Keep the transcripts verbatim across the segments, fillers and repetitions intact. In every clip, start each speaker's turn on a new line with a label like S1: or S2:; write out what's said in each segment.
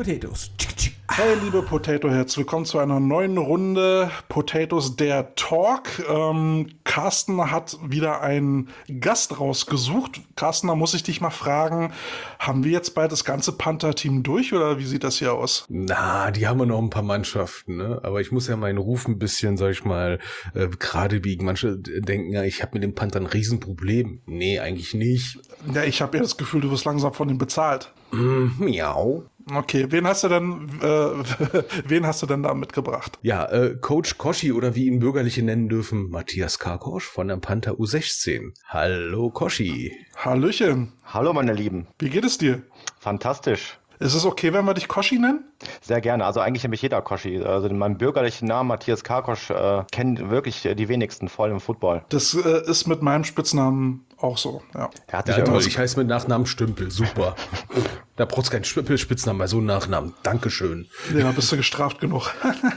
S1: Potatoes.
S2: Hey liebe Potato Heads, willkommen zu einer neuen Runde Potatoes, der Talk. Ähm, Carsten hat wieder einen Gast rausgesucht. Carsten, da muss ich dich mal fragen, haben wir jetzt bald das ganze Panther-Team durch oder wie sieht das hier aus?
S1: Na, die haben ja noch ein paar Mannschaften, ne? Aber ich muss ja meinen Ruf ein bisschen, sag ich mal, äh, gerade biegen. Manche denken ja, ich habe mit dem Panther ein Riesenproblem. Nee, eigentlich nicht.
S2: Ja, ich habe ja das Gefühl, du wirst langsam von ihm bezahlt.
S1: Mm, miau.
S2: Okay, wen hast du denn, äh, wen hast du denn da mitgebracht?
S1: Ja, äh, Coach Koschi oder wie ihn Bürgerliche nennen dürfen, Matthias Karkosch von der Panther U sechzehn. Hallo Koschi.
S2: Hallöchen.
S3: Hallo meine Lieben.
S2: Wie geht es dir?
S3: Fantastisch.
S2: Ist es okay, wenn wir dich Koschi nennen?
S3: Sehr gerne. Also eigentlich nämlich jeder Koschi. Also meinen bürgerlichen Namen Matthias Karkosch äh, kennen wirklich die wenigsten, vor allem im Football.
S2: Das äh, ist mit meinem Spitznamen auch so, ja.
S3: Er hat
S1: Ja,
S3: sich
S1: toll,
S3: irgendwas-
S1: ich heiße mit Nachnamen Stümpel, super. Oh, da brauchst du keinen Stümpel- Spitznamen bei so einem Nachnamen. Dankeschön.
S2: Ja, bist du gestraft genug.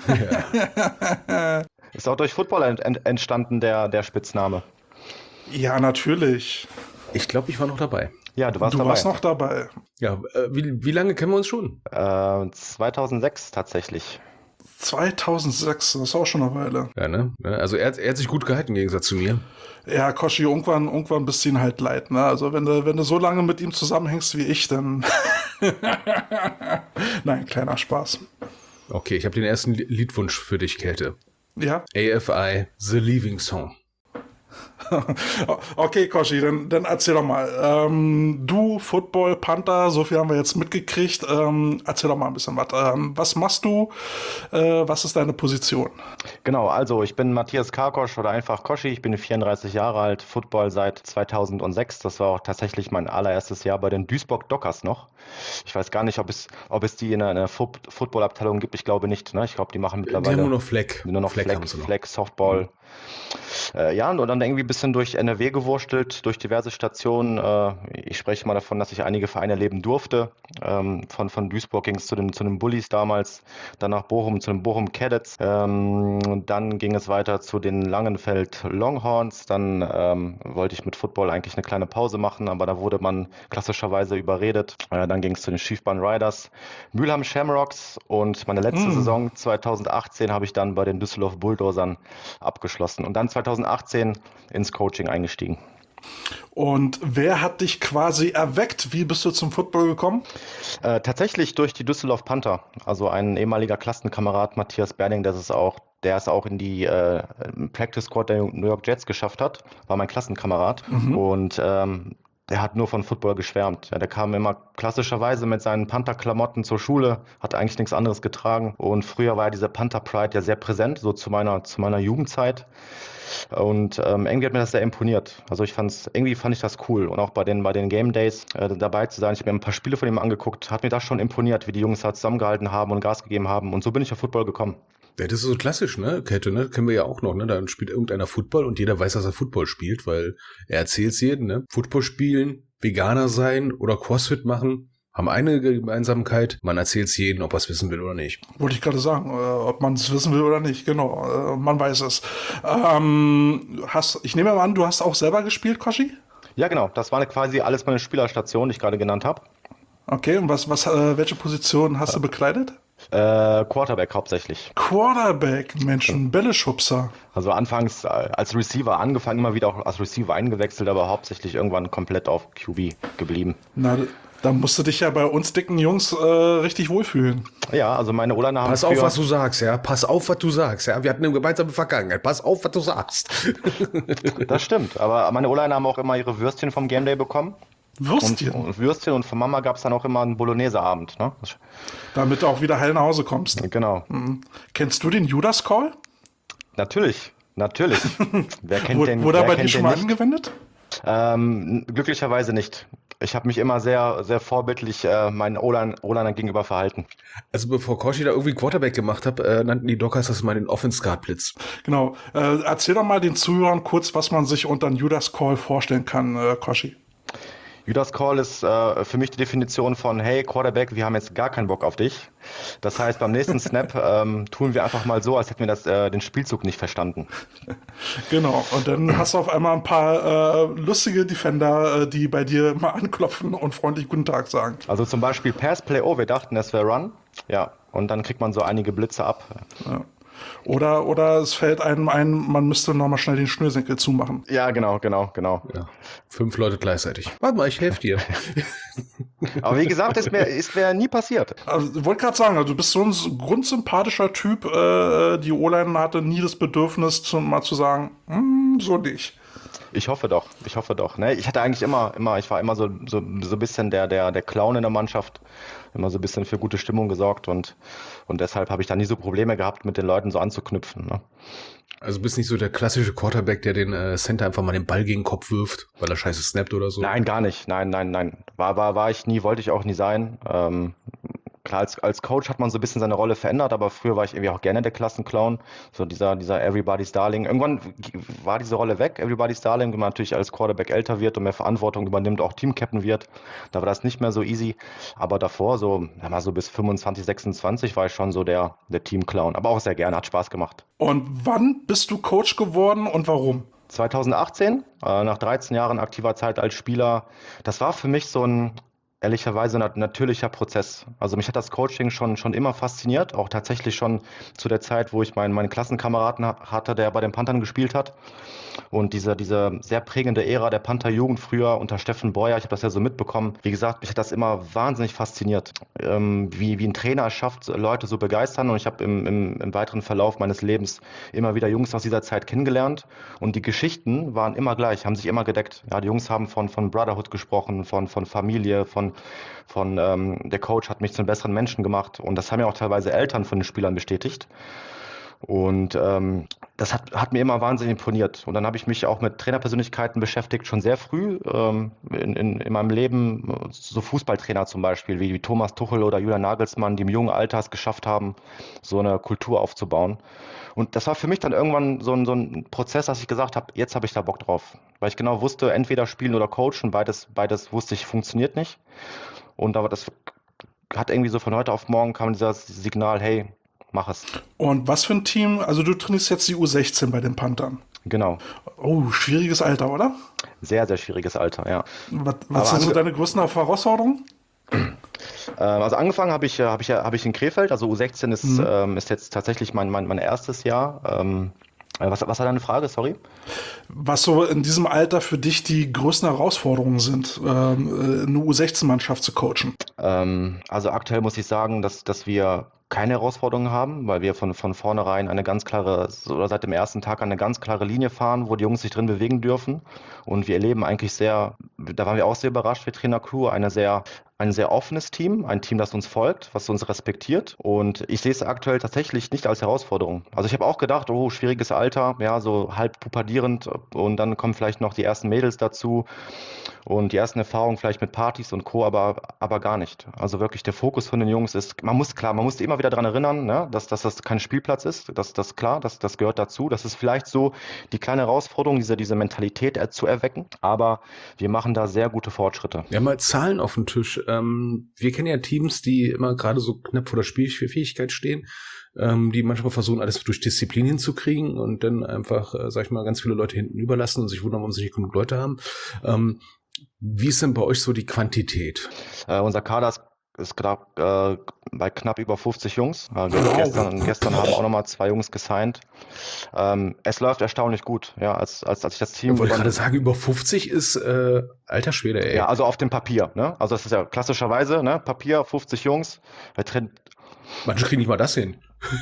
S3: Ist auch durch Football ent ent entstanden, der, der Spitzname.
S2: Ja, natürlich.
S1: Ich glaube, ich war noch dabei.
S3: Ja, du warst
S2: Du
S3: dabei.
S2: warst noch dabei.
S1: Ja, äh, wie, wie lange kennen wir uns schon?
S3: Äh, zweitausendsechs tatsächlich.
S2: zweitausendsechs, das ist auch schon eine Weile.
S1: Ja, ne? Also er, hat- er hat sich gut gehalten im Gegensatz zu mir.
S2: Ja, Koschi, irgendwann, irgendwann bist du ihn halt leid, ne? Also wenn du, wenn du so lange mit ihm zusammenhängst wie ich, dann... Nein, kleiner Spaß.
S1: Okay, ich habe den ersten Li- Liedwunsch für dich, Käthe.
S2: Ja?
S1: A F I, The Leaving Song.
S2: Okay, Koschi, dann, dann erzähl doch mal. Ähm, du, Football, Panther, so viel haben wir jetzt mitgekriegt. Ähm, erzähl doch mal ein bisschen was. Ähm, was machst du? Äh, was ist deine Position?
S3: Genau, also ich bin Matthias Karkosch oder einfach Koschi. Ich bin vierunddreißig Jahre alt, Football seit zweitausendsechs. Das war auch tatsächlich mein allererstes Jahr bei den Duisburg Dockers noch. Ich weiß gar nicht, ob es, ob es die in einer, in einer Fo- Football-Abteilung gibt. Ich glaube nicht. Ne? Ich glaube, die machen
S1: Die
S3: mittlerweile
S1: haben nur noch Fleck.
S3: nur noch Fleck,
S1: haben sie noch.
S3: Fleck, Softball. Äh, ja, und dann irgendwie ein bisschen durch N R W gewurstelt, durch diverse Stationen. Äh, ich spreche mal davon, dass ich einige Vereine erleben durfte. Ähm, von, von Duisburg ging es zu den, zu den Bullies damals, dann nach Bochum zu den Bochum Cadets. Ähm, und dann ging es weiter zu den Langenfeld Longhorns. Dann ähm, wollte ich mit Football eigentlich eine kleine Pause machen, aber da wurde man klassischerweise überredet. Äh, dann ging es zu den Schiefbahn Riders, Mülheim Shamrocks und meine letzte
S2: Mm.
S3: Saison zweitausendachtzehn habe ich dann bei den Düsseldorf Bulldozern abgeschlossen und dann zweitausendachtzehn ins Coaching eingestiegen.
S2: Und wer hat dich quasi erweckt? Wie bist du zum Football gekommen?
S3: Äh, tatsächlich durch die Düsseldorf Panther, also ein ehemaliger Klassenkamerad Matthias Berling, der es auch, der es auch in die äh, Practice Squad der New York Jets geschafft hat, war mein Klassenkamerad und ähm, der hat nur von Football geschwärmt. Ja, der kam immer klassischerweise mit seinen Panther-Klamotten zur Schule, hat eigentlich nichts anderes getragen. Und früher war ja diese Panther-Pride ja sehr präsent, so zu meiner, zu meiner Jugendzeit. Und ähm, irgendwie hat mir das sehr imponiert. Also ich fand's, irgendwie fand ich das cool. Und auch bei den, bei den Game Days äh, dabei zu sein. Ich habe mir ein paar Spiele von ihm angeguckt, hat mir das schon imponiert, wie die Jungs da zusammengehalten haben und Gas gegeben haben. Und so bin ich auf Football gekommen.
S1: Ja, das ist so klassisch, ne? Kette, ne? Kennen wir ja auch noch, ne? Da spielt irgendeiner Football und jeder weiß, dass er Football spielt, weil er erzählt es jedem, ne? Football spielen, Veganer sein oder Crossfit machen, haben eine Gemeinsamkeit, man erzählt es jedem, ob er es wissen will oder nicht.
S2: Wollte ich gerade sagen, äh, ob man es wissen will oder nicht. Genau, äh, man weiß es. Ähm, hast, ich nehme mal an, du hast auch selber gespielt, Koschi?
S3: Ja, genau. Das war quasi alles meine Spielerstation, die ich gerade genannt habe.
S2: Okay, und was, was, äh, welche Position hast du bekleidet?
S3: Äh, Quarterback hauptsächlich.
S2: Quarterback, Menschen, Bälleschubser.
S3: Also anfangs äh, als Receiver angefangen, immer wieder auch als Receiver eingewechselt, aber hauptsächlich irgendwann komplett auf Q B geblieben.
S2: Na, da musst du dich ja bei uns dicken Jungs äh, richtig wohlfühlen.
S3: Ja, also meine O-Liner haben
S1: Pass auf,
S3: früher-
S1: was du sagst, ja? Pass auf, was du sagst, ja? Wir hatten eine gemeinsame Vergangenheit. Pass auf, was du sagst.
S3: Das stimmt, aber meine O-Liner haben auch immer ihre Würstchen vom Game Day bekommen. Und,
S2: Würstchen,
S3: und Würstchen und von Mama gab es dann auch immer einen Bolognese-Abend. Ne? Das-
S2: damit du auch wieder heil nach Hause kommst.
S3: Genau.
S2: Mhm. Kennst du den Judas Call?
S3: Natürlich, natürlich. Wer kennt
S2: Wurde
S3: den,
S2: wurde er
S3: wer
S2: bei dir
S3: kennt
S2: schon
S3: den
S2: mal
S3: nicht?
S2: angewendet?
S3: Ähm, glücklicherweise nicht. Ich habe mich immer sehr, sehr vorbildlich äh, meinen O-Line- O-Linern gegenüber verhalten.
S1: Also bevor Koschi da irgendwie Quarterback gemacht hat, äh, nannten die Dockers das mal den Offense-Guard-Blitz.
S2: Genau. Äh, erzähl doch mal den Zuhörern kurz, was man sich unter einem Judas Call vorstellen kann, äh, Koschi.
S3: Judas Call ist äh, für mich die Definition von, hey Quarterback, wir haben jetzt gar keinen Bock auf dich. Das heißt, beim nächsten Snap ähm, tun wir einfach mal so, als hätten wir das, äh, den Spielzug nicht verstanden.
S2: Genau, und dann hast du auf einmal ein paar äh, lustige Defender, äh, die bei dir mal anklopfen und freundlich Guten Tag sagen.
S3: Also zum Beispiel Pass Play, oh, wir dachten, das wäre Run. Ja, und dann kriegt man so einige Blitze ab.
S2: Ja. Oder, oder es fällt einem ein, man müsste nochmal schnell den Schnürsenkel zumachen.
S3: Ja, genau, genau, genau.
S1: Ja. Fünf Leute gleichzeitig. Warte mal, ich helfe dir.
S3: Aber wie gesagt, ist mir, ist mir nie passiert.
S2: Also, ich wollte gerade sagen, also du bist so ein grundsympathischer Typ. Äh, die O-Line hatte nie das Bedürfnis, zu, mal zu sagen, hm, so nicht.
S3: Ich hoffe doch, ich hoffe doch. Ne? Ich hatte eigentlich immer, immer, ich war immer so, so, so ein bisschen der, der, der Clown in der Mannschaft, immer so ein bisschen für gute Stimmung gesorgt und, und deshalb habe ich da nie so Probleme gehabt, mit den Leuten so anzuknüpfen. Ne?
S1: Also bist nicht so der klassische Quarterback, der den äh, Center einfach mal den Ball gegen den Kopf wirft, weil er scheiße snappt oder so?
S3: Nein, gar nicht. Nein, nein, nein. War, war, war ich nie, wollte ich auch nie sein. Ähm, Klar, als, als Coach hat man so ein bisschen seine Rolle verändert, aber früher war ich irgendwie auch gerne der Klassenclown, so dieser, dieser Everybody's Darling. Irgendwann war diese Rolle weg, Everybody's Darling, wenn man natürlich als Quarterback älter wird und mehr Verantwortung übernimmt, auch Teamcaptain wird. Da war das nicht mehr so easy, aber davor, so, ja, mal so bis fünfundzwanzig, sechsundzwanzig war ich schon so der, der Teamclown, aber auch sehr gerne, hat Spaß gemacht.
S2: Und wann bist du Coach geworden und warum?
S3: zweitausendachtzehn, äh, nach dreizehn Jahren aktiver Zeit als Spieler, das war für mich so ein ehrlicherweise ein natürlicher Prozess. Also mich hat das Coaching schon, schon immer fasziniert, auch tatsächlich schon zu der Zeit, wo ich meinen, meinen Klassenkameraden hatte, der bei den Panthern gespielt hat. Und diese, diese sehr prägende Ära der Panther-Jugend früher unter Steffen Beuer, ich habe das ja so mitbekommen. Wie gesagt, mich hat das immer wahnsinnig fasziniert, ähm, wie, wie ein Trainer es schafft, Leute so begeistern. Und ich habe im, im, im weiteren Verlauf meines Lebens immer wieder Jungs aus dieser Zeit kennengelernt. Und die Geschichten waren immer gleich, haben sich immer gedeckt. Ja, die Jungs haben von, von Brotherhood gesprochen, von, von Familie, von, von ähm, der Coach hat mich zu einem besseren Menschen gemacht. Und das haben ja auch teilweise Eltern von den Spielern bestätigt. Und ähm, das hat, hat mir immer wahnsinnig imponiert. Und dann habe ich mich auch mit Trainerpersönlichkeiten beschäftigt, schon sehr früh ähm, in, in, in meinem Leben. So Fußballtrainer zum Beispiel, wie, wie Thomas Tuchel oder Julian Nagelsmann, die im jungen Alter es geschafft haben, so eine Kultur aufzubauen. Und das war für mich dann irgendwann so ein, so ein Prozess, dass ich gesagt habe, jetzt habe ich da Bock drauf. Weil ich genau wusste, entweder spielen oder coachen, beides, beides wusste ich, funktioniert nicht. Und aber das hat irgendwie so von heute auf morgen kam dieses Signal, hey, mach es.
S2: Und was für ein Team? Also du trainierst jetzt die U sechzehn bei den Panthern.
S3: Genau.
S2: Oh, schwieriges Alter, oder?
S3: Sehr, sehr schwieriges Alter, ja.
S2: Was, was sind so deine größten Herausforderungen?
S3: Also angefangen habe ich, hab ich, hab ich in Krefeld, also U sechzehn ist, mhm. ähm, ist jetzt tatsächlich mein, mein, mein erstes Jahr. Ähm, was, was war deine Frage, sorry?
S2: Was so in diesem Alter für dich die größten Herausforderungen sind, ähm, eine U sechzehn-Mannschaft zu coachen?
S3: Ähm, also aktuell muss ich sagen, dass, dass wir keine Herausforderungen haben, weil wir von, von vornherein eine ganz klare, oder seit dem ersten Tag eine ganz klare Linie fahren, wo die Jungs sich drin bewegen dürfen. Und wir erleben eigentlich sehr, da waren wir auch sehr überrascht, wir Trainer-Crew, eine sehr, ein sehr offenes Team, ein Team, das uns folgt, was uns respektiert. Und ich sehe es aktuell tatsächlich nicht als Herausforderung. Also ich habe auch gedacht, oh, schwieriges Alter, ja, so halb pubertierend und dann kommen vielleicht noch die ersten Mädels dazu und die ersten Erfahrungen vielleicht mit Partys und Co., aber, aber gar nicht. Also wirklich der Fokus von den Jungs ist, man muss klar, man muss immer wieder daran erinnern, ne, dass, dass das kein Spielplatz ist, dass das klar, das, das gehört dazu. Das ist vielleicht so die kleine Herausforderung, diese, diese Mentalität zu erwecken, aber wir machen da sehr gute Fortschritte.
S1: Wir haben mal Zahlen auf dem Tisch. Ähm, wir kennen ja Teams, die immer gerade so knapp vor der Spielfähigkeit stehen, ähm, die manchmal versuchen, alles durch Disziplin hinzukriegen und dann einfach, äh, sag ich mal, ganz viele Leute hinten überlassen und sich wundern, warum sie nicht genug Leute haben. Ähm, wie ist denn bei euch so die Quantität?
S3: Äh, unser Kader ist ist knapp, äh, bei knapp über fünfzig Jungs. Äh, wow. gestern, gestern haben auch nochmal zwei Jungs gesigned. Ähm, es läuft erstaunlich gut. Ja, als, als, als ich das Team.
S1: Ich wollte gerade sagen, über fünfzig ist äh, alter Schwede, ey.
S3: Ja, also auf dem Papier. Ne? Also das ist ja klassischerweise, ne? Papier, fünfzig Jungs.
S1: Manche kriegen nicht mal das hin.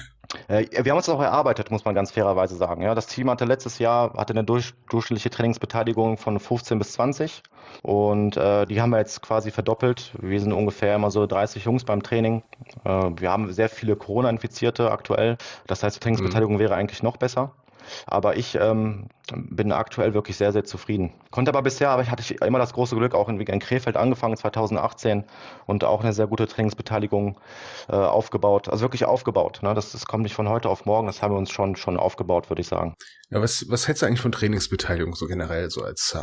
S3: Wir haben uns das auch erarbeitet, muss man ganz fairerweise sagen. Ja, das Team hatte letztes Jahr hatte eine durch, durchschnittliche Trainingsbeteiligung von fünfzehn bis zwanzig und äh, die haben wir jetzt quasi verdoppelt. Wir sind ungefähr immer so dreißig Jungs beim Training. Äh, wir haben sehr viele Corona-Infizierte aktuell. Das heißt, die Trainingsbeteiligung mhm. wäre eigentlich noch besser. Aber ich ähm, bin aktuell wirklich sehr, sehr zufrieden. Konnte aber bisher, aber ich hatte immer das große Glück, auch in, in Krefeld angefangen zweitausendachtzehn und auch eine sehr gute Trainingsbeteiligung äh, aufgebaut. Also wirklich aufgebaut. Ne? Das, das kommt nicht von heute auf morgen, das haben wir uns schon, schon aufgebaut, würde ich sagen.
S1: Ja, was, was hältst du eigentlich von Trainingsbeteiligung so generell, so als Zahl?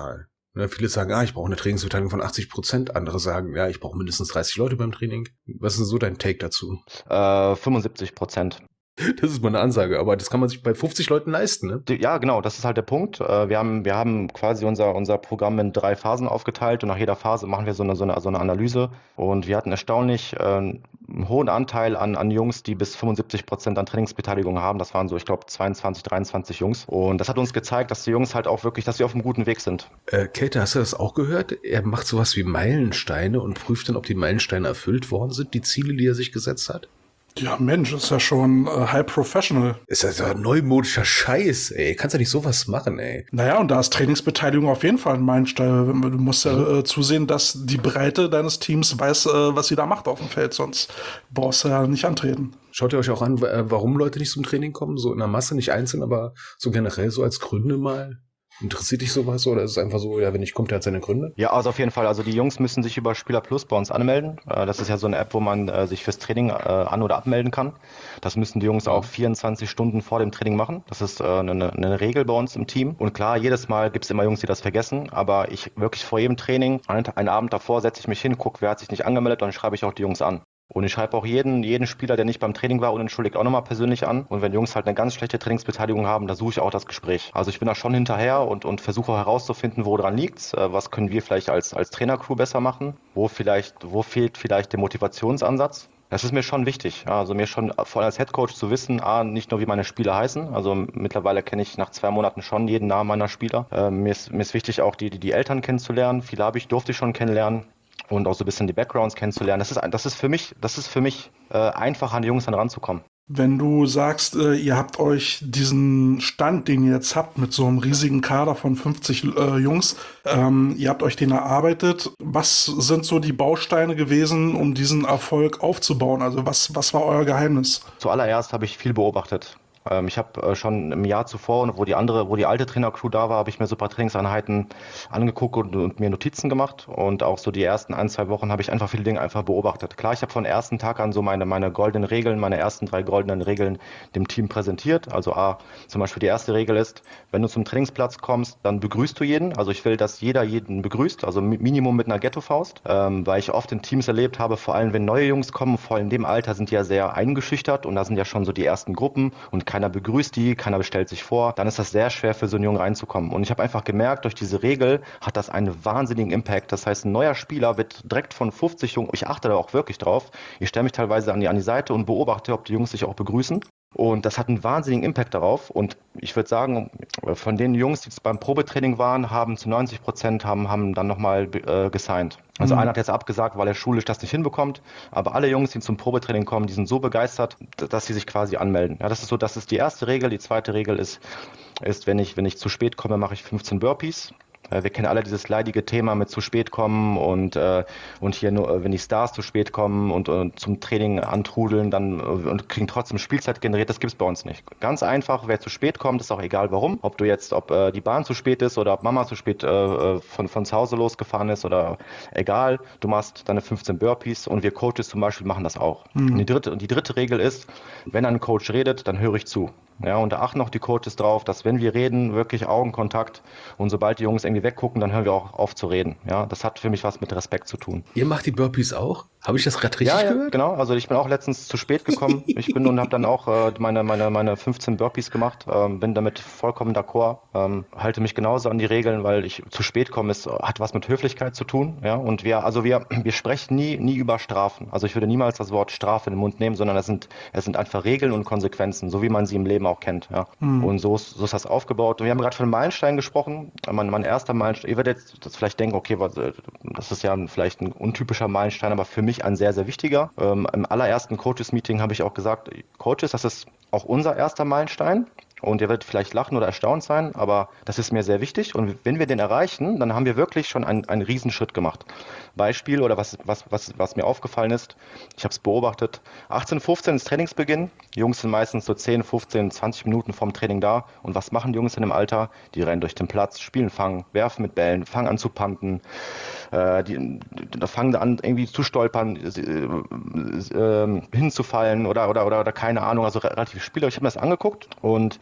S1: Ja, viele sagen, ah, ich brauche eine Trainingsbeteiligung von achtzig Prozent. Andere sagen, ja, ich brauche mindestens dreißig Leute beim Training. Was ist denn so dein Take dazu?
S3: Äh, fünfundsiebzig Prozent.
S1: Das ist mal eine Ansage, aber das kann man sich bei fünfzig Leuten leisten, ne?
S3: Ja, genau, das ist halt der Punkt. Äh, Wir haben, wir haben quasi unser, unser Programm in drei Phasen aufgeteilt und nach jeder Phase machen wir so eine, so eine, so eine Analyse. Und wir hatten erstaunlich äh, einen hohen Anteil an, an Jungs, die bis fünfundsiebzig Prozent an Trainingsbeteiligung haben. Das waren so, ich glaube, zweiundzwanzig, dreiundzwanzig Jungs. Und das hat uns gezeigt, dass die Jungs halt auch wirklich, dass sie auf einem guten Weg sind.
S1: Äh, Käthe, hast du das auch gehört? Er macht sowas wie Meilensteine und prüft dann, ob die Meilensteine erfüllt worden sind, die Ziele, die er sich gesetzt hat.
S2: Ja, Mensch, ist ja schon äh, high professional.
S1: Ist ja so ein neumodischer Scheiß, ey. Kannst ja nicht sowas machen, ey.
S2: Naja, und da ist Trainingsbeteiligung auf jeden Fall ein Meilenstein. Du musst ja äh, zusehen, dass die Breite deines Teams weiß, äh, was sie da macht auf dem Feld, sonst brauchst du ja nicht antreten.
S1: Schaut ihr euch auch an, warum Leute nicht zum Training kommen? So in der Masse, nicht einzeln, aber so generell so als Gründe mal? Interessiert dich sowas oder ist es einfach so, ja, wenn ich kommt, der hat seine Gründe?
S3: Ja, also auf jeden Fall. Also die Jungs müssen sich über Spieler Plus bei uns anmelden. Äh, Das ist ja so eine App, wo man äh, sich fürs Training äh, an- oder abmelden kann. Das müssen die Jungs auch vierundzwanzig Stunden vor dem Training machen. Das ist äh, eine, eine Regel bei uns im Team. Und klar, jedes Mal gibt es immer Jungs, die das vergessen. Aber ich wirklich vor jedem Training, einen, einen Abend davor, setze ich mich hin, gucke, wer hat sich nicht angemeldet, und dann schreibe ich auch die Jungs an. Und ich schreibe auch jeden, jeden Spieler, der nicht beim Training war, unentschuldigt auch nochmal persönlich an. Und wenn Jungs halt eine ganz schlechte Trainingsbeteiligung haben, da suche ich auch das Gespräch. Also ich bin da schon hinterher und, und versuche auch herauszufinden, wo dran liegt's. Äh, was können wir vielleicht als, als Trainercrew besser machen? Wo vielleicht, wo fehlt vielleicht der Motivationsansatz? Das ist mir schon wichtig. Ja, also mir schon vor allem als Headcoach zu wissen, A, nicht nur wie meine Spieler heißen. Also mittlerweile kenne ich nach zwei Monaten schon jeden Namen meiner Spieler. Äh, mir, ist, mir ist wichtig auch die, die, die Eltern kennenzulernen. Viele habe ich, durfte ich schon kennenlernen. Und auch so ein bisschen die Backgrounds kennenzulernen. Das ist, das ist für mich, das ist für mich äh, einfach an die Jungs dann ranzukommen.
S2: Wenn du sagst, äh, ihr habt euch diesen Stand, den ihr jetzt habt, mit so einem riesigen Kader von fünfzig äh, Jungs, ähm, ihr habt euch den erarbeitet. Was sind so die Bausteine gewesen, um diesen Erfolg aufzubauen? Also was, was war euer Geheimnis?
S3: Zuallererst habe ich viel beobachtet. Ähm, ich habe äh, schon im Jahr zuvor, wo die andere, wo die alte Trainercrew da war, habe ich mir so ein paar Trainingseinheiten angeguckt und, und mir Notizen gemacht. Und auch so die ersten ein, zwei Wochen habe ich einfach viele Dinge einfach beobachtet. Klar, ich habe von ersten Tag an so meine, meine goldenen Regeln, meine ersten drei goldenen Regeln dem Team präsentiert. Also A, zum Beispiel die erste Regel ist, wenn du zum Trainingsplatz kommst, dann begrüßt du jeden. Also ich will, dass jeder jeden begrüßt, also Minimum mit einer Ghetto-Faust, ähm, weil ich oft in Teams erlebt habe, vor allem wenn neue Jungs kommen, vor allem in dem Alter sind die ja sehr eingeschüchtert und da sind ja schon so die ersten Gruppen und keiner begrüßt die, keiner bestellt sich vor, dann ist das sehr schwer für so einen Jungen reinzukommen. Und ich habe einfach gemerkt, durch diese Regel hat das einen wahnsinnigen Impact. Das heißt, ein neuer Spieler wird direkt von fünfzig Jungen, ich achte da auch wirklich drauf, ich stelle mich teilweise an die, an die Seite und beobachte, ob die Jungs sich auch begrüßen. Und das hat einen wahnsinnigen Impact darauf. Und ich würde sagen, von den Jungs, die jetzt beim Probetraining waren, haben zu neunzig Prozent haben, haben dann nochmal äh, gesigned. Also mhm. einer hat jetzt abgesagt, weil er schulisch das nicht hinbekommt. Aber alle Jungs, die zum Probetraining kommen, die sind so begeistert, dass sie sich quasi anmelden. Ja, das ist so, das ist die erste Regel. Die zweite Regel ist, ist wenn ich, wenn ich zu spät komme, mache ich fünfzehn Burpees. Wir kennen alle dieses leidige Thema mit zu spät kommen und, äh, und hier nur, wenn die Stars zu spät kommen und, und zum Training antrudeln dann, und kriegen trotzdem Spielzeit generiert, das gibt's bei uns nicht. Ganz einfach, wer zu spät kommt, ist auch egal warum. Ob du jetzt, ob äh, die Bahn zu spät ist oder ob Mama zu spät äh, von, von zu Hause losgefahren ist oder egal, du machst deine fünfzehn Burpees und wir Coaches zum Beispiel machen das auch. Mhm. Und die dritte, und die dritte Regel ist, wenn ein Coach redet, dann höre ich zu. Ja, und da achten auch die Coaches drauf, dass wenn wir reden, wirklich Augenkontakt und sobald die Jungs irgendwie weggucken, dann hören wir auch auf zu reden. Ja, das hat für mich was mit Respekt zu tun.
S1: Ihr macht die Burpees auch? Habe ich das gerade richtig
S3: ja, ja,
S1: gehört?
S3: Genau, also ich bin auch letztens zu spät gekommen. Ich bin und habe dann auch äh, meine, meine, meine fünfzehn Burpees gemacht, ähm, bin damit vollkommen d'accord, ähm, halte mich genauso an die Regeln, weil ich zu spät komme, ist, hat was mit Höflichkeit zu tun. Ja, und wir, also wir, wir sprechen nie, nie über Strafen. Also ich würde niemals das Wort Strafe in den Mund nehmen, sondern es sind, es sind einfach Regeln und Konsequenzen, so wie man sie im Leben auch kennt. Ja. Mhm. Und so ist, so ist das aufgebaut. Und wir haben gerade von Meilenstein gesprochen. Mein, mein erster Meilenstein, ihr werdet jetzt das vielleicht denken, okay, was, das ist ja vielleicht ein untypischer Meilenstein, aber für mich ein sehr, sehr wichtiger. Ähm, Im allerersten Coaches-Meeting habe ich auch gesagt, Coaches, das ist auch unser erster Meilenstein. Und ihr werdet vielleicht lachen oder erstaunt sein, aber das ist mir sehr wichtig. Und wenn wir den erreichen, dann haben wir wirklich schon einen, einen Riesenschritt gemacht. Beispiel oder was, was, was, was mir aufgefallen ist, ich habe es beobachtet, achtzehn, fünfzehn ist Trainingsbeginn. Die Jungs sind meistens so zehn, fünfzehn, zwanzig Minuten vorm Training da. Und was machen die Jungs in dem Alter? Die rennen durch den Platz, spielen Fang, werfen mit Bällen, fangen an zu punten. Äh, die, die fangen an irgendwie zu stolpern, äh, äh, hinzufallen oder, oder, oder, oder keine Ahnung, also relativ spielerisch. Ich habe mir das angeguckt und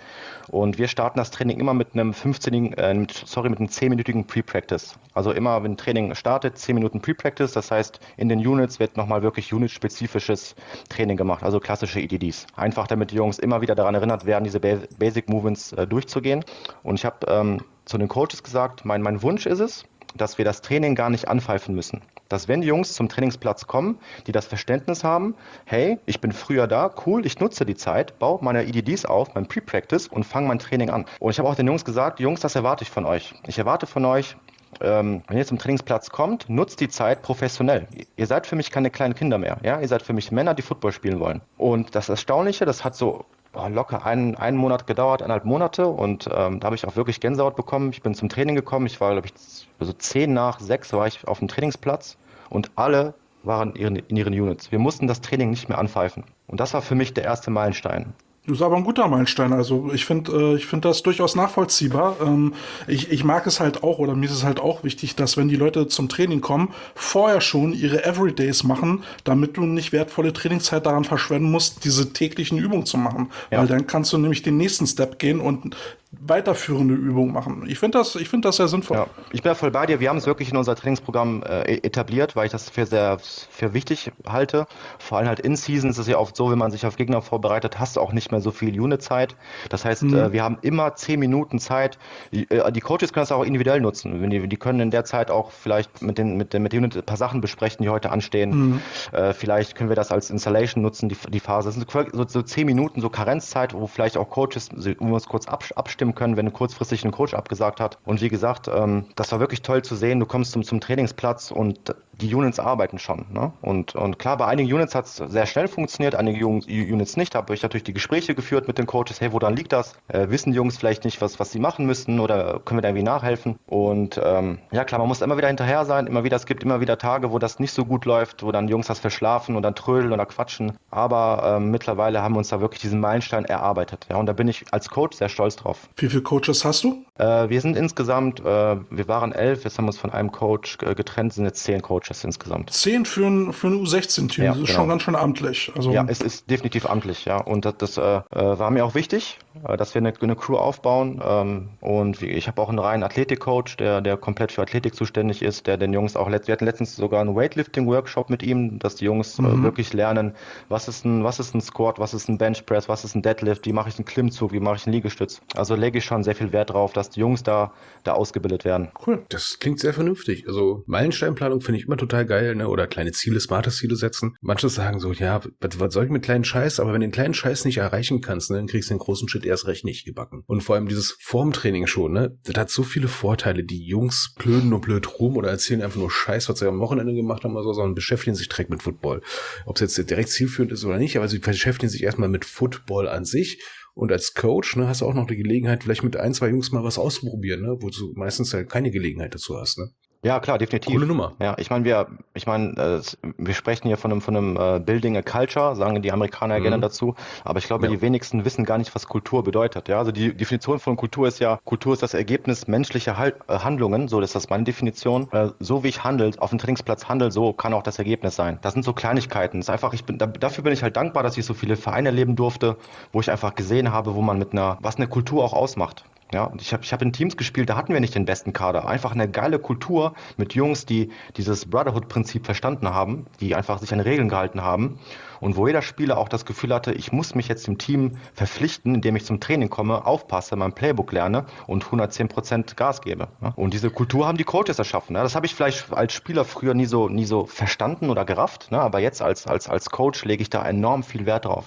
S3: Und wir starten das Training immer mit einem fünfzehn, äh, mit, sorry, mit einem zehnminütigen Pre-Practice. Also immer, wenn Training startet, zehn Minuten Pre-Practice. Das heißt, in den Units wird nochmal wirklich unit-spezifisches Training gemacht, also klassische E D Ds. Einfach, damit die Jungs immer wieder daran erinnert werden, diese Basic Movements äh, durchzugehen. Und ich habe ähm, zu den Coaches gesagt, mein, mein Wunsch ist es, dass wir das Training gar nicht anpfeifen müssen. Dass wenn die Jungs zum Trainingsplatz kommen, die das Verständnis haben, hey, ich bin früher da, cool, ich nutze die Zeit, baue meine E D Ds auf, mein Pre-Practice und fange mein Training an. Und ich habe auch den Jungs gesagt, Jungs, das erwarte ich von euch. Ich erwarte von euch, ähm, wenn ihr zum Trainingsplatz kommt, nutzt die Zeit professionell. Ihr seid für mich keine kleinen Kinder mehr. Ja? Ihr seid für mich Männer, die Football spielen wollen. Und das Erstaunliche, das hat so boah, locker einen, einen Monat gedauert, eineinhalb Monate. Und ähm, da habe ich auch wirklich Gänsehaut bekommen. Ich bin zum Training gekommen. Ich war, glaube ich, so zehn nach sechs war ich auf dem Trainingsplatz. Und alle waren in ihren Units. Wir mussten das Training nicht mehr anpfeifen. Und das war für mich der erste Meilenstein.
S2: Das ist aber ein guter Meilenstein. Also ich finde äh, ich finde das durchaus nachvollziehbar. Ähm, ich, ich mag es halt auch, oder mir ist es halt auch wichtig, dass wenn die Leute zum Training kommen, vorher schon ihre Everydays machen, damit du nicht wertvolle Trainingszeit daran verschwenden musst, diese täglichen Übungen zu machen. Ja. Weil dann kannst du nämlich den nächsten Step gehen und weiterführende Übungen machen. Ich finde das, ich finde das sehr sinnvoll.
S3: Ja, ich bin ja voll bei dir. Wir haben es wirklich in unser Trainingsprogramm äh, etabliert, weil ich das für sehr für wichtig halte. Vor allem halt in Season ist es ja oft so, wenn man sich auf Gegner vorbereitet, hast du auch nicht mehr so viel Unit-Zeit. Das heißt, mhm. äh, wir haben immer zehn Minuten Zeit. Die, äh, die Coaches können das auch individuell nutzen. Wenn die, die können in der Zeit auch vielleicht mit den mit den mit den Unit ein paar Sachen besprechen, die heute anstehen. Mhm. Äh, vielleicht können wir das als Installation nutzen, die, die Phase. Das sind so, so zehn Minuten, so Karenzzeit, wo vielleicht auch Coaches wo wir uns kurz abstimmen stimmen können, wenn kurzfristig ein Coach abgesagt hat. Und wie gesagt, ähm, das war wirklich toll zu sehen. Du kommst zum, zum Trainingsplatz und die Units arbeiten schon. Ne? Und, und klar, bei einigen Units hat es sehr schnell funktioniert, einige Units nicht. Da habe ich natürlich die Gespräche geführt mit den Coaches. Hey, woran liegt das? Äh, wissen die Jungs vielleicht nicht, was, was sie machen müssten oder können wir da irgendwie nachhelfen? Und ähm, ja klar, man muss immer wieder hinterher sein. Immer wieder, es gibt immer wieder Tage, wo das nicht so gut läuft, wo dann Jungs das verschlafen und dann trödeln oder quatschen. Aber ähm, mittlerweile haben wir uns da wirklich diesen Meilenstein erarbeitet. Ja? Und da bin ich als Coach sehr stolz drauf.
S2: Wie viele Coaches hast du?
S3: Äh, wir sind insgesamt, äh, wir waren elf, jetzt haben wir uns von einem Coach äh, getrennt, sind jetzt zehn Coaches insgesamt.
S2: Zehn für ein, für ein U sechzehn Team,
S3: ja,
S2: das ist
S3: genau.
S2: schon ganz schön amtlich. Also
S3: ja, es ist definitiv amtlich, ja. Und das, das äh, war mir auch wichtig, äh, dass wir eine, eine Crew aufbauen. Ähm, und ich habe auch einen reinen Athletik-Coach, der, der komplett für Athletik zuständig ist, der den Jungs auch, wir hatten letztens sogar einen Weightlifting-Workshop mit ihm, dass die Jungs mhm. äh, wirklich lernen, was ist ein, was ist ein Squat, was ist ein Benchpress, was ist ein Deadlift, wie mache ich einen Klimmzug, wie mache ich einen Liegestütz. Also lege ich schon sehr viel Wert drauf, dass die Jungs da, da ausgebildet werden.
S1: Cool. Das klingt sehr vernünftig. Also Meilensteinplanung finde ich immer total geil, ne? Oder kleine Ziele, smarte Ziele setzen. Manche sagen so, ja, was, was soll ich mit kleinen Scheiß? Aber wenn du den kleinen Scheiß nicht erreichen kannst, ne, dann kriegst du den großen Shit erst recht nicht gebacken. Und vor allem dieses Formtraining schon, ne? Das hat so viele Vorteile. Die Jungs blöden nur blöd rum oder erzählen einfach nur Scheiß, was sie am Wochenende gemacht haben oder so, sondern beschäftigen sich direkt mit Football. Ob es jetzt direkt zielführend ist oder nicht, aber sie beschäftigen sich erstmal mit Football an sich. Und als Coach, ne, hast du auch noch die Gelegenheit, vielleicht mit ein, zwei Jungs mal was auszuprobieren, ne, wo du meistens halt keine Gelegenheit dazu hast, ne?
S3: Ja, klar, definitiv.
S1: Coole Nummer.
S3: Ja, ich meine, wir, ich meine, äh, wir sprechen hier von einem, von einem äh, Building a Culture, sagen die Amerikaner ja mhm. gerne dazu. Aber ich glaube, ja. die wenigsten wissen gar nicht, was Kultur bedeutet. Ja, also die Definition von Kultur ist ja, Kultur ist das Ergebnis menschlicher Hal- äh, Handlungen. So, das ist meine Definition. Äh, so wie ich handel, auf dem Trainingsplatz handel, so kann auch das Ergebnis sein. Das sind so Kleinigkeiten. Das ist einfach, ich bin, da, dafür bin ich halt dankbar, dass ich so viele Vereine erleben durfte, wo ich einfach gesehen habe, wo man mit einer, was eine Kultur auch ausmacht. Ja, und ich habe ich hab in Teams gespielt, da hatten wir nicht den besten Kader. Einfach eine geile Kultur mit Jungs, die dieses Brotherhood-Prinzip verstanden haben, die einfach sich an Regeln gehalten haben. Und wo jeder Spieler auch das Gefühl hatte, ich muss mich jetzt dem Team verpflichten, indem ich zum Training komme, aufpasse, mein Playbook lerne und hundertzehn Prozent Gas gebe. Und diese Kultur haben die Coaches erschaffen. Das habe ich vielleicht als Spieler früher nie so, nie so verstanden oder gerafft. Aber jetzt als, als, als Coach lege ich da enorm viel Wert drauf.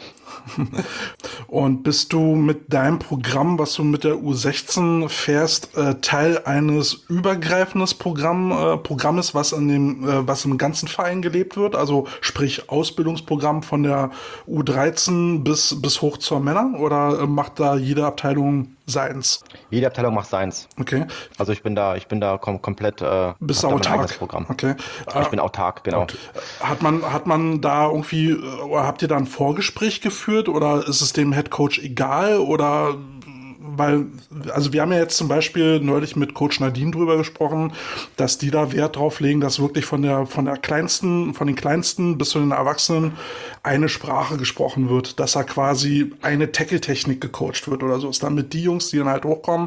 S2: Und bist du mit deinem Programm, was du mit der U sechzehn fährst, Teil eines übergreifenden Programm, äh, Programmes, was, an dem, äh, was im ganzen Verein gelebt wird? Also sprich Ausbildungsprogramm von der U dreizehn bis, bis hoch zur Männer? Oder macht da jede Abteilung seins?
S3: Jede Abteilung macht seins.
S2: Okay.
S3: Also ich bin da, ich bin da kom- komplett äh,
S2: Bist du autark?
S3: Programm.
S2: Okay.
S3: Ich bin autark, genau.
S2: Hat man, hat man da irgendwie, oder habt ihr da ein Vorgespräch geführt oder ist es dem Headcoach egal oder weil, also wir haben ja jetzt zum Beispiel neulich mit Coach Nadine drüber gesprochen, dass die da Wert drauf legen, dass wirklich von der, von der kleinsten, von den kleinsten bis zu den Erwachsenen eine Sprache gesprochen wird, dass da quasi eine Tackle-Technik gecoacht wird oder so, ist damit die Jungs, die dann halt hochkommen,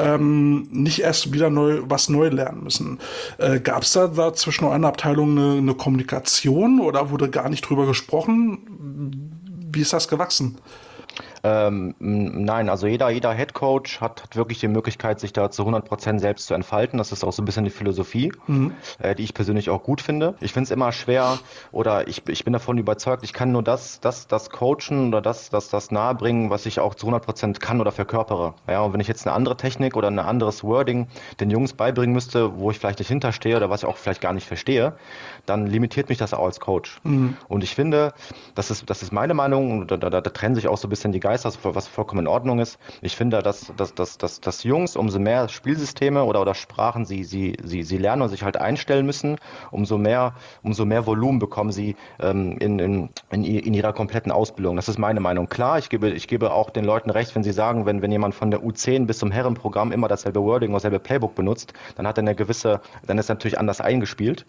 S2: ähm, nicht erst wieder neu, was neu lernen müssen. Äh, gab es da, da zwischen euren Abteilungen eine, eine Kommunikation oder wurde gar nicht drüber gesprochen? Wie ist das gewachsen?
S3: Ähm, nein, also jeder, jeder Head Coach hat, hat wirklich die Möglichkeit, sich da zu hundert Prozent selbst zu entfalten. Das ist auch so ein bisschen die Philosophie, mhm. äh, die ich persönlich auch gut finde. Ich finde es immer schwer oder ich, ich bin davon überzeugt, ich kann nur das, das, das coachen oder das, das, das nahebringen, was ich auch zu hundert Prozent kann oder verkörpere. Ja, und wenn ich jetzt eine andere Technik oder ein anderes Wording den Jungs beibringen müsste, wo ich vielleicht nicht hinterstehe oder was ich auch vielleicht gar nicht verstehe, dann limitiert mich das auch als Coach. Mhm. Und ich finde, das ist, das ist meine Meinung, da, da, da trennen sich auch so ein bisschen die Geister, was vollkommen in Ordnung ist. Ich finde, dass, dass, dass, dass, dass Jungs, umso mehr Spielsysteme oder, oder Sprachen sie, sie, sie, sie lernen und sich halt einstellen müssen, umso mehr, umso mehr Volumen bekommen sie ähm, in, in, in, in ihrer kompletten Ausbildung. Das ist meine Meinung. Klar, ich gebe, ich gebe auch den Leuten recht, wenn sie sagen, wenn, wenn jemand von der U zehn bis zum Herrenprogramm immer dasselbe Wording oder dasselbe Playbook benutzt, dann hat er eine gewisse, dann ist er natürlich anders eingespielt.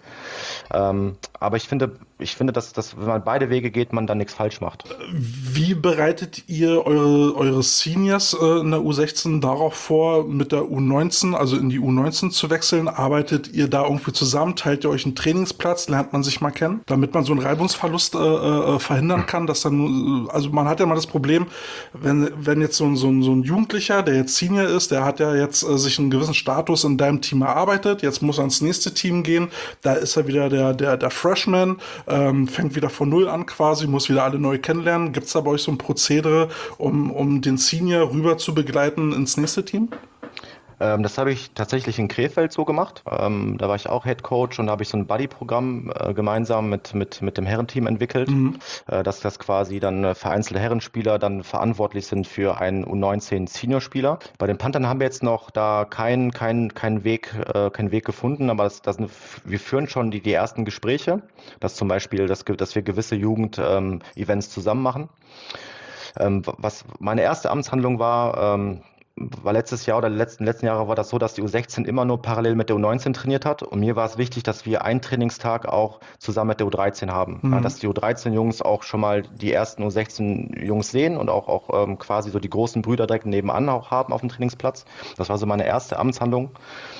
S3: Ähm, aber ich finde, ich finde, dass, dass wenn man beide Wege geht, man dann nichts falsch macht.
S2: Wie bereitet ihr eure, eure Seniors äh, in der U sechzehn darauf vor, mit der U neunzehn, also in die U neunzehn zu wechseln? Arbeitet ihr da irgendwie zusammen? Teilt ihr euch einen Trainingsplatz? Lernt man sich mal kennen? Damit man so einen Reibungsverlust äh, äh, verhindern kann, dass dann, also man hat ja mal das Problem, wenn, wenn jetzt so ein, so, ein, so ein Jugendlicher, der jetzt Senior ist, der hat ja jetzt äh, sich einen gewissen Status in deinem Team erarbeitet, jetzt muss er ins nächste Team gehen, da ist er wieder der, der, der Freshman, ähm, fängt wieder von Null an quasi, muss wieder alle neu kennenlernen. Gibt es da bei euch so ein Prozedere, um, um den Senior rüber zu begleiten ins nächste Team?
S3: Ähm, das habe ich tatsächlich in Krefeld so gemacht. Ähm, da war ich auch Head Coach und da habe ich so ein Buddy-Programm äh, gemeinsam mit, mit, mit dem Herrenteam entwickelt, mhm. äh, dass das quasi dann äh, vereinzelte Herrenspieler dann verantwortlich sind für einen U neunzehn Seniorspieler. Bei den Panthern haben wir jetzt noch da keinen kein, kein Weg, äh, keinen Weg gefunden, aber das, das, wir führen schon die, die ersten Gespräche, dass zum Beispiel, dass, dass wir gewisse Jugend-Events ähm, zusammen machen. Ähm, was meine erste Amtshandlung war, ähm, war letztes Jahr oder die letzten, letzten Jahre war das so, dass die U sechzehn immer nur parallel mit der U neunzehn trainiert hat. Und mir war es wichtig, dass wir einen Trainingstag auch zusammen mit der U dreizehn haben. Mhm. Ja, dass die U dreizehn-Jungs auch schon mal die ersten U sechzehn-Jungs sehen und auch, auch ähm, quasi so die großen Brüder direkt nebenan auch haben auf dem Trainingsplatz. Das war so meine erste Amtshandlung.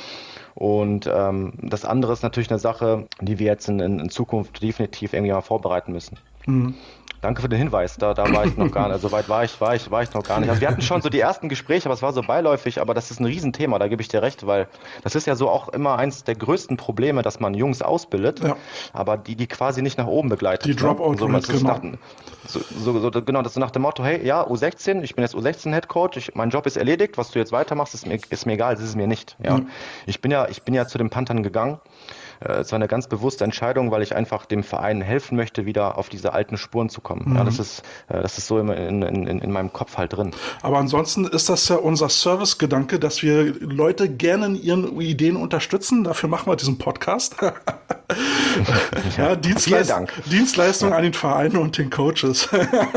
S3: Und ähm, das andere ist natürlich eine Sache, die wir jetzt in, in, in Zukunft definitiv irgendwie mal vorbereiten müssen. Mhm. Danke für den Hinweis, da, da war ich noch gar nicht, so weit war ich, war ich, war ich noch gar nicht. Also wir hatten schon so die ersten Gespräche, aber es war so beiläufig, aber das ist ein Riesenthema, da gebe ich dir recht, weil das ist ja so auch immer eins der größten Probleme, dass man Jungs ausbildet, ja. aber die, die quasi nicht nach oben begleitet.
S2: Die Dropout,
S3: so,
S2: genau.
S3: Nach, so, so, so, genau, das ist nach dem Motto, hey, ja, U sechzehn, ich bin jetzt U sechzehn Head Coach, ich, mein Job ist erledigt, was du jetzt weitermachst, ist mir, ist mir egal, das ist es mir nicht. Ja. Mhm. Ich bin ja, ich bin ja zu den Panthern gegangen. Es war eine ganz bewusste Entscheidung, weil ich einfach dem Verein helfen möchte, wieder auf diese alten Spuren zu kommen. Mhm. Ja, das ist, das ist so in, in, in, in meinem Kopf halt drin.
S2: Aber ansonsten ist das ja unser Servicegedanke, dass wir Leute gerne in ihren Ideen unterstützen. Dafür machen wir diesen Podcast. ja, Dienstleist- Dank. Dienstleistung ja. an den Vereinen und den Coaches.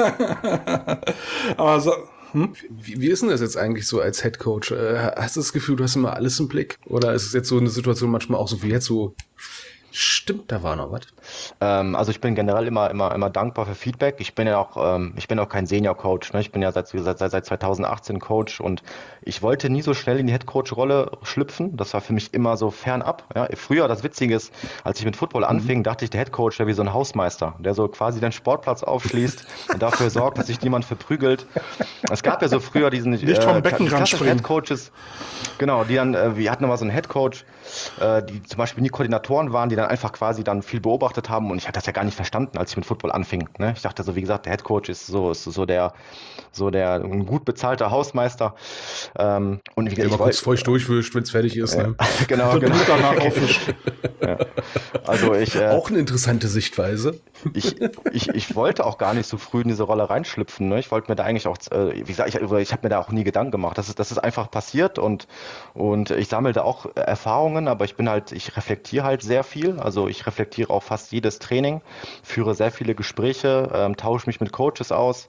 S2: Aber so,
S1: Hm? Wie, wie ist denn das jetzt eigentlich so als Headcoach? Äh, hast du das Gefühl, du hast immer alles im Blick? Oder ist es jetzt so eine Situation manchmal auch so wie jetzt so, stimmt, da war noch was?
S3: Ähm, also ich bin generell immer, immer, immer dankbar für Feedback. Ich bin ja auch, ähm, ich bin auch kein Senior-Coach. Ne? Ich bin ja seit, seit, seit zweitausendachtzehn Coach und ich wollte nie so schnell in die Head-Coach-Rolle schlüpfen. Das war für mich immer so fernab. Ja? Früher, das Witzige ist, als ich mit Football anfing, mhm. dachte ich, der Head-Coach wäre wie so ein Hausmeister, der so quasi den Sportplatz aufschließt und dafür sorgt, dass sich niemand verprügelt. Es gab ja so früher diesen
S2: Nicht vom Beckenrand
S3: die Head-Coaches, genau, die dann, äh, wir hatten immer so einen Head-Coach, äh, die zum Beispiel nie Koordinatoren waren, die dann einfach quasi dann viel beobachtet haben und ich hatte das ja gar nicht verstanden, als ich mit Football anfing. Ne? Ich dachte so, wie gesagt, der Headcoach ist so, ist so der, so der ein gut bezahlter Hausmeister. Ähm, und
S1: der immer kurz feucht durchwischt, wenn es fertig ist.
S3: Ja,
S1: ne?
S3: Genau, genau.
S2: Danach aufwischt.
S3: Ja. Also ich, äh,
S1: auch eine interessante Sichtweise.
S3: ich, ich, ich wollte auch gar nicht so früh in diese Rolle reinschlüpfen. Ne? Ich wollte mir da eigentlich auch, äh, wie gesagt, ich, ich habe mir da auch nie Gedanken gemacht. Das ist, das ist einfach passiert und, und ich sammle da auch Erfahrungen, aber ich bin halt, ich reflektiere halt sehr viel. Also ich reflektiere auch fast jedes Training, führe sehr viele Gespräche, ähm, tausche mich mit Coaches aus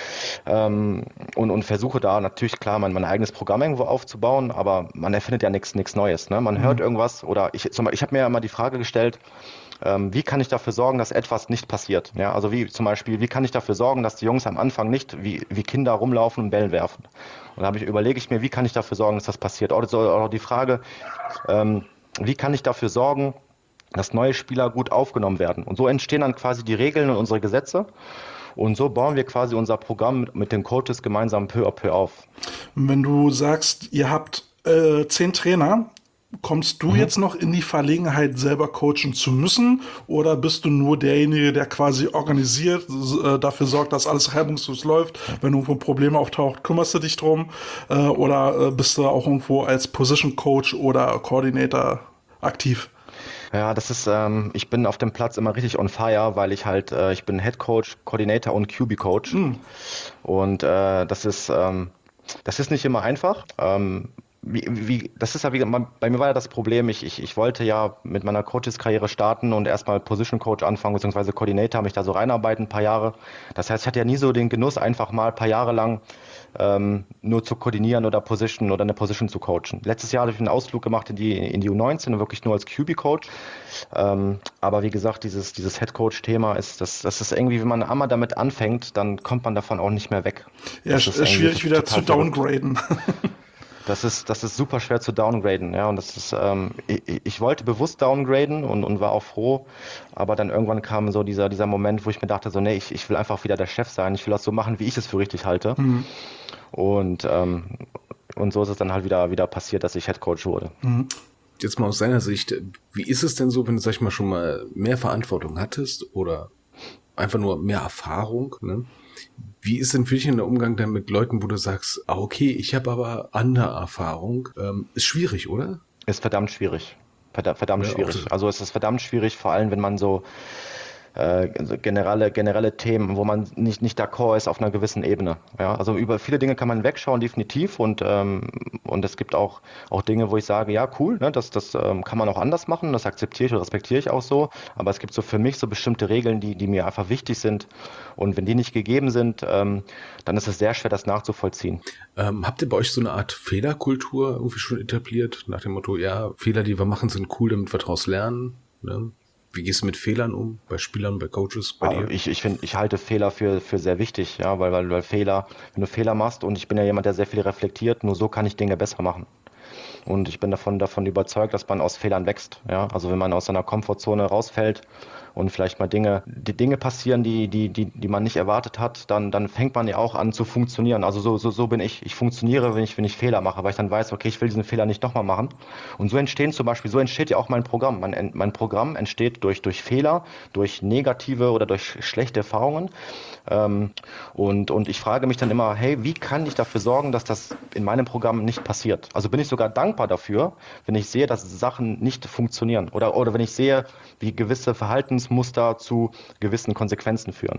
S3: ähm, und, und versuche da natürlich klar mein, mein eigenes Programm irgendwo aufzubauen, aber man erfindet ja nichts nichts Neues. Ne? Man hört irgendwas oder ich, zum Beispiel, ich habe mir ja immer die Frage gestellt, ähm, wie kann ich dafür sorgen, dass etwas nicht passiert? Ja, also wie zum Beispiel, wie kann ich dafür sorgen, dass die Jungs am Anfang nicht wie, wie Kinder rumlaufen und Bällen werfen? Und da habe ich, überlege ich mir, wie kann ich dafür sorgen, dass das passiert? Oder so, oder die Frage, ähm, wie kann ich dafür sorgen, dass neue Spieler gut aufgenommen werden? Und so entstehen dann quasi die Regeln und unsere Gesetze. Und so bauen wir quasi unser Programm mit, mit den Coaches gemeinsam peu à peu auf.
S2: Wenn du sagst, ihr habt äh, zehn Trainer, kommst du mhm. jetzt noch in die Verlegenheit, selber coachen zu müssen? Oder bist du nur derjenige, der quasi organisiert, äh, dafür sorgt, dass alles reibungslos läuft? Wenn irgendwo ein Problem auftaucht, kümmerst du dich drum? Äh, oder äh, bist du auch irgendwo als Position Coach oder Coordinator aktiv?
S3: Ja, das ist, ähm, ich bin auf dem Platz immer richtig on fire, weil ich halt, äh, ich bin Head Coach, Coordinator und Q B Coach. Mhm. Und äh, das ist, ähm, das ist nicht immer einfach. Ähm, Wie, wie, das ist ja wie, bei mir war ja das Problem, ich, ich, ich wollte ja mit meiner Coaches-Karriere starten und erstmal Position Coach anfangen, beziehungsweise Coordinator, mich da so reinarbeiten, ein paar Jahre. Das heißt, ich hatte ja nie so den Genuss, einfach mal ein paar Jahre lang ähm, nur zu koordinieren oder Position oder eine Position zu coachen. Letztes Jahr habe ich einen Ausflug gemacht in die, in die U neunzehn, wirklich nur als Q B-Coach. Ähm, aber wie gesagt, dieses, dieses Head-Coach-Thema ist, das, das ist irgendwie, wenn man einmal damit anfängt, dann kommt man davon auch nicht mehr weg.
S2: Ja, es ist schwierig wieder zu downgraden.
S3: Das ist, das ist super schwer zu downgraden, ja, und das ist, ähm, ich, ich wollte bewusst downgraden und, und war auch froh, aber dann irgendwann kam so dieser, dieser Moment, wo ich mir dachte, so, nee, ich, ich will einfach wieder der Chef sein, ich will das so machen, wie ich es für richtig halte. Mhm. Und, ähm, und so ist es dann halt wieder, wieder passiert, dass ich Headcoach wurde.
S1: Mhm. Jetzt mal aus seiner Sicht, wie ist es denn so, wenn du, sag ich mal, schon mal mehr Verantwortung hattest oder einfach nur mehr Erfahrung, ne? Wie ist denn für dich der Umgang dann mit Leuten, wo du sagst, ah, okay, ich habe aber andere Erfahrung? Ähm, ist schwierig, oder?
S3: Ist verdammt schwierig. Verdammt, verdammt ja, schwierig. Also es ist verdammt schwierig, vor allem wenn man so äh, generelle, generelle Themen, wo man nicht, nicht d'accord ist auf einer gewissen Ebene. Ja, also über viele Dinge kann man wegschauen, definitiv. Und, ähm, und es gibt auch, auch Dinge, wo ich sage, ja, cool, ne, das, das ähm, kann man auch anders machen, das akzeptiere ich und respektiere ich auch so. Aber es gibt so für mich so bestimmte Regeln, die, die mir einfach wichtig sind. Und wenn die nicht gegeben sind, ähm, dann ist es sehr schwer, das nachzuvollziehen.
S1: Ähm, habt ihr bei euch so eine Art Fehlerkultur irgendwie schon etabliert? Nach dem Motto, ja, Fehler, die wir machen, sind cool, damit wir daraus lernen, ne? Wie gehst du mit Fehlern um? Bei Spielern, bei Coaches, bei dir?
S3: Ich, ich finde, ich halte Fehler für, für sehr wichtig, ja, weil, weil, weil Fehler, wenn du Fehler machst, und ich bin ja jemand, der sehr viel reflektiert, nur so kann ich Dinge besser machen. Und ich bin davon, davon überzeugt, dass man aus Fehlern wächst, ja. Also wenn man aus seiner Komfortzone rausfällt und vielleicht mal Dinge, die Dinge passieren, die, die, die, die man nicht erwartet hat, dann, dann fängt man ja auch an zu funktionieren. Also so, so, so bin ich. Ich funktioniere, wenn ich, wenn ich Fehler mache, weil ich dann weiß, okay, ich will diesen Fehler nicht nochmal machen. Und so entstehen zum Beispiel, so entsteht ja auch mein Programm. Mein, mein Programm entsteht durch, durch Fehler, durch negative oder durch schlechte Erfahrungen. Ähm, und, und ich frage mich dann immer, hey, wie kann ich dafür sorgen, dass das in meinem Programm nicht passiert? Also bin ich sogar dankbar dafür, wenn ich sehe, dass Sachen nicht funktionieren. Oder, oder wenn ich sehe, wie gewisse Verhaltensmuster zu gewissen Konsequenzen führen.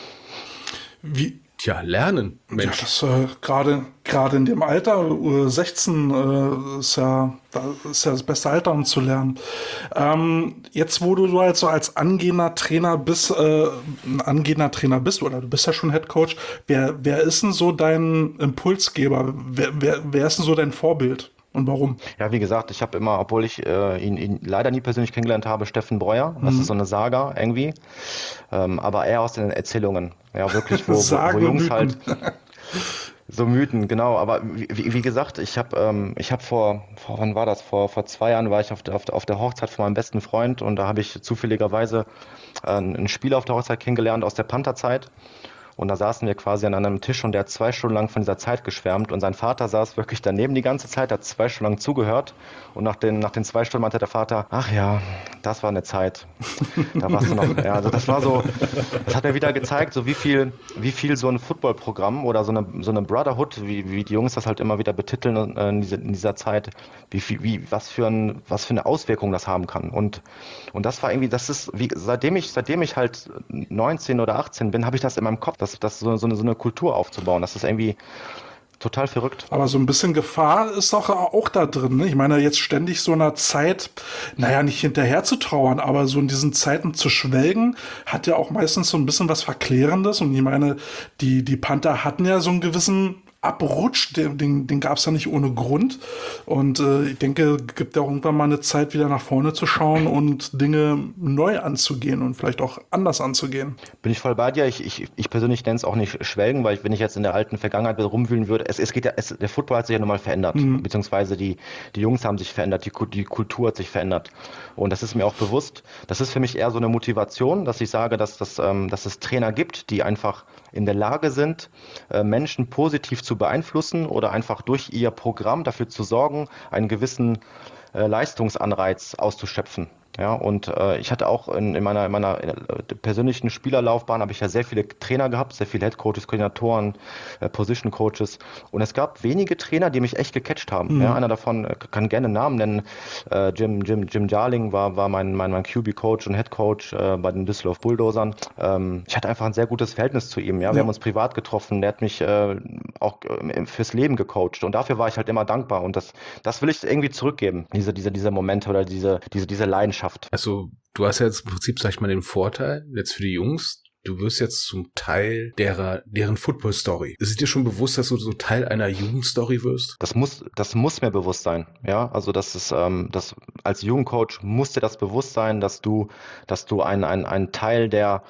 S2: Wie?
S1: Tja, lernen, Mensch.
S2: Ja, das äh, gerade gerade in dem Alter, äh, sechzehn, äh, ist ja das ist ja das beste Alter, um zu lernen. Ähm, jetzt, wo du so als, so als angehender Trainer bist, äh, ein angehender Trainer bist, oder du bist ja schon Head Coach, wer, wer ist denn so dein Impulsgeber? Wer, wer, wer ist denn so dein Vorbild? Und warum?
S3: Ja, wie gesagt, ich habe immer, obwohl ich äh, ihn, ihn leider nie persönlich kennengelernt habe, Steffen Breuer. Das mhm. ist so eine Saga irgendwie. Ähm, aber eher aus den Erzählungen. Ja, wirklich, wo, wo, wo Jungs Mythen. halt so Mythen, genau. Aber wie, wie gesagt, ich habe ähm, ich habe vor, vor, wann war das? Vor, vor zwei Jahren war ich auf der, auf der, auf der Hochzeit von meinem besten Freund und da habe ich zufälligerweise äh, einen Spieler auf der Hochzeit kennengelernt aus der Panther-Zeit. und da saßen wir quasi an einem Tisch und der hat zwei Stunden lang von dieser Zeit geschwärmt und sein Vater saß wirklich daneben die ganze Zeit, hat zwei Stunden lang zugehört und nach den, nach den zwei Stunden meinte der Vater, ach ja, das war eine Zeit. Da warst du noch, ja, also das war so, das hat mir wieder gezeigt, so wie viel, wie viel so ein Footballprogramm oder so eine, so eine Brotherhood, wie, wie die Jungs das halt immer wieder betiteln äh, in, diese, in dieser Zeit, wie viel, wie, was für ein, was für eine Auswirkung das haben kann. Und, und das war irgendwie, das ist, wie, seitdem ich, seitdem ich halt neunzehn oder achtzehn bin, habe ich das in meinem Kopf, das, das so, so, eine, so eine Kultur aufzubauen. Das ist irgendwie total verrückt.
S2: Aber so ein bisschen Gefahr ist doch auch da drin. Ne? Ich meine, jetzt ständig so einer Zeit, naja, nicht hinterher zu trauern, aber so in diesen Zeiten zu schwelgen, hat ja auch meistens so ein bisschen was Verklärendes. Und ich meine, die, die Panther hatten ja so einen gewissen Abrutsch, den, den, den gab es ja nicht ohne Grund. Und äh, ich denke, es gibt ja auch irgendwann mal eine Zeit, wieder nach vorne zu schauen und Dinge neu anzugehen und vielleicht auch anders anzugehen.
S3: Bin ich voll bei dir. Ich, ich, ich persönlich nenne es auch nicht schwelgen, weil ich, wenn ich jetzt in der alten Vergangenheit rumwühlen würde, es, es geht ja, es, der Football hat sich ja nun mal verändert, mhm. beziehungsweise die, die Jungs haben sich verändert, die, die Kultur hat sich verändert. Und das ist mir auch bewusst. Das ist für mich eher so eine Motivation, dass ich sage, dass, das, ähm, dass es Trainer gibt, die einfach in der Lage sind, äh, Menschen positiv zu beeinflussen oder einfach durch ihr Programm dafür zu sorgen, einen gewissen äh, Leistungsanreiz auszuschöpfen. Ja, und äh, ich hatte auch in, in meiner, in meiner äh, persönlichen Spielerlaufbahn habe ich ja sehr viele Trainer gehabt, sehr viele Headcoaches, Koordinatoren, äh, Position Coaches. Und es gab wenige Trainer, die mich echt gecatcht haben. Mhm. Ja, einer davon äh, kann gerne einen Namen nennen. Äh, Jim, Jim, Jim Darling war, war mein, mein, mein Q B-Coach und Headcoach äh, bei den Düsseldorf Bulldozern. Ähm, ich hatte einfach ein sehr gutes Verhältnis zu ihm. Ja, wir mhm. haben uns privat getroffen. Der hat mich äh, auch äh, fürs Leben gecoacht. Und dafür war ich halt immer dankbar. Und das, das will ich irgendwie zurückgeben. Diese, diese, diese Momente oder diese, diese, diese Leidenschaft.
S1: Also du hast ja jetzt im Prinzip, sag ich mal, den Vorteil, jetzt für die Jungs, du wirst jetzt zum Teil derer, deren Football-Story. Ist es dir schon bewusst, dass du so Teil einer Jugendstory wirst?
S3: Das muss, das muss mir bewusst sein. Ja, also das ist, ähm, das, als Jugendcoach muss dir das bewusst sein, dass du, dass du ein, ein, ein Teil der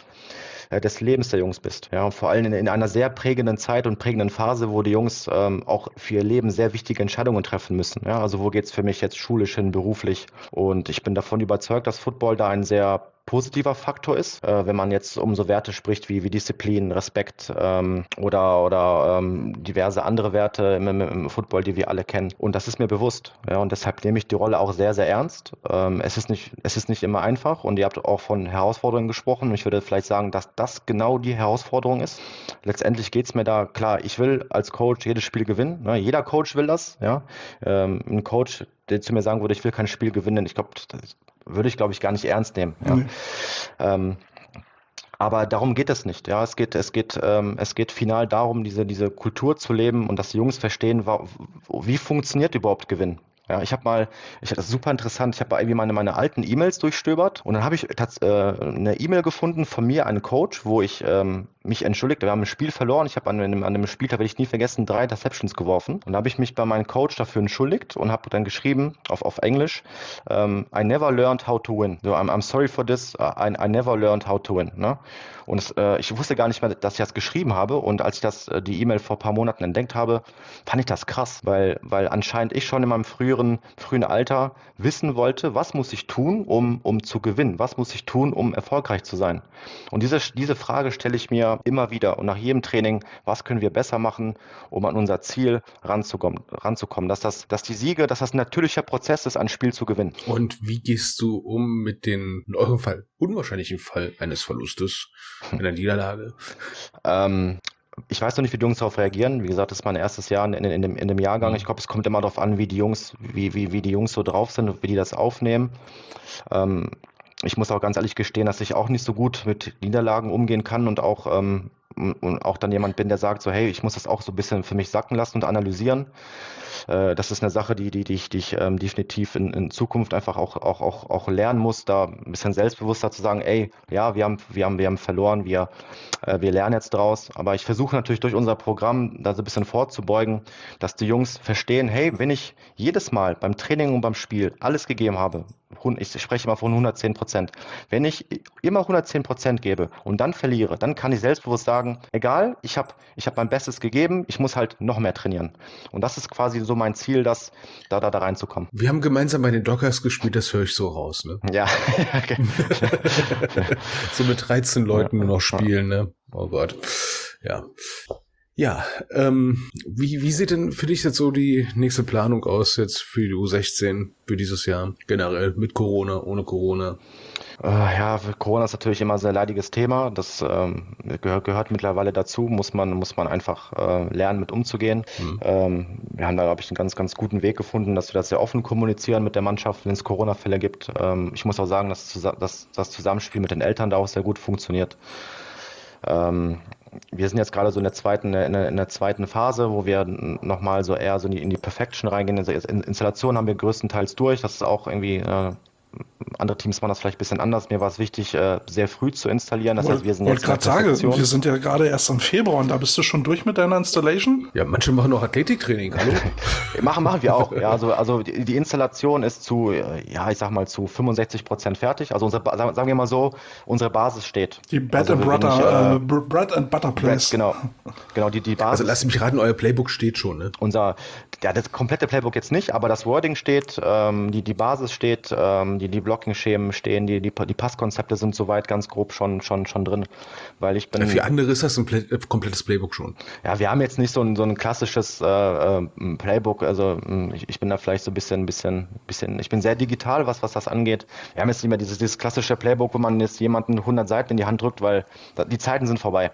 S3: des Lebens der Jungs bist. Ja, und vor allem in, in einer sehr prägenden Zeit und prägenden Phase, wo die Jungs ähm, auch für ihr Leben sehr wichtige Entscheidungen treffen müssen. Ja, also wo geht's für mich jetzt schulisch hin, beruflich? Und ich bin davon überzeugt, dass Football da ein sehr positiver Faktor ist, äh, wenn man jetzt um so Werte spricht wie, wie Disziplin, Respekt ähm, oder, oder ähm, diverse andere Werte im, im, im Football, die wir alle kennen. Und das ist mir bewusst. Ja, und deshalb nehme ich die Rolle auch sehr, sehr ernst. Ähm, es ist nicht, es ist nicht immer einfach und ihr habt auch von Herausforderungen gesprochen. Ich würde vielleicht sagen, dass das genau die Herausforderung ist. Letztendlich geht es mir da, klar, ich will als Coach jedes Spiel gewinnen. Ne? Jeder Coach will das. Ja? Ähm, ein Coach, der zu mir sagen würde, ich will kein Spiel gewinnen, ich glaube, das würde ich, glaube ich, gar nicht ernst nehmen. Ja. Nee. Ähm, aber darum geht es nicht. Ja, es geht, es geht, ähm, es geht final darum, diese, diese Kultur zu leben und dass die Jungs verstehen, wie funktioniert überhaupt Gewinn. Ja, ich habe mal, ich das ist super interessant, ich habe irgendwie meine, meine alten E-Mails durchstöbert und dann habe ich tats- äh, eine E-Mail gefunden von mir, einen Coach, wo ich ähm, mich entschuldigt, wir haben ein Spiel verloren, ich habe an einem, an einem Spiel, da werde ich nie vergessen, drei Interceptions geworfen und da habe ich mich bei meinem Coach dafür entschuldigt und habe dann geschrieben, auf, auf Englisch, ähm, I never learned how to win. So, I'm, I'm sorry for this, I, I never learned how to win. Ne? Und es, äh, ich wusste gar nicht mehr, dass ich das geschrieben habe und als ich das, äh, die E-Mail vor ein paar Monaten entdeckt habe, fand ich das krass, weil, weil anscheinend ich schon in meinem früheren frühen Alter wissen wollte, was muss ich tun, um, um zu gewinnen? Was muss ich tun, um erfolgreich zu sein? Und diese, diese Frage stelle ich mir immer wieder und nach jedem Training, was können wir besser machen, um an unser Ziel ranzukommen, ranzukommen? Dass, das, dass die Siege, dass das ein natürlicher Prozess ist, ein Spiel zu gewinnen.
S1: Und wie gehst du um mit dem, in eurem Fall, unwahrscheinlichen Fall eines Verlustes, einer Niederlage?
S3: ähm, Ich weiß noch nicht, wie die Jungs darauf reagieren. Wie gesagt, das ist mein erstes Jahr in, in, in, dem, in dem Jahrgang. Ich glaube, es kommt immer darauf an, wie die Jungs, wie, wie, wie die Jungs so drauf sind und wie die das aufnehmen. Ähm, ich muss auch ganz ehrlich gestehen, dass ich auch nicht so gut mit Niederlagen umgehen kann und auch, ähm, und auch dann jemand bin, der sagt so, hey, ich muss das auch so ein bisschen für mich sacken lassen und analysieren. Äh, das ist eine Sache, die, die, die ich, die ich ähm, definitiv in, in Zukunft einfach auch, auch, auch, auch lernen muss, da ein bisschen selbstbewusster zu sagen, ey, ja, wir haben, wir haben, wir haben verloren, wir, äh, wir lernen jetzt draus. Aber ich versuche natürlich durch unser Programm da so ein bisschen vorzubeugen, dass die Jungs verstehen, hey, wenn ich jedes Mal beim Training und beim Spiel alles gegeben habe, ich spreche immer von hundertzehn Prozent, wenn ich immer hundertzehn Prozent gebe und dann verliere, dann kann ich selbstbewusst sagen, egal, ich habe ich hab mein Bestes gegeben, ich muss halt noch mehr trainieren. Und das ist quasi so mein Ziel, dass da, da, da reinzukommen.
S1: Wir haben gemeinsam bei den Dockers gespielt, das höre ich so raus, ne?
S3: Ja. Okay.
S1: So mit dreizehn Leuten nur noch spielen, ne? Oh Gott. Ja. Ja, ähm, wie, wie sieht denn für dich jetzt so die nächste Planung aus jetzt für die U sechzehn für dieses Jahr? Generell mit Corona, ohne Corona?
S3: Äh, ja, Corona ist natürlich immer ein sehr leidiges Thema. Das ähm, gehört, gehört mittlerweile dazu, muss man, muss man einfach äh, lernen, mit umzugehen. Mhm. Ähm, wir haben da, glaube ich, einen ganz, ganz guten Weg gefunden, dass wir das sehr offen kommunizieren mit der Mannschaft, wenn es Corona-Fälle gibt. Ähm, ich muss auch sagen, dass, dass das Zusammenspiel mit den Eltern da auch sehr gut funktioniert. Ähm, wir sind jetzt gerade so in der zweiten, in der, in der zweiten Phase, wo wir nochmal so eher so in die, in die Perfection reingehen. Also Installation haben wir größtenteils durch. Das ist auch irgendwie, äh, andere Teams machen das vielleicht ein bisschen anders. Mir war es wichtig, äh, sehr früh zu installieren. Das heißt, wir sind jetzt in der Perfektion.
S2: Wir sind ja gerade erst im Februar und da bist du schon durch mit deiner Installation?
S1: Ja, manche machen noch Athletiktraining, hallo?
S3: machen, machen wir auch. Ja, also, also die, die Installation ist zu, ja, ich sag mal, zu fünfundsechzig Prozent fertig. Also unsere, sagen wir mal so, unsere Basis steht.
S2: Die Bread,
S3: also
S2: and, butter, nicht, äh, Bread and Butter Place.
S3: Bread, genau, genau die, die Basis.
S1: Also lasst mich raten, euer Playbook steht schon, ne?
S3: Unser, ja, das komplette Playbook jetzt nicht, aber das Wording steht, ähm, die, die Basis steht, ähm, die, die Blocking-Schemen stehen, die, die, die Passkonzepte sind soweit ganz grob schon, schon, schon drin, weil ich bin...
S1: Ja, für andere ist das ein Play- komplettes Playbook schon.
S3: Ja, wir haben jetzt nicht so ein, so ein klassisches äh, Playbook, also ich, ich bin da vielleicht so ein bisschen, bisschen, bisschen, ich bin sehr digital, was, was das angeht. Wir haben jetzt nicht mehr dieses, dieses klassische Playbook, wo man jetzt jemanden hundert Seiten in die Hand drückt, weil die Zeiten sind vorbei.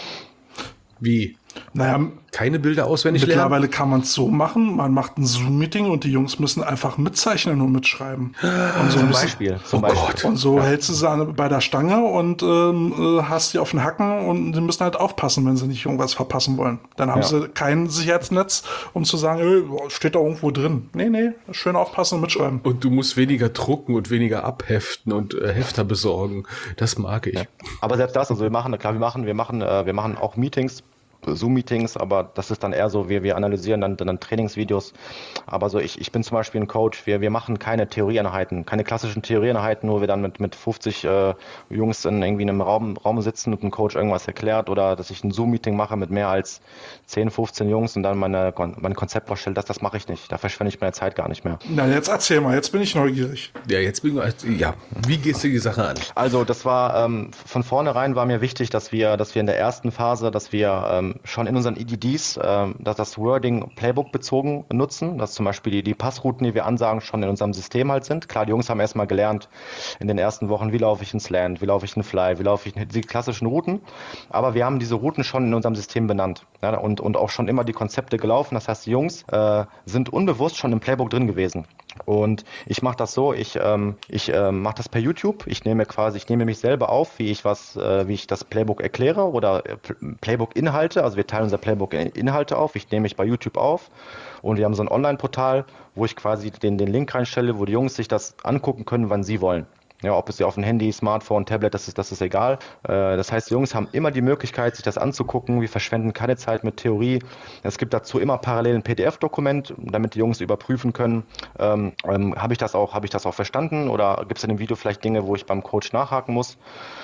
S1: Wie?
S2: Naja,
S1: keine Bilder auswendig lernen?
S2: Mittlerweile kann man es so machen, man macht ein Zoom-Meeting und die Jungs müssen einfach mitzeichnen und mitschreiben. Und so
S3: zum Beispiel. Zum
S2: oh
S3: Beispiel.
S2: Gott. Und so ja. hältst du sie bei der Stange und ähm, hast sie auf den Hacken und die müssen halt aufpassen, wenn sie nicht irgendwas verpassen wollen. Dann haben ja. sie kein Sicherheitsnetz, um zu sagen, hey, steht da irgendwo drin. Nee, nee, schön aufpassen und mitschreiben.
S1: Und du musst weniger drucken und weniger abheften und äh, Hefter besorgen. Das mag ich.
S3: Ja. Aber selbst das, also wir machen, klar, wir machen, wir machen, äh, wir machen auch Meetings, Zoom-Meetings, aber das ist dann eher so, wir, wir analysieren dann, dann Trainingsvideos. Aber so, ich, ich bin zum Beispiel ein Coach, wir, wir machen keine Theorieeinheiten, keine klassischen Theorieeinheiten, wo wir dann mit, mit fünfzig äh, Jungs in irgendwie einem Raum, Raum sitzen und ein Coach irgendwas erklärt oder dass ich ein Zoom-Meeting mache mit mehr als zehn, fünfzehn Jungs und dann meine, mein Konzept vorstelle, das, das mache ich nicht. Da verschwende ich meine Zeit gar nicht mehr.
S2: Na, jetzt erzähl mal, jetzt bin ich neugierig.
S1: Ja, jetzt bin ich, ja, wie gehst du die Sache an?
S3: Also, das war, ähm, von vornherein war mir wichtig, dass wir, dass wir in der ersten Phase, dass wir ähm, schon in unseren E D Ds äh, dass das Wording Playbook bezogen nutzen, dass zum Beispiel die, die Passrouten, die wir ansagen, schon in unserem System halt sind. Klar, die Jungs haben erstmal gelernt in den ersten Wochen, wie laufe ich ins Land, wie laufe ich in Fly, wie laufe ich in die klassischen Routen, aber wir haben diese Routen schon in unserem System benannt, ja, und, und auch schon immer die Konzepte gelaufen, das heißt, die Jungs äh, sind unbewusst schon im Playbook drin gewesen. Und ich mache das so, ich, ähm, ich äh, mache das per YouTube, ich nehme quasi, ich nehme mich selber auf, wie ich was, äh, wie ich das Playbook erkläre oder äh, Playbook-Inhalte, also wir teilen unser Playbook-Inhalte auf, ich nehme mich bei YouTube auf und wir haben so ein Online-Portal, wo ich quasi den, den Link reinstelle, wo die Jungs sich das angucken können, wann sie wollen. Ja, ob es ja auf dem Handy, Smartphone, Tablet, das ist, das ist egal. Äh, das heißt, die Jungs haben immer die Möglichkeit, sich das anzugucken. Wir verschwenden keine Zeit mit Theorie. Es gibt dazu immer parallel ein P D F-Dokument, damit die Jungs überprüfen können, ähm, ähm, habe ich das auch, habe ich das auch verstanden oder gibt es in dem Video vielleicht Dinge, wo ich beim Coach nachhaken muss?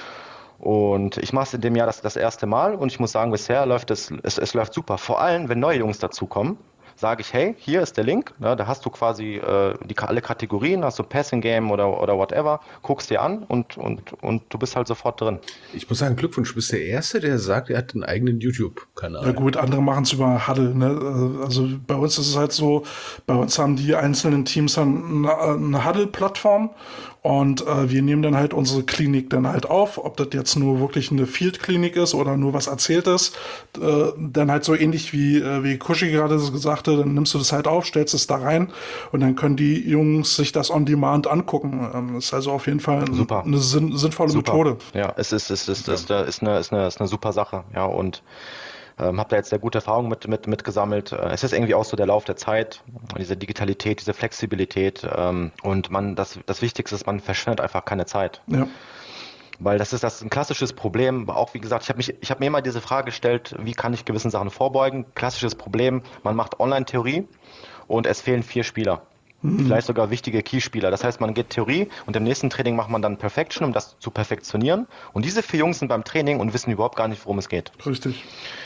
S3: Und ich mache es in dem Jahr das, das erste Mal und ich muss sagen, bisher läuft es, es, es läuft super. Vor allem, wenn neue Jungs dazukommen, sage ich, hey, hier ist der Link, ne, da hast du quasi äh, die, alle Kategorien, hast du Passing Game oder, oder whatever, guckst dir an und, und, und du bist halt sofort drin.
S1: Ich muss sagen, Glückwunsch, du bist der Erste, der sagt, er hat einen eigenen YouTube-Kanal.
S2: Ja gut, andere machen es über Huddle, ne? Also bei uns ist es halt so, bei uns haben die einzelnen Teams dann eine, eine Huddle-Plattform und äh, wir nehmen dann halt unsere Klinik dann halt auf, ob das jetzt nur wirklich eine Field-Klinik ist oder nur was erzählt ist, äh, dann halt so ähnlich wie, äh, wie Kushi gerade gesagt hat, dann nimmst du das halt auf, stellst es da rein und dann können die Jungs sich das on demand angucken. Ähm, das ist also auf jeden Fall
S3: super.
S2: eine sinn- sinnvolle
S3: super.
S2: Methode.
S3: Ja, es ist, es ist, es ist, ist, eine, ist, eine, ist eine super Sache, ja, und Ähm, habe da jetzt sehr gute Erfahrungen mit, mit, mit gesammelt. Äh, es ist irgendwie auch so der Lauf der Zeit, diese Digitalität, diese Flexibilität ähm, und man, das, das Wichtigste ist, man verschwendet einfach keine Zeit.
S2: Ja.
S3: Weil das ist das ist ein klassisches Problem, auch wie gesagt, ich habe mich, ich habe mir immer diese Frage gestellt, wie kann ich gewissen Sachen vorbeugen? Klassisches Problem, man macht Online-Theorie und es fehlen vier Spieler. Mhm. Vielleicht sogar wichtige Keyspieler. Das heißt, man geht Theorie und im nächsten Training macht man dann Perfection, um das zu perfektionieren. Und diese vier Jungs sind beim Training und wissen überhaupt gar nicht, worum es geht.
S2: Richtig.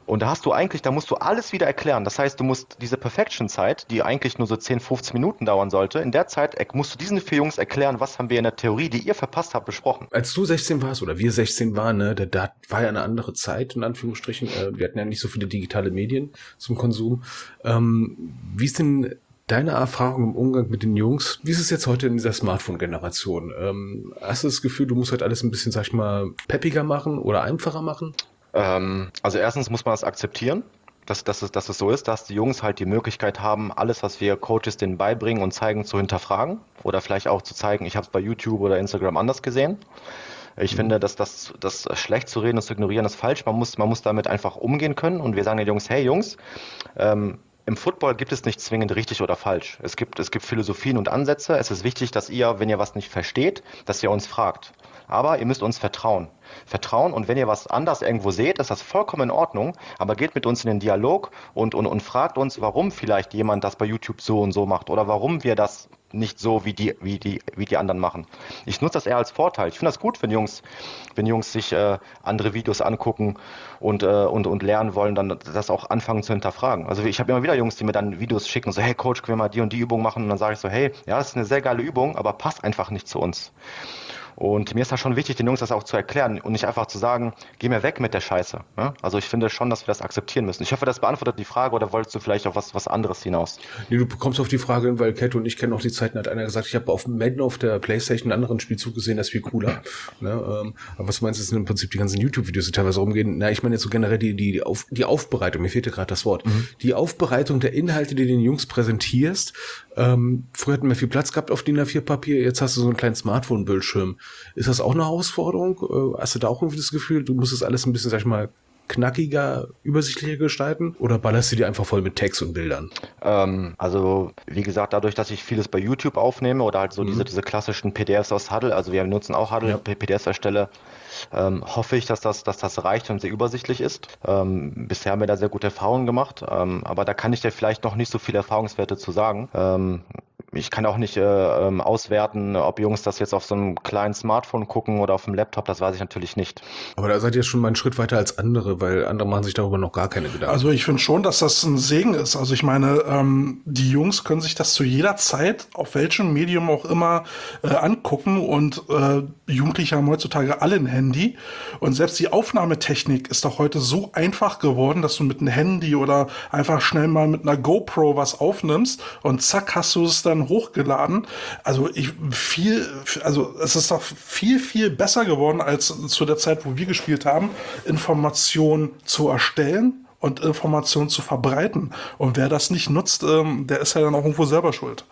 S3: Und da hast du eigentlich, da musst du alles wieder erklären. Das heißt, du musst diese Perfection-Zeit, die eigentlich nur so zehn, fünfzehn Minuten dauern sollte, in der Zeit musst du diesen vier Jungs erklären, was haben wir in der Theorie, die ihr verpasst habt, besprochen.
S1: Als du sechzehn warst oder wir sechzehn waren, ne, da, da war ja eine andere Zeit, in Anführungsstrichen. Äh, wir hatten ja nicht so viele digitale Medien zum Konsum. Ähm, wie ist denn deine Erfahrung im Umgang mit den Jungs? Wie ist es jetzt heute in dieser Smartphone-Generation? Ähm, hast du das Gefühl, du musst halt alles ein bisschen, sag ich mal, peppiger machen oder einfacher machen?
S3: Ähm, also erstens muss man das akzeptieren, dass, dass, es, dass es so ist, dass die Jungs halt die Möglichkeit haben, alles, was wir Coaches denen beibringen und zeigen, zu hinterfragen oder vielleicht auch zu zeigen, ich habe es bei YouTube oder Instagram anders gesehen. Ich mhm. finde, dass das, das schlecht zu reden und zu ignorieren ist falsch. Man muss, man muss damit einfach umgehen können und wir sagen den Jungs, hey Jungs, ähm, im Football gibt es nicht zwingend richtig oder falsch. Es gibt, es gibt Philosophien und Ansätze. Es ist wichtig, dass ihr, wenn ihr was nicht versteht, dass ihr uns fragt. Aber ihr müsst uns vertrauen. Vertrauen und wenn ihr was anders irgendwo seht, ist das vollkommen in Ordnung, aber geht mit uns in den Dialog und, und, und fragt uns, warum vielleicht jemand das bei YouTube so und so macht oder warum wir das nicht so wie die, wie die, wie die anderen machen. Ich nutze das eher als Vorteil. Ich finde das gut, wenn Jungs, wenn Jungs sich äh, andere Videos angucken und, äh, und, und lernen wollen, dann das auch anfangen zu hinterfragen. Also ich habe immer wieder Jungs, die mir dann Videos schicken und so, hey Coach, können wir mal die und die Übung machen? Und dann sage ich so, hey, ja, das ist eine sehr geile Übung, aber passt einfach nicht zu uns. Und mir ist das schon wichtig, den Jungs das auch zu erklären und nicht einfach zu sagen, geh mir weg mit der Scheiße. Ja? Also ich finde schon, dass wir das akzeptieren müssen. Ich hoffe, das beantwortet die Frage oder wolltest du vielleicht auf was, was anderes hinaus?
S1: Nee, du kommst auf die Frage hin, weil Cat und ich kennen noch die Zeiten, hat einer gesagt, ich habe auf Madden auf der Playstation einen anderen Spielzug gesehen, das ist viel cooler. ne, ähm, aber was meinst du, sind im Prinzip die ganzen YouTube-Videos, die teilweise rumgehen? Na, ich meine jetzt so generell die, die, die, auf, die Aufbereitung, mir fehlte gerade das Wort, mhm. die Aufbereitung der Inhalte, die du den Jungs präsentierst. Ähm, früher hatten wir viel Platz gehabt auf D I N A vier Papier, jetzt hast du so einen kleinen Smartphone-Bildschirm. Ist das auch eine Herausforderung? Äh, hast du da auch irgendwie das Gefühl, du musst das alles ein bisschen, sag ich mal, knackiger, übersichtlicher gestalten? Oder ballerst du die einfach voll mit Text und Bildern?
S3: Ähm, also, wie gesagt, dadurch, dass ich vieles bei YouTube aufnehme oder halt so mhm. diese, diese klassischen P D Fs aus Huddle, also wir nutzen auch Huddle, ja. P D Fs erstelle, ähm, hoffe ich, dass das, dass das reicht und sehr übersichtlich ist. Ähm, bisher haben wir da sehr gute Erfahrungen gemacht, ähm, aber da kann ich dir vielleicht noch nicht so viele Erfahrungswerte zu sagen. Ähm, Ich kann auch nicht äh, ähm, auswerten, ob Jungs das jetzt auf so einem kleinen Smartphone gucken oder auf dem Laptop, das weiß ich natürlich nicht.
S1: Aber da seid ihr schon mal einen Schritt weiter als andere, weil andere machen sich darüber noch gar keine Gedanken.
S2: Also ich finde schon, dass das ein Segen ist. Also ich meine, ähm, die Jungs können sich das zu jeder Zeit, auf welchem Medium auch immer, äh, angucken und äh, Jugendliche haben heutzutage alle ein Handy. Und selbst die Aufnahmetechnik ist doch heute so einfach geworden, dass du mit einem Handy oder einfach schnell mal mit einer GoPro was aufnimmst und zack, hast du es dann hochgeladen. Also ich viel, also es ist doch viel, viel besser geworden als zu der Zeit, wo wir gespielt haben, Informationen zu erstellen und Informationen zu verbreiten. Und wer das nicht nutzt, ähm, der ist ja dann auch irgendwo selber schuld.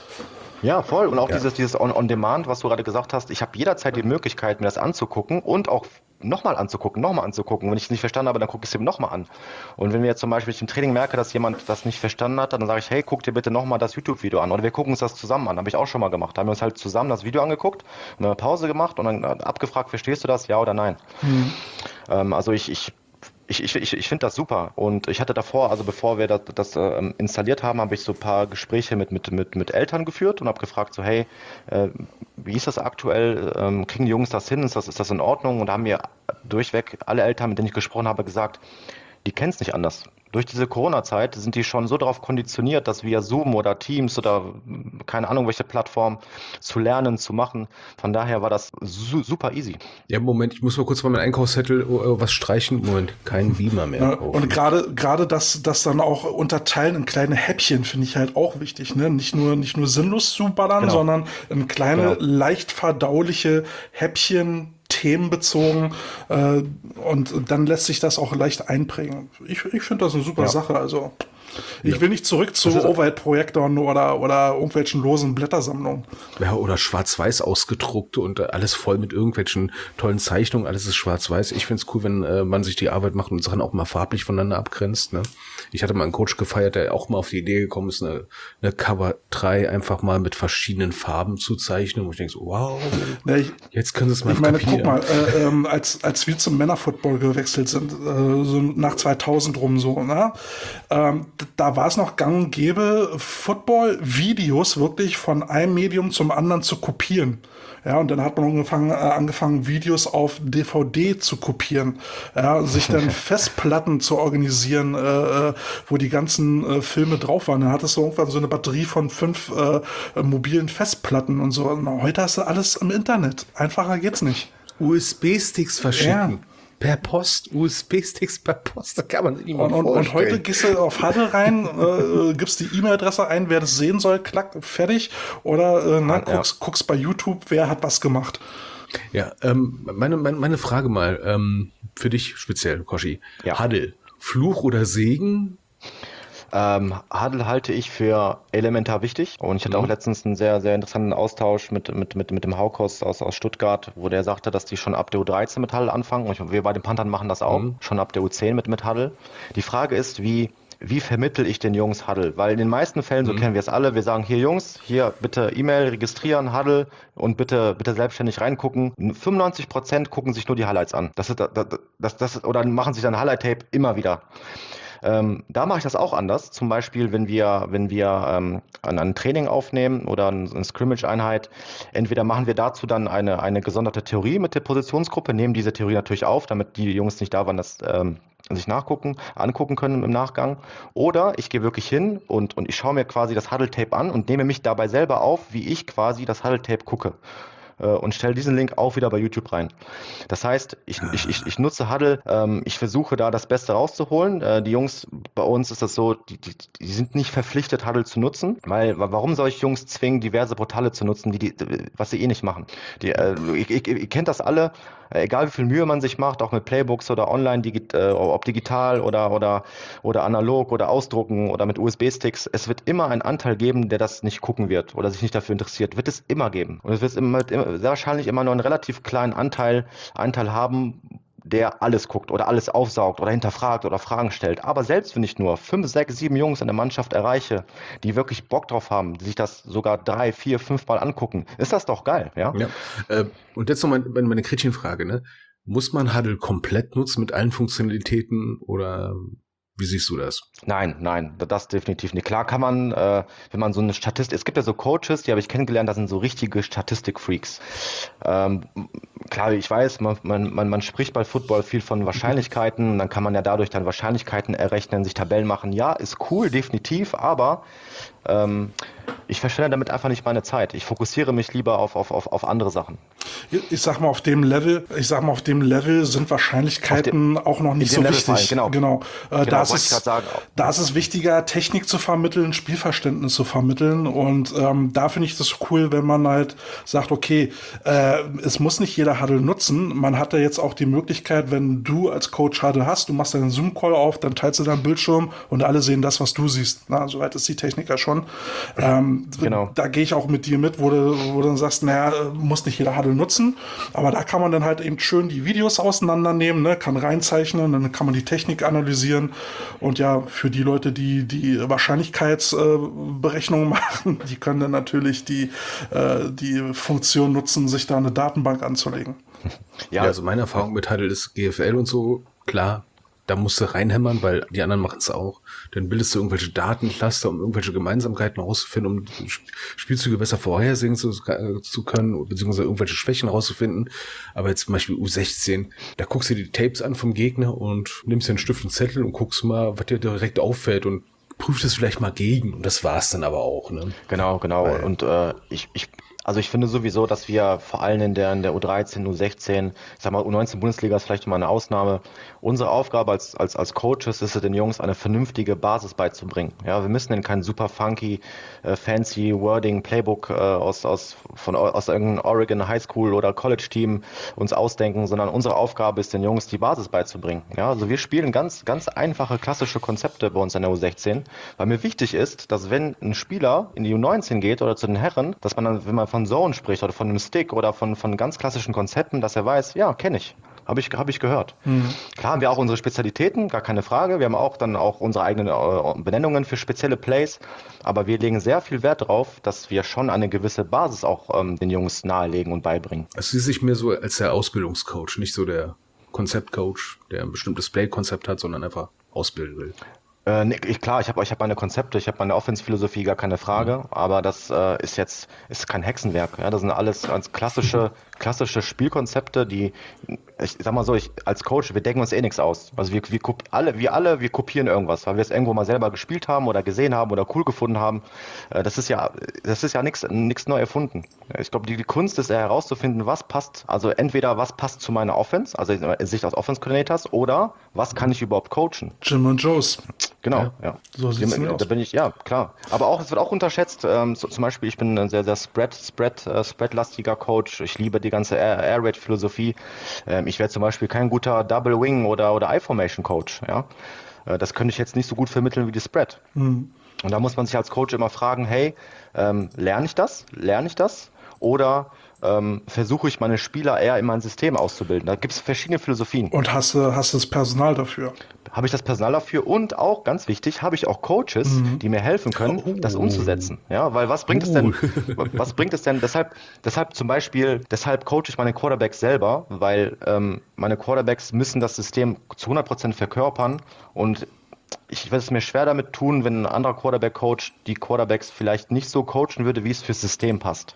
S3: Ja, voll. Und auch
S1: ja.
S3: dieses, dieses On-on-Demand, was du gerade gesagt hast. Ich habe jederzeit die Möglichkeit, mir das anzugucken und auch nochmal anzugucken, nochmal anzugucken. Wenn ich es nicht verstanden habe, dann gucke ich es eben nochmal an. Und wenn wir jetzt zum Beispiel im Training merke, dass jemand das nicht verstanden hat, dann sage ich, hey, guck dir bitte nochmal das YouTube-Video an. Oder wir gucken uns das zusammen an. Habe ich auch schon mal gemacht. Da haben wir uns halt zusammen das Video angeguckt, eine Pause gemacht und dann abgefragt, verstehst du das, ja oder nein? Mhm. Ähm, also ich, ich Ich, ich, ich, ich finde das super und ich hatte davor, also bevor wir das, das äh, installiert haben, habe ich so ein paar Gespräche mit, mit, mit, mit Eltern geführt und habe gefragt so, hey, äh, wie ist das aktuell, ähm, kriegen die Jungs das hin, ist das, ist das in Ordnung? Und da haben mir durchweg alle Eltern, mit denen ich gesprochen habe, gesagt, die kennen es nicht anders. Durch diese Corona-Zeit sind die schon so darauf konditioniert, dass via Zoom oder Teams oder keine Ahnung welche Plattform zu lernen, zu machen. Von daher war das su- super easy.
S1: Ja, Moment, ich muss mal kurz mal meinen Einkaufszettel uh, was streichen. Moment, kein Beamer mehr.
S2: Ja, und gerade gerade das das dann auch unterteilen in kleine Häppchen finde ich halt auch wichtig, ne? Nicht nur nicht nur sinnlos zu ballern, genau. sondern in kleine, genau. leicht verdauliche Häppchen, themenbezogen äh, und dann lässt sich das auch leicht einprägen. Ich, ich finde das eine super ja. Sache. Also ich ja. will nicht zurück zu Overhead-Projektoren oder, oder irgendwelchen losen Blättersammlungen.
S1: Ja, oder schwarz-weiß ausgedruckt und alles voll mit irgendwelchen tollen Zeichnungen. Alles ist schwarz-weiß. Ich finde es cool, wenn äh, man sich die Arbeit macht und Sachen auch mal farblich voneinander abgrenzt. Ne? Ich hatte mal einen Coach gefeiert, der auch mal auf die Idee gekommen ist, eine, eine Cover drei einfach mal mit verschiedenen Farben zu zeichnen. Und ich denke so, wow, ja, ich, jetzt können sie es mal
S2: Ich meine, kapieren. Guck mal, äh, ähm, als, als wir zum Männerfootball gewechselt sind, äh, so nach zweitausend rum so, ne? Ähm, da war es noch gang und gäbe, Football-Videos wirklich von einem Medium zum anderen zu kopieren. Ja, und dann hat man angefangen, äh, angefangen Videos auf D V D zu kopieren, ja, sich dann Festplatten zu organisieren, äh, wo die ganzen äh, Filme drauf waren. Dann hattest du irgendwann so eine Batterie von fünf äh, mobilen Festplatten und so. Und heute hast du alles im Internet. Einfacher geht's nicht.
S1: U S B-Sticks verschicken.
S2: Ja.
S1: Per Post, U S B-Sticks per Post, da kann man sich nicht mal
S2: Und, und,
S1: vorstellen.
S2: und heute gehst du auf Huddle rein, äh, gibst die E-Mail-Adresse ein, wer das sehen soll, klack, fertig. Oder äh, na,
S3: Ja.
S2: guckst, guckst bei YouTube, wer hat was gemacht.
S1: Ja, ähm, meine, meine, meine Frage mal, ähm, für dich speziell, Koshi.
S3: Ja.
S1: Huddle, Fluch oder Segen?
S3: Ähm, Huddle halte ich für elementar wichtig und ich hatte
S1: Mhm.
S3: auch letztens einen sehr, sehr interessanten Austausch mit, mit, mit, mit dem Haukos aus, aus Stuttgart, wo der sagte, dass die schon ab der U dreizehn mit Huddle anfangen und ich, wir bei den Panthern machen das auch,
S1: Mhm.
S3: schon ab der U zehn mit, mit Huddle. Die Frage ist, wie Wie vermittel ich den Jungs Huddle? Weil in den meisten Fällen, so
S1: Mhm.
S3: kennen wir es alle, wir sagen hier Jungs, hier bitte E-Mail registrieren, Huddle und bitte bitte selbstständig reingucken. fünfundneunzig Prozent gucken sich nur die Highlights an. Das ist, das, das, das, oder machen sich dann Highlight-Tape immer wieder. Ähm, da mache ich das auch anders. Zum Beispiel, wenn wir, wenn wir ähm, ein, ein Training aufnehmen oder ein, eine Scrimmage-Einheit, entweder machen wir dazu dann eine, eine gesonderte Theorie mit der Positionsgruppe, nehmen diese Theorie natürlich auf, damit die Jungs nicht da waren, das ähm, sich nachgucken, angucken können im Nachgang. Oder ich gehe wirklich hin und, und ich schaue mir quasi das Huddle-Tape an und nehme mich dabei selber auf, wie ich quasi das Huddle-Tape gucke. Und stelle diesen Link auch wieder bei YouTube rein. Das heißt, ich, ich, ich, ich nutze Huddle, ähm, ich versuche da das Beste rauszuholen. Äh, die Jungs, bei uns ist das so, die, die, die sind nicht verpflichtet, Huddle zu nutzen, weil warum soll ich Jungs zwingen, diverse Portale zu nutzen, die, die, was sie eh nicht machen? Die, äh, ihr, ihr, ihr kennt das alle, äh, egal wie viel Mühe man sich macht, auch mit Playbooks oder online, digi äh, ob digital oder, oder, oder analog oder ausdrucken oder mit U S B-Sticks, es wird immer einen Anteil geben, der das nicht gucken wird oder sich nicht dafür interessiert, wird es immer geben. Und es wird immer, immer sehr wahrscheinlich immer nur einen relativ kleinen Anteil, Anteil haben, der alles guckt oder alles aufsaugt oder hinterfragt oder Fragen stellt. Aber selbst wenn ich nur fünf, sechs, sieben Jungs in der Mannschaft erreiche, die wirklich Bock drauf haben, die sich das sogar drei, vier, fünf Mal angucken, ist das doch geil, ja?
S1: Ja. Äh, und jetzt noch meine, meine Gretchenfrage, ne? Muss man Huddle komplett nutzen mit allen Funktionalitäten oder wie siehst du das?
S3: Nein, nein, das definitiv nicht. Klar kann man, äh, wenn man so eine Statistik, es gibt ja so Coaches, die habe ich kennengelernt, das sind so richtige Statistik-Freaks. Ähm, klar, ich weiß, man, man, man, man spricht bei Football viel von Wahrscheinlichkeiten, und dann kann man ja dadurch dann Wahrscheinlichkeiten errechnen, sich Tabellen machen. Ja, ist cool, definitiv, aber ähm, ich verschwende damit einfach nicht meine Zeit. Ich fokussiere mich lieber auf, auf, auf, auf andere Sachen.
S2: Ich sag mal, auf dem Level, ich sag mal, auf dem Level sind Wahrscheinlichkeiten
S3: dem,
S2: auch noch nicht so
S3: Level
S2: wichtig.
S3: Fallen, genau.
S2: Genau. Äh,
S3: Genau,
S2: da, ist
S3: wollte ich
S2: es,
S3: grad sagen.
S2: da ist es wichtiger, Technik zu vermitteln, Spielverständnis zu vermitteln. Und ähm, da finde ich das cool, wenn man halt sagt, okay, äh, es muss nicht jeder Huddle nutzen. Man hat ja jetzt auch die Möglichkeit, wenn du als Coach Huddle hast, du machst deinen Zoom-Call auf, dann teilst du deinen Bildschirm und alle sehen das, was du siehst. Na, soweit ist die Technik ja schon. Ähm,
S3: Genau.
S2: Da gehe ich auch mit dir mit, wo du, wo du dann sagst, naja, muss nicht jeder Huddle nutzen. Aber da kann man dann halt eben schön die Videos auseinandernehmen, ne, kann reinzeichnen, dann kann man die Technik analysieren. Und ja, für die Leute, die die Wahrscheinlichkeitsberechnungen äh, machen, die können dann natürlich die, äh, die Funktion nutzen, sich da eine Datenbank anzulegen.
S1: Ja, also meine Erfahrung mit Huddle ist G F L und so, klar, da musst du reinhämmern, weil die anderen machen es auch. Dann bildest du irgendwelche Datencluster, um irgendwelche Gemeinsamkeiten herauszufinden, um Spielzüge besser vorhersehen zu, zu können, beziehungsweise irgendwelche Schwächen herauszufinden. Aber jetzt zum Beispiel U sechzehn, da guckst du dir die Tapes an vom Gegner und nimmst dir einen Stift und Zettel und guckst mal, was dir direkt auffällt und prüfst es vielleicht mal gegen. Und das war's dann aber auch, ne?
S3: Genau, genau. Weil, und äh, ich, ich Also ich finde sowieso, dass wir vor allem in der, in der U dreizehn, U sechzehn, ich sag mal U neunzehn Bundesliga ist vielleicht mal eine Ausnahme. Unsere Aufgabe als, als, als Coaches ist es, den Jungs eine vernünftige Basis beizubringen. Ja, wir müssen ihnen kein super funky, äh, fancy Wording, Playbook äh, aus, aus, von, aus irgendeinem Oregon High School oder College Team uns ausdenken, sondern unsere Aufgabe ist, den Jungs die Basis beizubringen. Ja, also wir spielen ganz, ganz einfache, klassische Konzepte bei uns in der U sechzehn, weil mir wichtig ist, dass wenn ein Spieler in die U neunzehn geht oder zu den Herren, dass man dann, wenn man von Zone spricht oder von einem Stick oder von, von ganz klassischen Konzepten, dass er weiß, ja, kenne ich. Habe ich, hab ich gehört. Mhm. Klar haben wir auch unsere Spezialitäten, gar keine Frage. Wir haben auch dann auch unsere eigenen äh, Benennungen für spezielle Plays. Aber wir legen sehr viel Wert darauf, dass wir schon eine gewisse Basis auch ähm, den Jungs nahelegen und beibringen.
S1: Also sie sich mehr so als der Ausbildungscoach, nicht so der Konzeptcoach, der ein bestimmtes Play-Konzept hat, sondern einfach ausbilden will.
S3: Äh, nee, ich, klar, ich habe ich hab meine Konzepte, ich habe meine Offense-Philosophie, gar keine Frage, aber das äh, ist jetzt ist kein Hexenwerk. Ja? Das sind alles ganz klassische, klassische Spielkonzepte, die, ich sag mal so, ich als Coach, wir denken uns eh nichts aus. Also wir, wir, kopi- alle, wir alle, wir kopieren irgendwas, weil wir es irgendwo mal selber gespielt haben oder gesehen haben oder cool gefunden haben. Äh, das ist ja, das ist ja nichts nichts neu erfunden. Ich glaube, die, die Kunst ist ja herauszufinden, was passt, also entweder was passt zu meiner Offense, also in Sicht als Offense-Coordinators, oder was kann ich überhaupt coachen.
S2: Jim und Joes.
S3: Genau,
S1: Ja,
S3: ja.
S2: so sieht's
S3: Dem-
S2: nämlich
S3: Da
S2: aus.
S3: bin ich, ja, klar. Aber auch, es wird auch unterschätzt. Ähm, so, zum Beispiel, ich bin ein sehr, sehr Spread, Spread, äh, Spread-lastiger Coach. Ich liebe die ganze Air, Air Raid-Philosophie. Ähm, ich wäre zum Beispiel kein guter Double Wing oder, oder I-Formation-Coach, ja. Äh, das könnte ich jetzt nicht so gut vermitteln wie die Spread.
S2: Mhm.
S3: Und da muss man sich als Coach immer fragen, hey, ähm, lerne ich das? Lerne ich das? Oder ähm, versuche ich meine Spieler eher in mein System auszubilden? Da gibt es verschiedene Philosophien.
S2: Und hast du hast du das Personal dafür?
S3: Habe ich das Personal dafür und auch, ganz wichtig, habe ich auch Coaches, die mir helfen können,
S1: Oh.
S3: das umzusetzen. Ja, weil was bringt es denn,
S1: Uh.
S3: was bringt es denn, deshalb, deshalb zum Beispiel, deshalb coache ich meine Quarterbacks selber, weil ähm, meine Quarterbacks müssen das System zu hundert Prozent verkörpern und ich werde es mir schwer damit tun, wenn ein anderer Quarterback-Coach die Quarterbacks vielleicht nicht so coachen würde, wie es fürs System passt.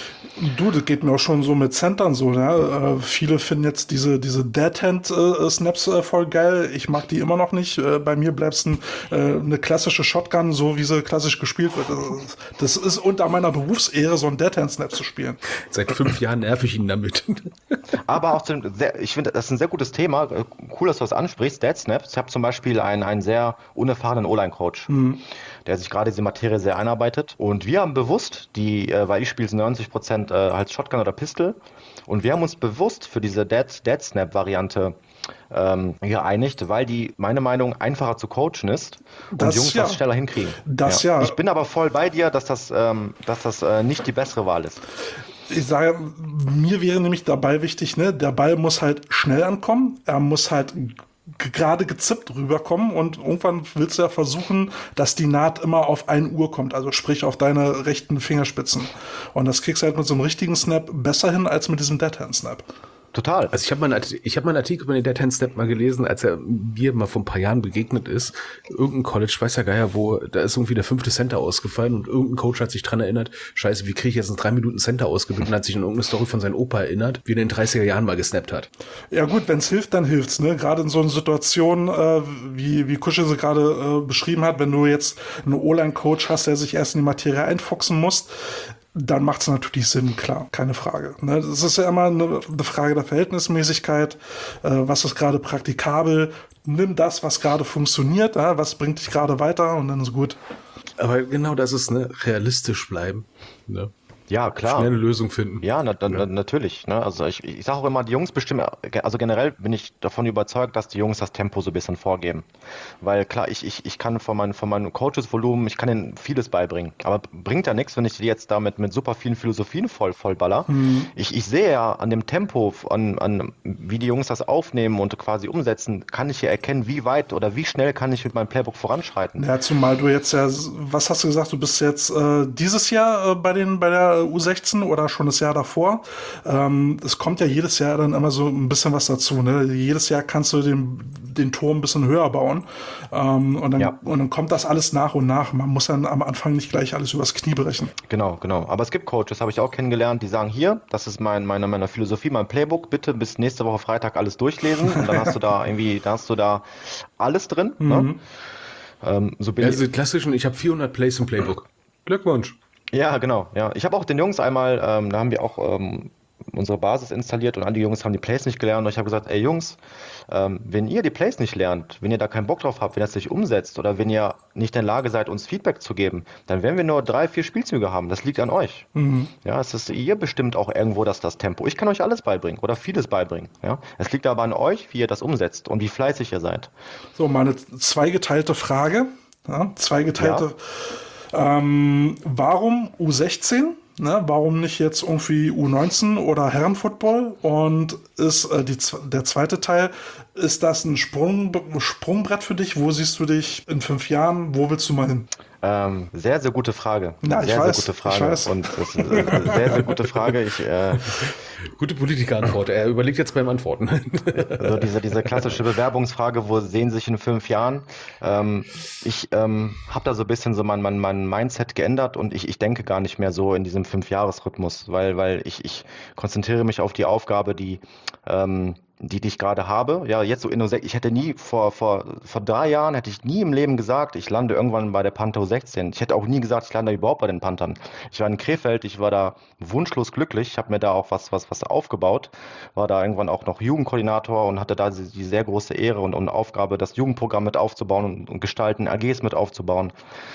S2: Du, das geht mir auch schon so mit Centern so, ne? Äh, viele finden jetzt diese, diese Dead-Hand-Snaps äh, voll geil. Ich mag die immer noch nicht. Äh, bei mir bleibt es ein, äh, eine klassische Shotgun, so wie sie klassisch gespielt wird. Das, das ist unter meiner Berufsehre, so ein Dead-Hand-Snap zu spielen.
S1: Seit fünf Jahren nerv ich ihn damit.
S3: Aber auch zu dem, sehr, ich finde, das ist ein sehr gutes Thema. Äh, Cool, dass du das ansprichst. Dead Snaps. Ich habe zum Beispiel einen, einen sehr unerfahrenen O-Line-Coach, der sich gerade in diese Materie sehr einarbeitet. Und wir haben bewusst, die, äh, weil ich spiele neunzig Prozent äh, als Shotgun oder Pistol, und wir haben uns bewusst für diese Dead, Dead Snap-Variante ähm, geeinigt, weil die, meine Meinung, einfacher zu coachen ist und
S2: Das
S3: die Jungs
S2: ja.
S3: das schneller hinkriegen.
S2: Das ja.
S3: Ich bin aber voll bei dir, dass das, ähm, dass das äh, nicht die bessere Wahl ist.
S2: Ich sage, mir wäre nämlich dabei wichtig, ne, der Ball muss halt schnell ankommen, er muss halt g- gerade gezippt rüberkommen und irgendwann willst du ja versuchen, dass die Naht immer auf ein Uhr kommt, also sprich auf deine rechten Fingerspitzen. Und das kriegst du halt mit so einem richtigen Snap besser hin als mit diesem Dead-Hand-Snap.
S3: Total.
S1: Also ich habe mal, einen Arti- ich hab mal einen Artikel über den Dead Hand Snap mal gelesen, als er mir mal vor ein paar Jahren begegnet ist. Irgendein College, weiß ja Geier, wo, da ist irgendwie der fünfte Center ausgefallen und irgendein Coach hat sich dran erinnert, scheiße, wie kriege ich jetzt einen drei Minuten Center ausgebildet und hat sich an irgendeine Story von seinem Opa erinnert, wie er in den dreißiger Jahren mal gesnappt hat.
S2: Ja gut, wenn es hilft, dann hilft's. Ne? Gerade in so einer Situation, äh, wie, wie Kusche sie gerade äh, beschrieben hat, wenn du jetzt einen O-Line-Coach hast, der sich erst in die Materie einfuchsen muss, dann macht es natürlich Sinn, klar, keine Frage. Ne? Das ist ja immer eine, eine Frage der Verhältnismäßigkeit. Äh, was ist gerade praktikabel? Nimm das, was gerade funktioniert, ja? Was bringt dich gerade weiter und dann ist gut.
S1: Aber genau das ist, ne, realistisch bleiben, ne?
S3: Ja, klar.
S1: Schnell eine Lösung finden.
S3: Ja, na, na, na, natürlich. Ne? Also ich, ich sage auch immer, die Jungs bestimmen, also generell bin ich davon überzeugt, dass die Jungs das Tempo so ein bisschen vorgeben. Weil klar, ich, ich, ich kann von meinem von meinem Coaches-Volumen, ich kann ihnen vieles beibringen. Aber bringt ja nichts, wenn ich die jetzt damit mit super vielen Philosophien voll, vollballer. Ich, ich sehe ja an dem Tempo, an, an wie die Jungs das aufnehmen und quasi umsetzen, kann ich ja erkennen, wie weit oder wie schnell kann ich mit meinem Playbook voranschreiten.
S2: Ja, zumal du jetzt ja, was hast du gesagt, du bist jetzt äh, dieses Jahr äh, bei den bei der U sechzehn oder schon das Jahr davor. Ähm, es kommt ja jedes Jahr dann immer so ein bisschen was dazu. Ne? Jedes Jahr kannst du den, den Turm ein bisschen höher bauen. Ähm, und, dann,
S3: Ja.
S2: und dann kommt das alles nach und nach. Man muss dann am Anfang nicht gleich alles übers Knie brechen.
S3: Genau, genau. Aber es gibt Coaches, habe ich auch kennengelernt, die sagen, hier, das ist mein, meine, meine Philosophie, mein Playbook, bitte bis nächste Woche Freitag alles durchlesen und dann hast du da irgendwie, da hast du da alles drin. Ne? Ähm, so bin
S1: Ja,
S3: ich.
S1: diese klassischen, ich habe vierhundert Plays im Playbook. Glückwunsch.
S3: Ja, genau, ja. Ich habe auch den Jungs einmal, ähm, da haben wir auch ähm, unsere Basis installiert und einige Jungs haben die Plays nicht gelernt und ich habe gesagt, ey Jungs, ähm, wenn ihr die Plays nicht lernt, wenn ihr da keinen Bock drauf habt, wenn das nicht umsetzt oder wenn ihr nicht in der Lage seid, uns Feedback zu geben, dann werden wir nur drei, vier Spielzüge haben. Das liegt an euch. Ja, es ist, ihr bestimmt auch irgendwo das, das Tempo. Ich kann euch alles beibringen oder vieles beibringen. Ja, es liegt aber an euch, wie ihr das umsetzt und wie fleißig ihr seid.
S2: So, meine zweigeteilte Frage. Ja, zweigeteilte. Ähm, warum U sechzehn? Ne, warum nicht jetzt irgendwie U neunzehn oder Herrenfootball? Und ist äh, die, z- der zweite Teil, ist das ein Sprung, Sprungbrett für dich? Wo siehst du dich in fünf Jahren? Wo willst du mal hin?
S3: Ähm, sehr, sehr gute Frage.
S2: Ja, ich
S3: sehr,
S2: weiß,
S3: sehr gute Frage.
S2: ich weiß.
S3: Und das ist eine sehr, sehr gute Frage. Ich, äh,
S1: Gute Politikerantwort. Er überlegt jetzt beim Antworten.
S3: also diese, diese klassische Bewerbungsfrage, wo sehen Sie sich in fünf Jahren? Ähm, ich ähm, habe da so ein bisschen so mein, mein, mein Mindset geändert und ich, ich denke gar nicht mehr so in diesem Fünf-Jahres-Rhythmus, weil, weil ich, ich konzentriere mich auf die Aufgabe, die ähm, die, die ich gerade habe. Ja, jetzt so in U sechzehn, ich hätte nie, vor, vor, vor drei Jahren hätte ich nie im Leben gesagt, ich lande irgendwann bei der Panther U sechzehn. Ich hätte auch nie gesagt, ich lande überhaupt bei den Panthern. Ich war in Krefeld, ich war da wunschlos glücklich. Ich habe mir da auch was, was, was aufgebaut, war da irgendwann auch noch Jugendkoordinator und hatte da die, die sehr große Ehre und, und Aufgabe, das Jugendprogramm mit aufzubauen und, und gestalten, A Gs mit aufzubauen.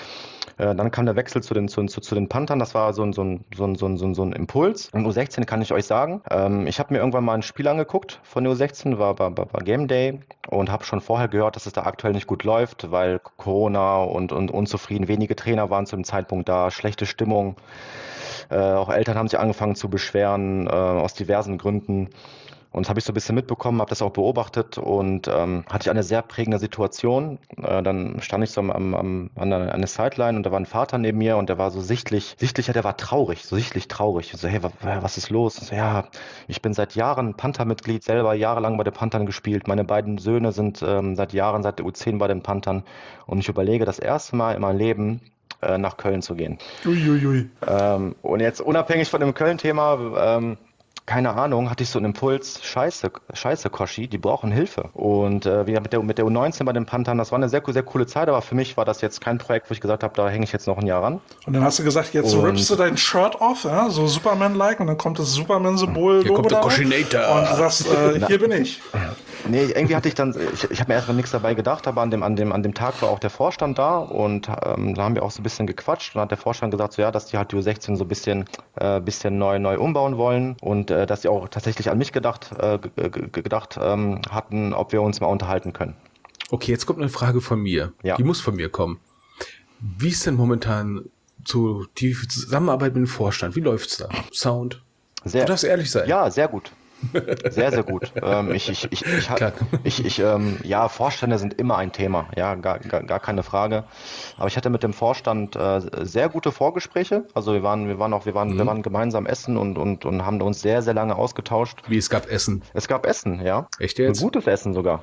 S3: Äh, Dann kam der Wechsel zu den, zu, zu, zu den Panthern. Das war so ein, so ein, so ein, so ein, so ein, so ein Impuls. In U sechzehn kann ich euch sagen, ähm, ich habe mir irgendwann mal ein Spiel angeguckt von der U sechzehn, war, war, war Game Day und habe schon vorher gehört, dass es da aktuell nicht gut läuft, weil Corona und, und unzufrieden, wenige Trainer waren zu dem Zeitpunkt da, schlechte Stimmung. Äh, auch Eltern haben sich angefangen zu beschweren, äh, aus diversen Gründen. Und das habe ich so ein bisschen mitbekommen, habe das auch beobachtet und ähm, hatte ich eine sehr prägende Situation. Äh, dann stand ich so am, am, an der, an der Sideline und da war ein Vater neben mir und der war so sichtlich, sichtlich, ja, der war traurig, so sichtlich traurig. Ich so, hey, wa, was ist los? Ich so, ja, ich bin seit Jahren Panther-Mitglied, selber jahrelang bei den Panthern gespielt. Meine beiden Söhne sind ähm, seit Jahren, seit der U zehn bei den Panthern und ich überlege, das erste Mal in meinem Leben äh, nach Köln zu gehen.
S2: Uiuiui.
S3: Ähm, und jetzt unabhängig von dem Köln-Thema, ähm, keine Ahnung, hatte ich so einen Impuls, scheiße, scheiße, Koshi, die brauchen Hilfe. Und äh, wieder mit der, mit der U neunzehn bei den Panthern, das war eine sehr, sehr coole Zeit, aber für mich war das jetzt kein Projekt, wo ich gesagt habe, da hänge ich jetzt noch ein Jahr ran.
S2: Und dann hast du gesagt, jetzt
S3: Und-
S2: rippst du dein Shirt off, ja, so Superman-like, und dann kommt das Superman-Symbol.
S1: Hier kommt der Koshinator.
S2: Und du sagst, äh, hier bin ich.
S3: Nee, irgendwie hatte ich dann, ich, ich habe mir erstmal nichts dabei gedacht, aber an dem, an dem, an dem Tag war auch der Vorstand da und ähm, da haben wir auch so ein bisschen gequatscht und hat der Vorstand gesagt, so ja, dass die halt die U sechzehn so ein bisschen, äh, bisschen neu, neu umbauen wollen und äh, dass sie auch tatsächlich an mich gedacht, äh, g- g- gedacht ähm, hatten, ob wir uns mal unterhalten können.
S1: Okay, jetzt kommt eine Frage von mir.
S3: Ja.
S1: Die muss von mir kommen. Wie ist denn momentan so die Zusammenarbeit mit dem Vorstand? Wie läuft's da? Sound?
S3: Sehr,
S1: Du darfst ehrlich sein.
S3: Ja, sehr gut. Sehr, sehr gut. Ähm, ich, ich, ich, ich,
S1: Klar.
S3: ich, ich, ähm, ja, Vorstände sind immer ein Thema, ja, gar, gar, gar keine Frage. Aber ich hatte mit dem Vorstand äh, sehr gute Vorgespräche. Also wir waren, wir waren auch, wir waren,
S1: Mhm.
S3: wir waren gemeinsam essen und, und, und haben uns sehr, sehr lange ausgetauscht.
S1: Wie, es gab Essen.
S3: Es gab Essen, ja.
S1: Echt
S3: Ein
S1: jetzt?
S3: gutes Essen sogar.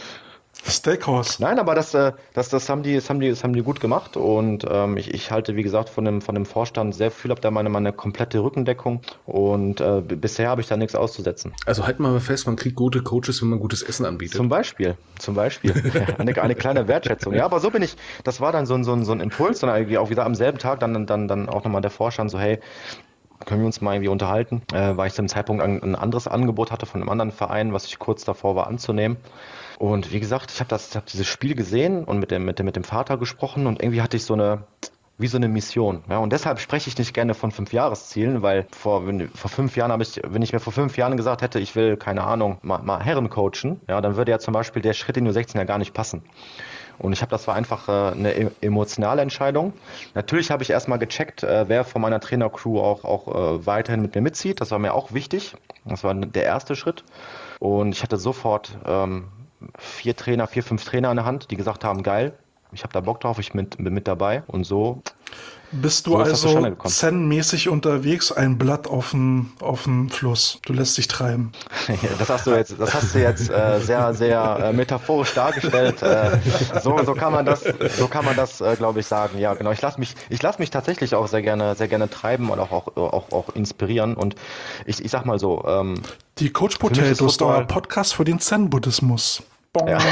S2: Steakhouse.
S3: Nein, aber das, äh, das, das haben die, das haben die, das haben die gut gemacht und ähm, ich, ich halte, wie gesagt, von dem, von dem Vorstand sehr viel, habe da meine, meine komplette Rückendeckung und äh, b- bisher habe ich da nichts auszusetzen.
S1: Also halten wir mal fest, man kriegt gute Coaches, wenn man gutes Essen anbietet.
S3: Zum Beispiel, zum Beispiel. eine, eine kleine Wertschätzung. Ja, aber so bin ich, das war dann so ein, so ein, so ein Impuls und irgendwie auch wieder am selben Tag dann, dann, dann auch nochmal der Vorstand so, hey, können wir uns mal irgendwie unterhalten, äh, weil ich zu dem Zeitpunkt ein, ein anderes Angebot hatte von einem anderen Verein, was ich kurz davor war anzunehmen. Und wie gesagt, ich habe das, ich habe dieses Spiel gesehen und mit dem, mit dem, mit dem Vater gesprochen und irgendwie hatte ich so eine, wie so eine Mission. Ja, und deshalb spreche ich nicht gerne von Fünfjahreszielen, weil vor, wenn, vor fünf Jahren habe ich, wenn ich mir vor fünf Jahren gesagt hätte, ich will, keine Ahnung, mal, mal Herren coachen, ja, dann würde ja zum Beispiel der Schritt in die U sechzehn ja gar nicht passen. Und ich habe, das war einfach äh, eine e- emotionale Entscheidung. Natürlich habe ich erstmal gecheckt, äh, wer von meiner Trainercrew auch, auch äh, weiterhin mit mir mitzieht. Das war mir auch wichtig. Das war der erste Schritt. Und ich hatte sofort ähm, vier Trainer, vier, fünf Trainer in der Hand, die gesagt haben, geil, ich habe da Bock drauf, ich bin, bin mit dabei. Und so
S2: Bist du
S3: So ist das
S2: also
S3: zustande gekommen.
S2: zen-mäßig unterwegs, ein Blatt auf dem auf dem Fluss. Du lässt dich treiben.
S3: Das hast du jetzt, das hast du jetzt äh, sehr, sehr äh, metaphorisch dargestellt. Äh, so, so kann man das, so kann man das, äh, glaube ich, sagen. Ja, genau. Ich lasse mich, ich lasse mich tatsächlich auch sehr gerne, sehr gerne treiben und auch, auch, auch, auch inspirieren. Und ich, ich sag mal so, ähm,
S2: Die Coach
S3: mich ist
S2: Potatoes,
S3: Football-
S2: euer Podcast für den Zen-Buddhismus. Bong.
S3: Ja.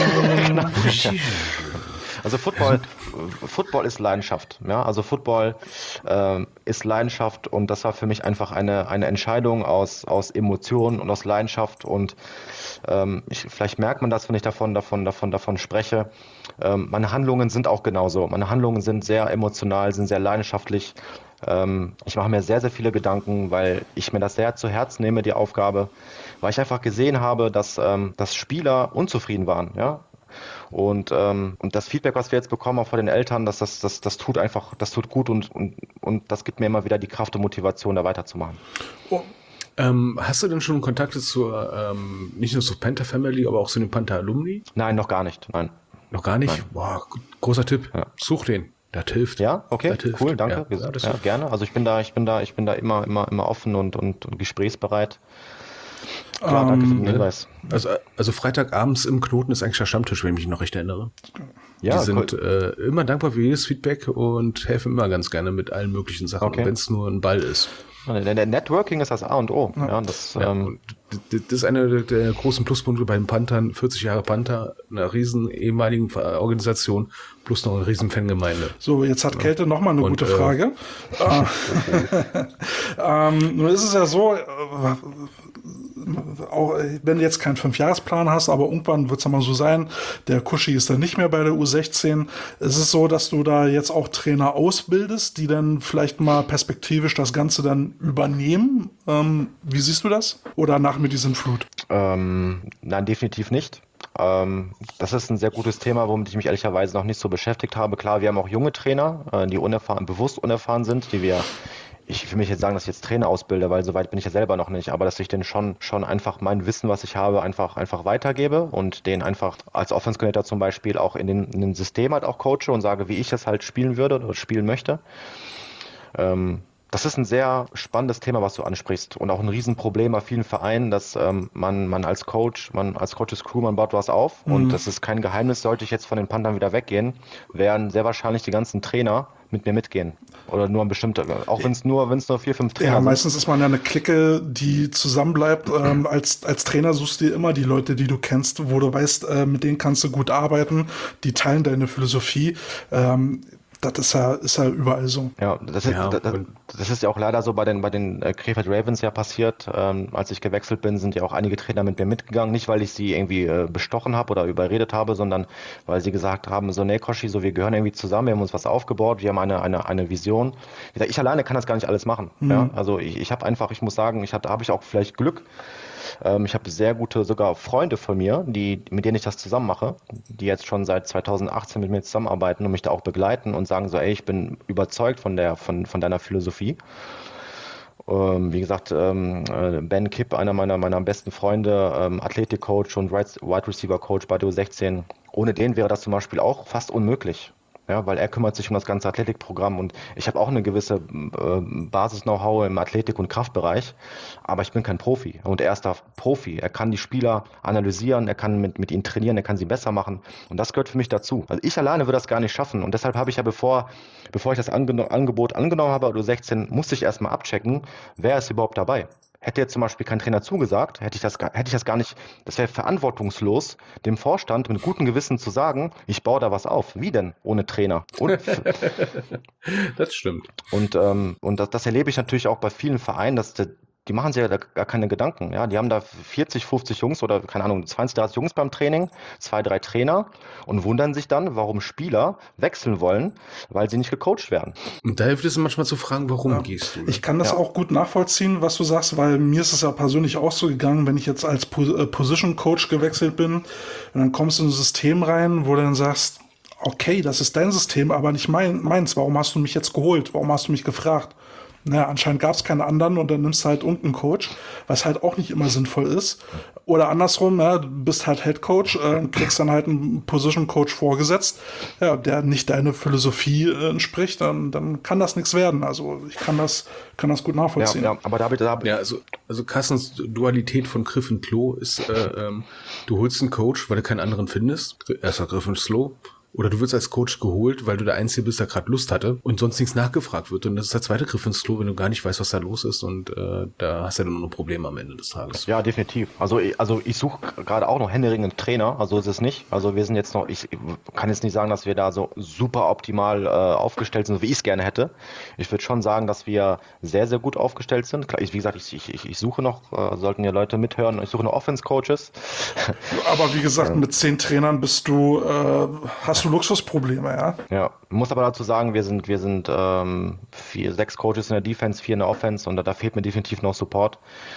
S3: Also Football, Football ist Leidenschaft. Ja, also Football ähm, ist Leidenschaft und das war für mich einfach eine, eine Entscheidung aus, aus Emotionen und aus Leidenschaft und ähm, ich, vielleicht merkt man das, wenn ich davon, davon, davon, davon spreche. Ähm, meine Handlungen sind auch genauso. Meine Handlungen sind sehr emotional, sind sehr leidenschaftlich. Ähm, ich mache mir sehr, sehr viele Gedanken, weil ich mir das sehr zu Herzen nehme, die Aufgabe, weil ich einfach gesehen habe, dass, ähm, dass Spieler unzufrieden waren, ja. Und, ähm, und das Feedback, was wir jetzt bekommen, auch von den Eltern, dass das, das, das tut einfach, das tut gut und, und, und das gibt mir immer wieder die Kraft und Motivation, da weiterzumachen.
S2: Oh,
S1: Ähm, hast du denn schon Kontakte zur, ähm, nicht nur zur Panther Family, aber auch zu den Panther Alumni?
S3: Nein, noch gar nicht, nein.
S1: Noch gar nicht?
S3: Nein.
S1: Boah, gu- großer Tipp.
S3: Ja.
S1: Such den. Das hilft.
S3: Ja, okay,
S1: Das hilft.
S3: cool, danke.
S1: Ja,
S3: Ja,
S1: das
S3: ja,
S1: hilft.
S3: gerne. Also ich bin da, ich bin da, ich bin da immer, immer, immer offen und, und, und gesprächsbereit. Klar, danke für den
S1: Ne?
S3: Hinweis.
S1: Also, also Freitagabends im Knoten ist eigentlich der Stammtisch, wenn ich mich noch recht erinnere.
S3: Ja,
S1: Die sind
S3: cool.
S1: äh, immer dankbar für jedes Feedback und helfen immer ganz gerne mit allen möglichen Sachen,
S3: Okay.
S1: wenn es nur ein Ball ist.
S3: Der, der Networking ist das A und O. Ja, das,
S1: Ja,
S3: ähm,
S1: und d- d- das ist einer der- der großen Pluspunkte bei den Panthern. vierzig Jahre Panther, einer riesen ehemaligen Ver- Organisation, plus noch eine riesen Fangemeinde.
S2: So, jetzt hat Kälte noch mal eine
S1: Und,
S2: gute
S1: äh,
S2: Frage. Äh, ähm, nun ist es ja so, äh, auch äh, wenn du jetzt keinen Fünfjahresplan hast, aber irgendwann wird es ja mal so sein, der Kuschi ist dann nicht mehr bei der U sechzehn. Ist es so, dass du da jetzt auch Trainer ausbildest, die dann vielleicht mal perspektivisch das Ganze dann übernehmen? Ähm, wie siehst du das? Oder nach mit diesem Flut?
S3: ähm, nein, definitiv nicht. Ähm, das ist ein sehr gutes Thema, womit ich mich ehrlicherweise noch nicht so beschäftigt habe. Klar, wir haben auch junge Trainer, äh, die unerfahren, bewusst unerfahren sind, die wir, ich will mich jetzt sagen, dass ich jetzt Trainer ausbilde, weil soweit bin ich ja selber noch nicht, aber dass ich denen schon, schon einfach mein Wissen, was ich habe, einfach, einfach weitergebe und denen einfach als Offense Coordinator zum Beispiel auch in den, in den System halt auch coache und sage, wie ich das halt spielen würde oder spielen möchte. Ähm, Das ist ein sehr spannendes Thema, was du ansprichst und auch ein Riesenproblem bei vielen Vereinen, dass ähm, man, man als Coach, man als Coaches Crew, man baut was auf und das ist kein Geheimnis, sollte ich jetzt von den Panthern wieder weggehen, werden sehr wahrscheinlich die ganzen Trainer mit mir mitgehen oder nur ein bestimmter, auch wenn es nur, wenn es nur vier, fünf Trainer
S2: Ja,
S3: sind.
S2: meistens ist man ja eine Clique, die zusammenbleibt. Ähm, als, als Trainer suchst du dir immer die Leute, die du kennst, wo du weißt, äh, mit denen kannst du gut arbeiten, die teilen deine Philosophie. Ähm, das ist ja, ist ja überall so.
S3: Ja, das ist,
S1: Ja,
S3: das,
S1: und-
S3: das ist ja auch leider so bei den, bei den äh, Krefeld Ravens ja passiert. Ähm, als ich gewechselt bin, sind ja auch einige Trainer mit mir mitgegangen. Nicht, weil ich sie irgendwie äh, bestochen habe oder überredet habe, sondern weil sie gesagt haben, so, nee, Koshi, so, wir gehören irgendwie zusammen, wir haben uns was aufgebaut, wir haben eine, eine, eine Vision. Wie gesagt, ich alleine kann das gar nicht alles machen. Ja? Also ich, ich habe einfach, ich muss sagen, ich hatte, habe ich auch vielleicht Glück. Ähm, ich habe sehr gute sogar Freunde von mir, die, mit denen ich das zusammen mache, die jetzt schon seit zweitausendachtzehn mit mir zusammenarbeiten und mich da auch begleiten und sagen so, ey, ich bin überzeugt von der, von, von deiner Philosophie. Ähm, wie gesagt, ähm, äh, Ben Kipp, einer meiner, meiner besten Freunde, ähm, Athletik-Coach und Wide Receiver-Coach bei der U sechzehn. Ohne den wäre das zum Beispiel auch fast unmöglich. Ja, weil er kümmert sich um das ganze Athletikprogramm und ich habe auch eine gewisse äh, Basis-Know-how im Athletik- und Kraftbereich, aber ich bin kein Profi und er ist da Profi. Er kann die Spieler analysieren, er kann mit, mit ihnen trainieren, er kann sie besser machen und das gehört für mich dazu. Also ich alleine würde das gar nicht schaffen und deshalb habe ich ja, bevor, bevor ich das Angeno- Angebot angenommen habe, U sechzehn, musste ich erstmal abchecken, wer ist überhaupt dabei. Hätte jetzt zum Beispiel kein Trainer zugesagt, hätte ich das, gar- hätte ich das gar nicht, das wäre verantwortungslos, dem Vorstand mit gutem Gewissen zu sagen, ich baue da was auf. Wie denn? Ohne Trainer. Und,
S1: Das stimmt.
S3: und, ähm, und das, das erlebe ich natürlich auch bei vielen Vereinen, dass die, die machen sich ja da gar keine Gedanken. Ja? Die haben da vierzig, fünfzig Jungs oder keine Ahnung, zwanzig, dreißig Jungs beim Training, zwei, drei Trainer und wundern sich dann, warum Spieler wechseln wollen, weil sie nicht gecoacht werden.
S1: Und da hilft es manchmal zu fragen, warum gehst du?
S2: Ich kann das
S3: Ja.
S2: auch gut nachvollziehen, was du sagst, weil mir ist es ja persönlich auch so gegangen, wenn ich jetzt als Po- äh, Position Coach gewechselt bin und dann kommst du in ein System rein, wo du dann sagst, okay, das ist dein System, aber nicht mein, meins. Warum hast du mich jetzt geholt? Warum hast du mich gefragt? Naja, anscheinend gab es keine anderen und dann nimmst du halt irgendeinen Coach, was halt auch nicht immer sinnvoll ist. Oder andersrum, ja, du bist halt Head Coach, äh, kriegst dann halt einen Position Coach vorgesetzt, ja, der nicht deine Philosophie äh, entspricht, dann, dann kann das nichts werden. Also ich kann das, kann das gut
S3: Ja,
S2: nachvollziehen.
S3: ja, aber da habe ich, da hab,
S1: Ja, also, also Carstens Dualität von Griff und Klo ist, äh, ähm, du holst einen Coach, weil du keinen anderen findest. Erster Griff und Slow. Oder du wirst als Coach geholt, weil du der Einzige bist, der gerade Lust hatte und sonst nichts nachgefragt wird. Und das ist der zweite Griff ins Klo, wenn du gar nicht weißt, was da los ist. Und äh, da hast du dann nur ein Problem am Ende des Tages.
S3: Ja, definitiv. Also, ich- also ich suche gerade auch noch händeringend einen Trainer, also ist es nicht. Also wir sind jetzt noch, ich kann jetzt nicht sagen, dass wir da so super optimal äh, aufgestellt sind, so wie ich es gerne hätte. Ich würde schon sagen, dass wir sehr, sehr gut aufgestellt sind. Klar, ich, wie gesagt, ich, ich, ich suche noch, äh, sollten ja Leute mithören, ich suche noch Offense-Coaches.
S2: Aber wie gesagt, mit zehn Trainern bist du, äh, hast du Luxusprobleme, ja.
S3: Ja, muss aber dazu sagen, wir sind, wir sind ähm, vier, sechs Coaches in der Defense, vier in der Offense und da, da fehlt mir definitiv noch Support.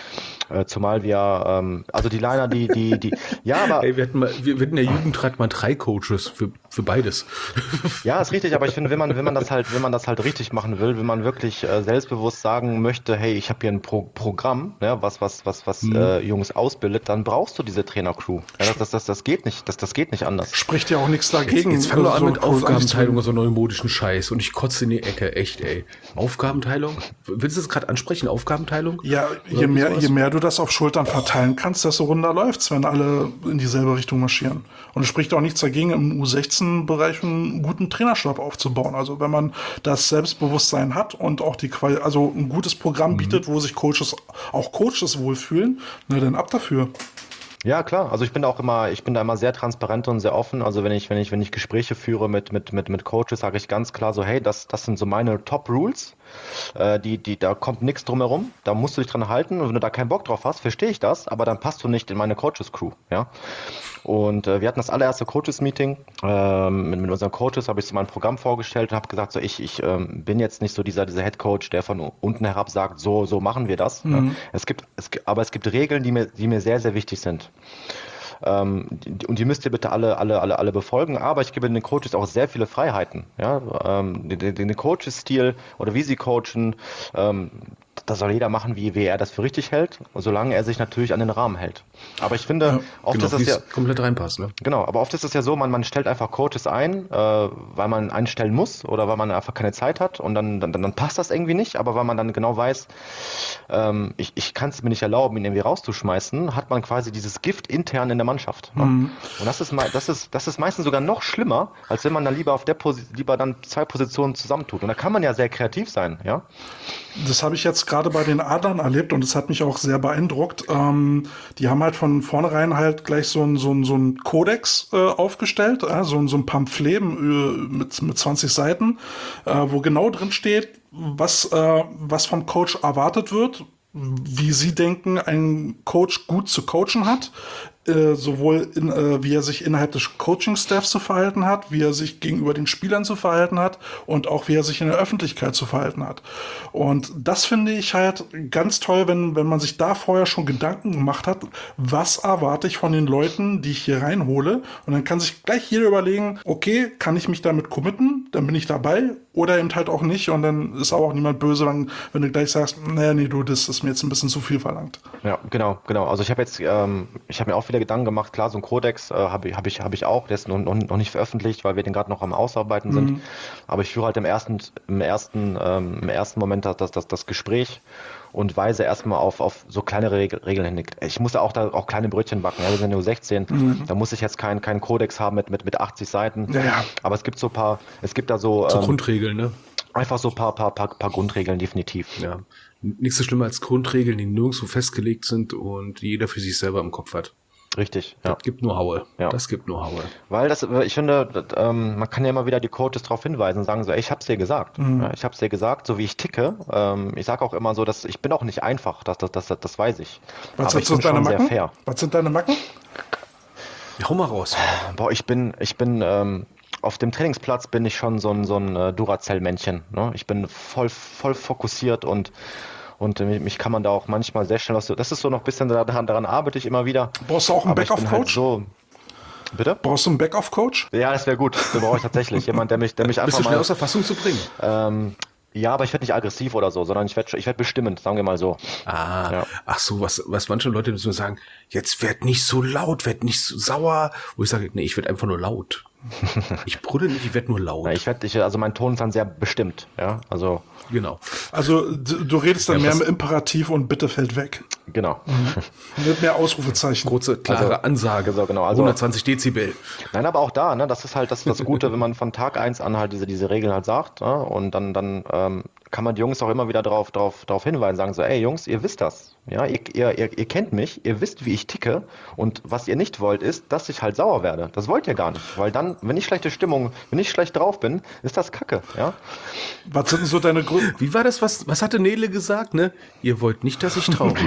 S3: Äh, zumal wir, ähm, also die Liner, die, die, die, ja, aber.
S1: Ey, wir hatten mal, wir, wir hatten in der Jugendrat mal drei Coaches für, für beides.
S3: Ja, ist richtig, aber ich finde, wenn man, wenn man das halt, wenn man das halt richtig machen will, wenn man wirklich äh, selbstbewusst sagen möchte, hey, ich habe hier ein Pro Programm, ja, was, was, was, was mhm. äh, Jungs ausbildet, dann brauchst du diese Trainercrew. Ja, das, das, das, das geht nicht, das, das geht nicht anders.
S2: Spricht ja auch nichts dagegen.
S1: Jetzt, jetzt fang doch an
S2: so
S1: mit Aufgabenteilung und so neumodischen Scheiß und ich kotze in die Ecke, echt, ey. Aufgabenteilung? Willst du das gerade ansprechen, Aufgabenteilung?
S2: Ja, je mehr, je mehr du das auf Schultern verteilen kannst, desto runder läuft's, wenn alle in dieselbe Richtung marschieren. Und es spricht auch nichts dagegen, im U sechzehn-Bereich einen guten Trainerstab aufzubauen. Also wenn man das Selbstbewusstsein hat und auch die Quali- also ein gutes Programm mhm. bietet, wo sich Coaches, auch Coaches wohlfühlen, na dann ab dafür.
S3: Ja, klar. Also ich bin auch immer, ich bin da immer sehr transparent und sehr offen. Also wenn ich, wenn ich, wenn ich Gespräche führe mit, mit, mit, mit Coaches, sage ich ganz klar so, hey, das, das sind so meine Top Rules. Äh, die, die, da kommt nichts drum herum. Da musst du dich dran halten. Und wenn du da keinen Bock drauf hast, verstehe ich das, aber dann passt du nicht in meine Coaches Crew, ja. Und äh, wir hatten das allererste Coaches-Meeting. Ähm, mit, mit unseren Coaches habe ich so mein Programm vorgestellt und habe gesagt, so ich, ich ähm, bin jetzt nicht so dieser, dieser Head Coach, der von unten herab sagt, so, so machen wir das. Mhm. Ja. Es gibt, es, aber es gibt Regeln, die mir, die mir sehr, sehr wichtig sind. Ähm, die, und die müsst ihr bitte alle, alle, alle, alle befolgen, aber ich gebe den Coaches auch sehr viele Freiheiten. Ja? Ähm, den, den Coaches-Stil oder wie sie coachen, ähm, das soll jeder machen, wie, wie er das für richtig hält, solange er sich natürlich an den Rahmen hält. Aber ich finde, ja, oft
S1: genau,
S3: ist das ja
S1: komplett reinpasst, ne?
S3: Genau, aber oft ist es ja so, man, man stellt einfach Coaches ein, äh, weil man einstellen muss oder weil man einfach keine Zeit hat und dann, dann, dann passt das irgendwie nicht, aber weil man dann genau weiß, ähm, ich, ich kann es mir nicht erlauben, ihn irgendwie rauszuschmeißen, hat man quasi dieses Gift intern in der Mannschaft. Ne? Mhm. Und das ist, das, ist, das ist meistens sogar noch schlimmer, als wenn man dann lieber auf der Posi- lieber dann zwei Positionen zusammentut. Und da kann man ja sehr kreativ sein, ja.
S2: Das habe ich jetzt gerade bei den Adlern erlebt und das hat mich auch sehr beeindruckt. Ähm, die haben halt von vornherein halt gleich so ein so ein, so ein Kodex äh, aufgestellt, äh, so, so ein Pamphlet äh, mit, mit zwanzig Seiten, äh, wo genau drin steht, was, äh, was vom Coach erwartet wird, wie sie denken, ein Coach gut zu coachen hat, äh, sowohl in, äh, wie er sich innerhalb des Coaching-Staffs zu verhalten hat, wie er sich gegenüber den Spielern zu verhalten hat und auch wie er sich in der Öffentlichkeit zu verhalten hat. Und das finde ich halt ganz toll, wenn, wenn man sich da vorher schon Gedanken gemacht hat, was erwarte ich von den Leuten, die ich hier reinhole, und dann kann sich gleich jeder überlegen, okay, kann ich mich damit committen, dann bin ich dabei, oder eben halt auch nicht, und dann ist aber auch niemand böse, wenn, wenn du gleich sagst, naja, nee, du, das ist mir jetzt ein bisschen zu viel verlangt.
S3: Ja, genau, genau. Also ich habe jetzt, ähm, ich habe mir auch wieder Gedanken gemacht, klar, so ein Kodex äh, habe ich, hab ich, hab ich auch, der ist noch, noch, noch nicht veröffentlicht, weil wir den gerade noch am Ausarbeiten sind, mhm. aber ich führe halt im ersten, im ersten, ähm, im ersten Moment das, das, das Gespräch und weise erstmal auf, auf so kleinere Regel, Regeln hin. Ich muss ja auch da auch kleine Brötchen backen, ja, wir sind nur sechzehn, mhm. da muss ich jetzt keinen keinen Kodex haben mit, mit, mit achtzig Seiten,
S2: ja, ja.
S3: aber es gibt so ein paar, es gibt da so...
S1: So
S3: ähm,
S1: Grundregeln, ne?
S3: Einfach so ein paar, paar, paar, paar Grundregeln, definitiv.
S1: Ja, nichts so schlimmer als Grundregeln, die nirgendwo festgelegt sind und die jeder für sich selber im Kopf hat.
S3: Richtig, ja.
S1: Das gibt nur Haue.
S3: Ja.
S1: Das gibt nur Haue.
S3: Weil das, ich finde, das, ähm, man kann ja immer wieder die Coaches darauf hinweisen und sagen so, ey, ich hab's dir gesagt. Mhm. Ja, ich hab's dir gesagt, so wie ich ticke. Ähm, ich sage auch immer so, dass ich bin auch nicht einfach, das, das, das, das weiß ich.
S2: Was
S3: Aber ich bin
S2: deine
S3: schon
S2: Macken?
S3: sehr fair.
S2: Was sind deine Macken?
S1: Ja, hau mal raus.
S3: Boah, ich bin, ich bin, ähm, auf dem Trainingsplatz bin ich schon so ein, so ein äh, Duracell-Männchen. Ne? Ich bin voll, voll fokussiert und Und äh, mich kann man da auch manchmal sehr schnell aus. Das ist so noch ein bisschen daran, daran arbeite ich immer wieder.
S2: Brauchst du auch einen Back-Off-Coach?
S3: Halt so, bitte?
S2: Brauchst du einen Back-Off-Coach?
S3: Ja, das wäre gut. Den brauche ich tatsächlich. Jemand, der mich, der mich einfach
S1: Bist du schnell
S3: mal
S1: aus der Fassung zu bringen?
S3: Ähm, ja, aber ich werde nicht aggressiv oder so, sondern ich werde ich werd bestimmend, sagen wir mal so.
S1: Ah,
S3: ja.
S1: Ach so, was, was manche Leute müssen sagen, jetzt werd nicht so laut, werd nicht so sauer. Wo ich sage, nee, ich werd einfach nur laut. Ich brülle nicht, ich werd nur laut.
S3: Ja, ich werd, ich, also mein Ton ist dann sehr bestimmt, ja, also.
S1: Genau.
S2: Also du, du redest dann ja, mehr im Imperativ und bitte fällt weg.
S3: Genau.
S2: Mhm. Mit mehr Ausrufezeichen.
S1: Kurze, klare
S3: also,
S1: Ansage.
S3: So, genau, also,
S1: hundertzwanzig Dezibel.
S3: Nein, aber auch da, ne, das ist halt das, das Gute, wenn man von Tag eins an halt diese, diese Regeln halt sagt, ne, und dann, dann ähm, kann man die Jungs auch immer wieder darauf drauf, drauf hinweisen, sagen so, ey Jungs, ihr wisst das. Ja, ihr, ihr, ihr, ihr kennt mich, ihr wisst, wie ich ticke, und was ihr nicht wollt, ist, dass ich halt sauer werde. Das wollt ihr gar nicht, weil dann, wenn ich schlechte Stimmung, wenn ich schlecht drauf bin, ist das Kacke, ja.
S2: Was sind denn so deine Gründe?
S1: Wie war das, was, was hatte Nele gesagt, ne? Ihr wollt nicht, dass ich traurig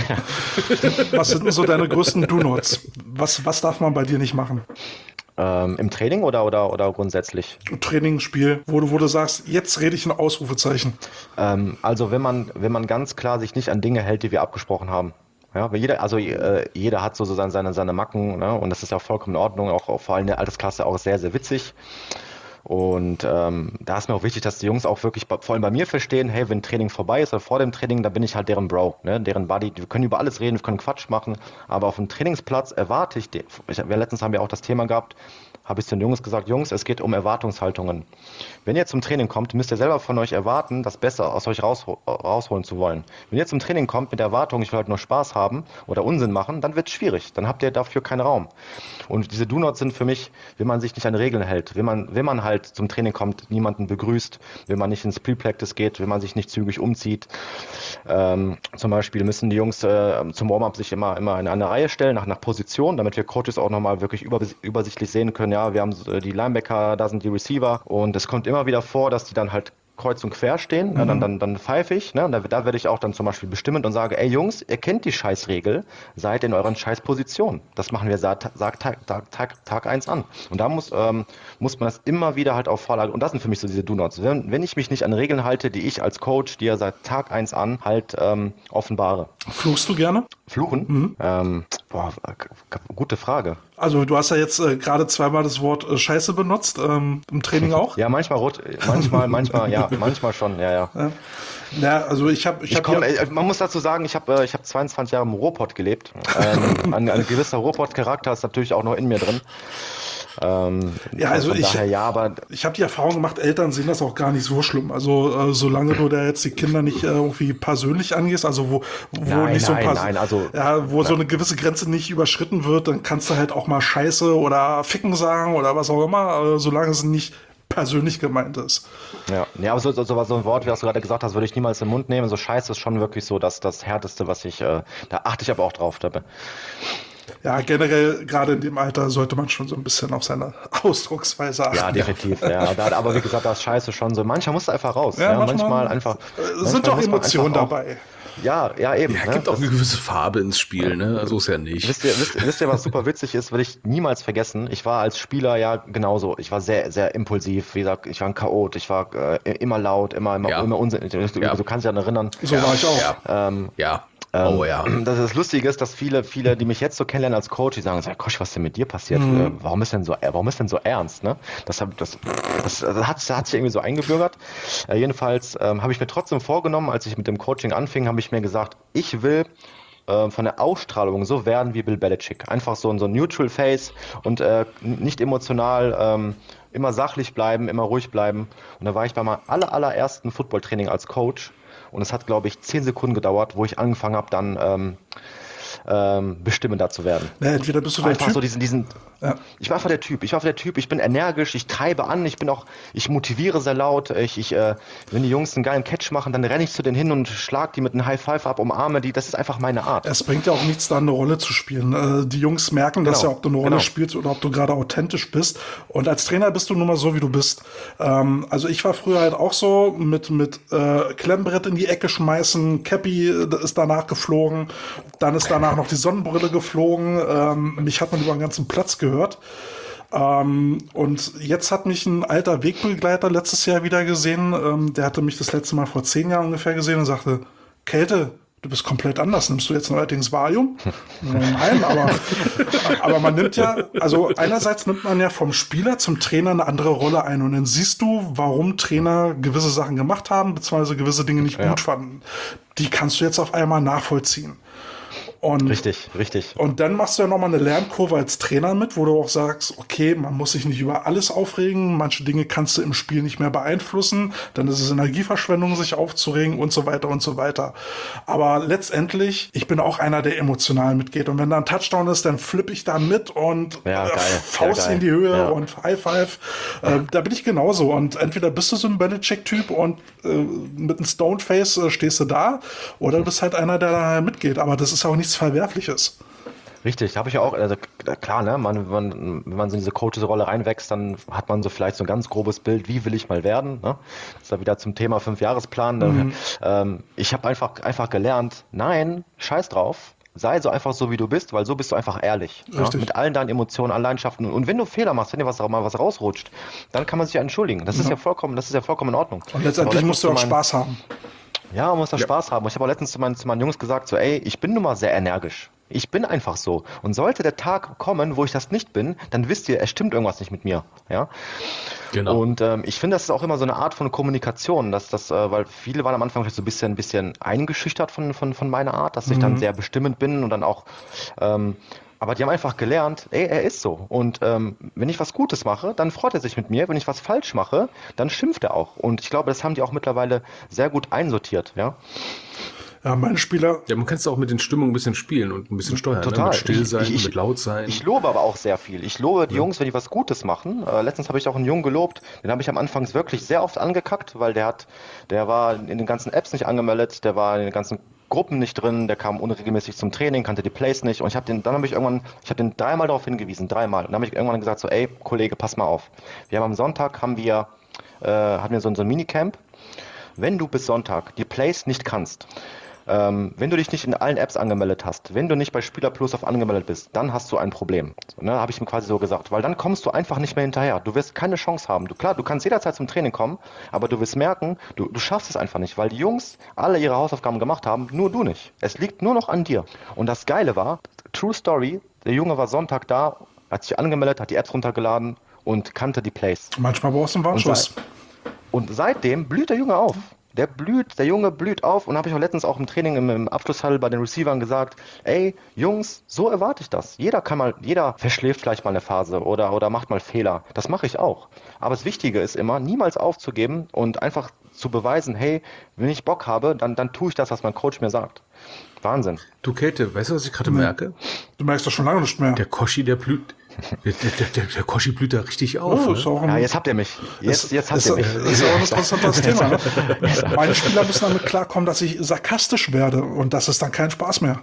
S1: bin.
S2: Was sind denn so deine größten Do-Nots? Was, was darf man bei dir nicht machen?
S3: Ähm, Im Training oder, oder, oder grundsätzlich?
S2: Training, Spiel, wo du, wo du sagst, jetzt rede ich ein Ausrufezeichen.
S3: Ähm, also wenn man, wenn man ganz klar sich nicht an Dinge hält, die wir abgesprochen haben. Ja, weil jeder, also äh, jeder hat so, so seine, seine, seine Macken, ne? Und das ist ja auch vollkommen in Ordnung, auch, auch vor allem in der Altersklasse auch sehr, sehr witzig. Und ähm, da ist mir auch wichtig, dass die Jungs auch wirklich bei, vor allem bei mir verstehen, hey, wenn Training vorbei ist oder vor dem Training, dann bin ich halt deren Bro, ne? Deren Buddy. Wir können über alles reden, wir können Quatsch machen, aber auf dem Trainingsplatz erwarte ich, den, ich wir letztens haben wir auch das Thema gehabt, habe ich zu den Jungs gesagt, Jungs, es geht um Erwartungshaltungen. Wenn ihr zum Training kommt, müsst ihr selber von euch erwarten, das Beste aus euch rausho- rausholen zu wollen. Wenn ihr zum Training kommt mit der Erwartung, ich will halt nur Spaß haben oder Unsinn machen, dann wird es schwierig. Dann habt ihr dafür keinen Raum. Und diese Do-Nots sind für mich, wenn man sich nicht an Regeln hält, wenn man, wenn man halt zum Training kommt, niemanden begrüßt, wenn man nicht ins Pre-Practice geht, wenn man sich nicht zügig umzieht. Ähm, zum Beispiel müssen die Jungs äh, zum Warm-Up sich immer, immer in eine Reihe stellen, nach, nach Position, damit wir Coaches auch nochmal wirklich über, übersichtlich sehen können, ja, wir haben die Linebacker, da sind die Receiver und es kommt immer wieder vor, dass die dann halt kreuz und quer stehen, mhm. ja, dann, dann, dann pfeife ich, ne? da, da werde ich auch dann zum Beispiel bestimmend und sage, ey Jungs, ihr kennt die Scheißregel, seid in euren Scheißpositionen. Das machen wir seit Tag, Tag, Tag, Tag eins an. Und da muss, ähm, muss man das immer wieder halt auf Vorlage, und das sind für mich so diese Do-Nots. Wenn, wenn ich mich nicht an Regeln halte, die ich als Coach dir seit Tag eins an halt ähm, offenbare.
S2: Fluchst du gerne?
S3: Fluchen? Mhm. Ähm, boah, gute Frage.
S2: Also du hast ja jetzt äh, gerade zweimal das Wort äh, Scheiße benutzt, ähm, im Training auch?
S3: Ja, manchmal rot, manchmal, manchmal, ja, manchmal schon, ja, ja.
S2: Ja, ja also ich habe... Ich
S3: ich
S2: hab
S3: komm,
S2: ja,
S3: man muss dazu sagen, ich habe äh, ich hab zweiundzwanzig Jahre im Ruhrpott gelebt. Ähm, ein, ein gewisser Ruhrpott-Charakter ist natürlich auch noch in mir drin. Ähm,
S2: ja, also ich,
S3: daher, ja, aber
S2: ich habe die Erfahrung gemacht, Eltern sehen das auch gar nicht so schlimm. Also äh, solange du da jetzt die Kinder nicht äh, irgendwie persönlich angehst, also wo, wo
S3: nein,
S2: nicht so ein
S3: nein,
S2: paar,
S3: nein, also,
S2: ja, wo
S3: nein.
S2: so eine gewisse Grenze nicht überschritten wird, dann kannst du halt auch mal Scheiße oder Ficken sagen oder was auch immer, äh, solange es nicht persönlich gemeint ist.
S3: Ja, ja, aber so, so, so ein Wort, wie du gerade gesagt hast, würde ich niemals im Mund nehmen. So Scheiße ist schon wirklich so das, das Härteste, was ich, äh, da achte ich aber auch drauf. Dabei.
S2: Ja, generell, gerade in dem Alter, sollte man schon so ein bisschen auf seine Ausdrucksweise achten.
S3: Ja, definitiv. Ja. Ja, aber wie gesagt, das ist Scheiße schon so. Manchmal muss einfach raus.
S2: Ja,
S3: ja,
S2: manchmal,
S3: manchmal einfach.
S2: Es sind doch Emotionen dabei.
S3: Ja, ja, eben.
S1: Ja,
S3: ne?
S1: gibt auch
S3: das,
S1: eine gewisse Farbe ins Spiel, ne? So ist ja nicht.
S3: Wisst ihr, wisst, wisst ihr, was super witzig ist, will ich niemals vergessen. Ich war als Spieler ja genauso. Ich war sehr, sehr impulsiv. Wie gesagt, ich war ein Chaot. Ich war äh, immer laut, immer, immer,
S1: Ja.
S3: immer unsinnig. Du,
S1: Ja.
S3: du kannst dich daran erinnern.
S2: So war ich auch.
S1: Ja.
S3: Ähm,
S1: Ja.
S3: Ähm,
S1: Oh ja.
S3: Das, das Lustige ist, dass viele, viele, die mich jetzt so kennenlernen als Coach, die sagen, Coach, was ist denn mit dir passiert?
S2: Mhm.
S3: Äh, Warum ist denn so, äh, warum ist denn so ernst? Ne? Das, hab, das, das, das, hat, das hat sich irgendwie so eingebürgert. Äh, jedenfalls ähm, habe ich mir trotzdem vorgenommen, als ich mit dem Coaching anfing, habe ich mir gesagt, ich will äh, von der Ausstrahlung so werden wie Bill Belichick. Einfach so, so ein Neutral Face und äh, nicht emotional, ähm, immer sachlich bleiben, immer ruhig bleiben. Und da war ich bei meinem aller, allerersten Footballtraining als Coach. Und es hat, glaube ich, zehn Sekunden gedauert, wo ich angefangen habe, dann ähm, ähm, bestimmender zu werden.
S2: Ja, entweder bist du der
S3: Einfach
S2: Typ,
S3: so diesen, diesen
S2: Ja.
S3: Ich war einfach der Typ, ich war einfach der Typ, ich bin energisch, ich treibe an, ich bin auch, ich motiviere sehr laut, ich, ich, äh, wenn die Jungs einen geilen Catch machen, dann renne ich zu denen hin und schlag die mit einem High Five ab, umarme die, das ist einfach meine Art.
S2: Es bringt ja auch nichts, da eine Rolle zu spielen. Äh, Die Jungs merken das
S3: Genau,
S2: ja, ob du eine Rolle
S3: genau.
S2: spielst oder ob du gerade authentisch bist. Und als Trainer bist du nun mal so, wie du bist. Ähm, Also ich war früher halt auch so mit, mit äh, Klemmbrett in die Ecke schmeißen, Cappy äh, ist danach geflogen, dann ist danach noch die Sonnenbrille geflogen. Ähm, Mich hat man über den ganzen Platz gehört. Ähm, und jetzt hat mich ein alter Wegbegleiter letztes Jahr wieder gesehen. Ähm, der hatte mich das letzte Mal vor zehn Jahren ungefähr gesehen und sagte, Kälte, du bist komplett anders. Nimmst du jetzt neuerdings Valium? Nein, aber, aber man nimmt ja, also einerseits nimmt man ja vom Spieler zum Trainer eine andere Rolle ein und dann siehst du, warum Trainer gewisse Sachen gemacht haben, beziehungsweise gewisse Dinge nicht
S3: Ja.
S2: gut fanden. Die kannst du jetzt auf einmal nachvollziehen. Und
S3: Richtig, richtig.
S2: und dann machst du ja nochmal eine Lernkurve als Trainer mit, wo du auch sagst, okay, man muss sich nicht über alles aufregen, manche Dinge kannst du im Spiel nicht mehr beeinflussen, dann ist es Energieverschwendung, sich aufzuregen und so weiter und so weiter. Aber letztendlich, ich bin auch einer, der emotional mitgeht und wenn da ein Touchdown ist, dann flippe ich da mit und
S3: Ja,
S2: äh,
S3: geil.
S2: Faust
S3: Ja, geil.
S2: in die Höhe
S3: Ja.
S2: und High Five. Äh, da bin ich genauso und entweder bist du so ein Belichick-Typ und äh, mit einem Stoneface äh, stehst du da oder du bist halt einer, der da mitgeht, aber das ist auch nichts Verwerfliches.
S3: Richtig, habe ich ja auch, also k- klar, ne, man, man, wenn man so in diese Coaches-Rolle reinwächst, dann hat man so vielleicht so ein ganz grobes Bild, wie will ich mal werden, ne? Das ist ja wieder zum Thema Fünfjahresplan.
S2: Mhm.
S3: Ähm, ich habe einfach, einfach gelernt, nein, scheiß drauf, sei so einfach so, wie du bist, weil so bist du einfach ehrlich. Ja?
S2: Richtig.
S3: Mit allen deinen Emotionen, allen Leidenschaften. Und wenn du Fehler machst, wenn dir was, mal was rausrutscht, dann kann man sich ja entschuldigen. Das ist ja vollkommen, das ist ja vollkommen in Ordnung.
S2: Und letztendlich
S3: Aber
S2: musst du auch
S3: zu meinem-
S2: Spaß haben.
S3: Ja, man muss da
S1: Ja.
S3: Spaß haben. Ich habe auch letztens zu meinen, zu meinen Jungs gesagt, so, ey, ich bin nun mal sehr energisch. Ich bin einfach so. Und sollte der Tag kommen, wo ich das nicht bin, dann wisst ihr, es stimmt irgendwas nicht mit mir. Ja.
S1: Genau.
S3: Und ähm, ich finde, das ist auch immer so eine Art von Kommunikation, dass das, äh, weil viele waren am Anfang vielleicht so ein bisschen, ein bisschen eingeschüchtert von, von, von meiner Art, dass ich dann
S2: Mhm.
S3: sehr bestimmend bin und dann auch, ähm, aber die haben einfach gelernt, ey, er ist so. Und ähm, wenn ich was Gutes mache, dann freut er sich mit mir. Wenn ich was falsch mache, dann schimpft er auch. Und ich glaube, das haben die auch mittlerweile sehr gut einsortiert, ja.
S2: Ja, meine Spieler,
S1: Ja, man kann es auch mit den Stimmungen ein bisschen spielen und ein bisschen steuern. Ne?
S3: Total.
S1: Mit still
S3: Ich-
S1: sein,
S3: ich- ich-
S1: mit laut sein.
S3: Ich lobe aber auch sehr viel. Ich lobe die Jungs, wenn die was Gutes machen. Äh, letztens habe ich auch einen Jungen gelobt, den habe ich am Anfang wirklich sehr oft angekackt, weil der hat, der war in den ganzen Apps nicht angemeldet, der war in den ganzen Gruppen nicht drin, der kam unregelmäßig zum Training, kannte die Plays nicht und ich habe den, dann habe ich irgendwann, ich habe den dreimal darauf hingewiesen, dreimal. Und dann habe ich irgendwann gesagt so, ey Kollege, pass mal auf. Wir haben am Sonntag haben wir, äh, hatten wir so, so ein Minicamp. Wenn du bis Sonntag die Plays nicht kannst, ähm, wenn du dich nicht in allen Apps angemeldet hast, wenn du nicht bei Spieler Plus auf angemeldet bist, dann hast du ein Problem. So, ne, habe ich ihm quasi so gesagt, weil dann kommst du einfach nicht mehr hinterher. Du wirst keine Chance haben. Du, klar, du kannst jederzeit zum Training kommen, aber du wirst merken, du, du schaffst es einfach nicht, weil die Jungs alle ihre Hausaufgaben gemacht haben, nur du nicht. Es liegt nur noch an dir. Und das Geile war, True Story, der Junge war Sonntag da, hat sich angemeldet, hat die Apps runtergeladen und kannte die Plays.
S2: manchmal brauchst du einen Warnschuss.
S3: Und seitdem blüht der Junge auf. Der blüht, der Junge blüht auf und habe ich auch letztens auch im Training im, im Abschlusshall bei den Receivern gesagt, ey, Jungs, so erwarte ich das. Jeder kann mal, jeder verschläft vielleicht mal eine Phase oder, oder macht mal Fehler. Das mache ich auch. Aber das Wichtige ist immer, niemals aufzugeben und einfach zu beweisen, hey, wenn ich Bock habe, dann, dann tue ich das, was mein Coach mir sagt. Wahnsinn.
S1: Du, Käthe, weißt du, was ich gerade merke?
S2: Du merkst das schon lange nicht mehr.
S1: Der Koschi, der blüht. Der, der, der, der Koschi blüht da richtig auf.
S2: Oh,
S1: ne?
S2: ist auch ein,
S3: Ja, jetzt habt ihr mich. Jetzt, jetzt habt
S2: ist,
S3: ihr mich.
S2: ist auch ein interessantes Thema. Ne? Meine Spieler müssen damit klarkommen, dass ich sarkastisch werde und das ist dann kein Spaß mehr.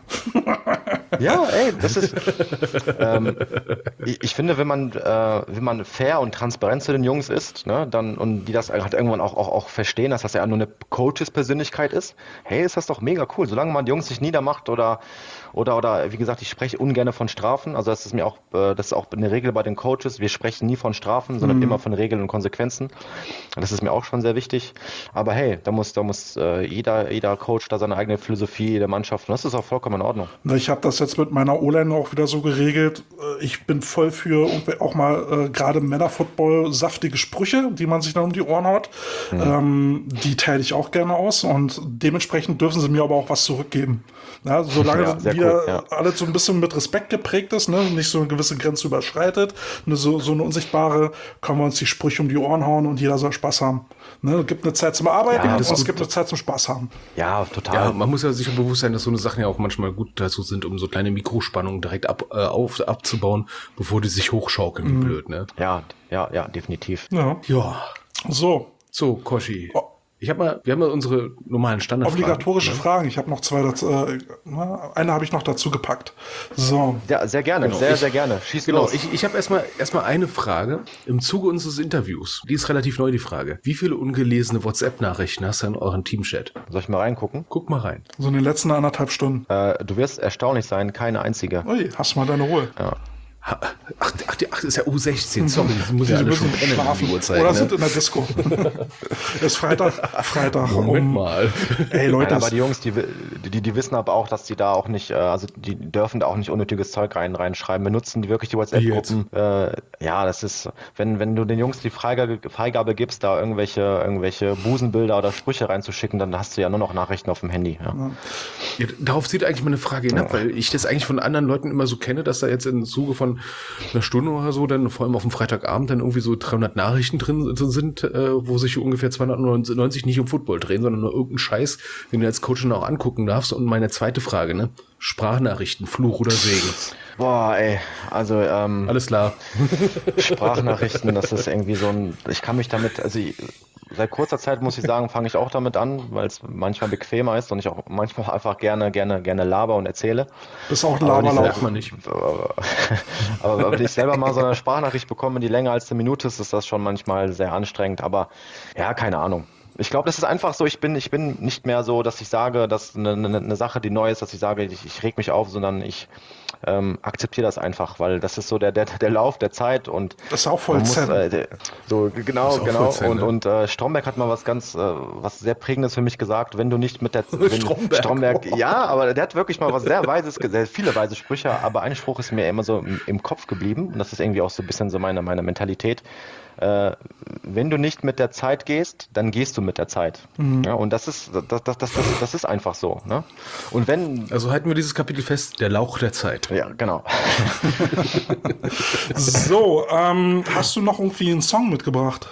S3: Ja, ey, das ist. Ähm, ich, ich finde, wenn man, äh, wenn man fair und transparent zu den Jungs ist, ne, dann und die das halt irgendwann auch, auch, auch verstehen, dass das ja nur eine Coaches-Persönlichkeit ist, hey, ist das doch mega cool. Solange man die Jungs nicht niedermacht oder oder oder wie gesagt, ich spreche ungern von Strafen. Also das ist mir auch, äh, das ist auch eine Regel bei den Coaches. Wir sprechen nie von Strafen, sondern immer von Regeln und Konsequenzen. Das ist mir auch schon sehr wichtig. Aber hey, da muss, da muss äh, jeder, jeder Coach da seine eigene Philosophie der Mannschaft. Und das ist auch vollkommen in Ordnung.
S2: Ich habe das jetzt mit meiner O-Line auch wieder so geregelt. Ich bin voll für irgendwie auch mal äh, gerade im Männerfootball saftige Sprüche, die man sich dann um die Ohren haut. Mhm. Ähm, die teile ich auch gerne aus und dementsprechend dürfen sie mir aber auch was zurückgeben. Ja, solange
S3: Ja,
S2: wieder
S3: cool, ja.
S2: alles so ein bisschen mit Respekt geprägt ist, ne? Nicht so eine gewisse Grenze überschreitet, ne? so, so eine unsichtbare, können wir uns die Sprüche um die Ohren hauen und jeder soll Spaß haben. Ne? Es gibt eine Zeit zum Arbeiten
S3: Ja,
S2: und
S1: das
S2: es
S1: ist
S2: gibt
S1: gut.
S2: eine Zeit zum Spaß haben.
S3: Ja, total.
S1: Ja, man muss ja sich bewusst sein, dass so eine Sachen ja auch manchmal gut dazu sind, um so kleine Mikrospannungen direkt ab, äh, auf, abzubauen, bevor die sich hochschaukeln, wie blöd, ne?
S3: Ja, ja, ja, definitiv.
S2: Ja.
S1: Ja.
S2: So,
S1: So, Koschi.
S2: Oh.
S1: Ich habe mal, wir haben mal unsere normalen Standardfragen.
S2: obligatorische Fragen. Ich habe noch zwei dazu. Äh, eine habe ich noch dazu gepackt. So.
S3: Ja, sehr gerne,
S1: Genau,
S3: sehr,
S1: ich-
S3: sehr gerne. Schieß
S1: Genau,
S3: los.
S1: ich, ich habe erstmal erstmal eine Frage. Im Zuge unseres Interviews, die ist relativ neu, die Frage. Wie viele ungelesene WhatsApp-Nachrichten hast du in euren Teamchat?
S3: Soll ich mal reingucken?
S1: Guck mal rein.
S2: So in den letzten anderthalb Stunden.
S3: Äh, du wirst erstaunlich sein, keine einzige.
S2: Ui, hast mal deine Ruhe.
S3: Ja.
S1: Ha- Ach, ach, die- ach, das ist ja U sechzehn, sorry, die muss ja
S2: Die
S1: alle
S2: müssen
S1: schon pennen um
S2: schlafen.
S1: die Uhrzeit.
S2: Oder
S1: ne?
S2: sind in der Disco. ist Freitag. Freitag.
S1: Moment
S2: um,
S1: mal.
S2: Ey,
S3: Nein,
S2: Leute.
S3: aber die Jungs, die, die, die wissen aber auch, dass die da auch nicht, äh, also die dürfen da auch nicht unnötiges Zeug rein, reinschreiben. Benutzen die wirklich die WhatsApp-Gruppen. Äh, ja, das ist, wenn, wenn du den Jungs die Freigabe, Freigabe gibst, da irgendwelche, irgendwelche Busenbilder oder Sprüche reinzuschicken, dann hast du ja nur noch Nachrichten auf dem Handy. Ja.
S1: Ja, darauf zieht eigentlich meine Frage hinab, weil ich das eigentlich von anderen Leuten immer so kenne, dass da jetzt im Zuge von einer Stunde oder so, dann vor allem auf dem Freitagabend dann irgendwie so dreihundert Nachrichten drin sind, äh, wo sich ungefähr zweihundertneunzig nicht um Football drehen, sondern nur irgendeinen Scheiß, den du als Coach dann auch angucken darfst. Und meine zweite Frage, ne? Sprachnachrichten, Fluch oder Segen?
S3: Boah, ey, also ähm,
S1: Alles klar.
S3: Sprachnachrichten, das ist irgendwie so ein, ich kann mich damit, also ich, seit kurzer Zeit muss ich sagen, fange ich auch damit an, weil es manchmal bequemer ist und ich auch manchmal einfach gerne, gerne, gerne laber und erzähle.
S2: Bist auch ein
S3: Aber nicht
S2: Laberlauch.
S1: Merkt man nicht.
S3: Aber, aber wenn ich selber mal so eine Sprachnachricht bekomme, die länger als eine Minute ist, ist das schon manchmal sehr anstrengend. Aber ja, keine Ahnung. Ich glaube, das ist einfach so, ich bin, ich bin nicht mehr so, dass ich sage, dass eine, eine, eine Sache, die neu ist, dass ich sage, ich, ich reg mich auf, sondern ich, ähm, akzeptiere das einfach, weil das ist so der, der, der Lauf der Zeit und
S2: Das ist auch voll
S3: man muss,
S2: Zen.
S3: äh, der- so genau,
S1: Das ist auch
S3: genau.
S1: voll Zen,
S3: und
S1: ne?
S3: und äh, Stromberg hat mal was ganz, äh, was sehr Prägendes für mich gesagt, wenn du nicht mit der wenn,
S1: Stromberg.
S3: Stromberg, ja, aber der hat wirklich mal was sehr Weises, ge- sehr viele weise Sprüche, aber ein Spruch ist mir immer so im, im Kopf geblieben und das ist irgendwie auch so ein bisschen so meine, meine Mentalität. Äh, wenn du nicht mit der Zeit gehst, dann gehst du mit der Zeit. Ja, und das ist, das, das, das, das, das ist einfach so. Ne? Und wenn,
S1: Also halten wir dieses Kapitel fest, der Lauch der Zeit.
S3: ja, genau.
S2: So, ähm, hast du noch irgendwie einen Song mitgebracht?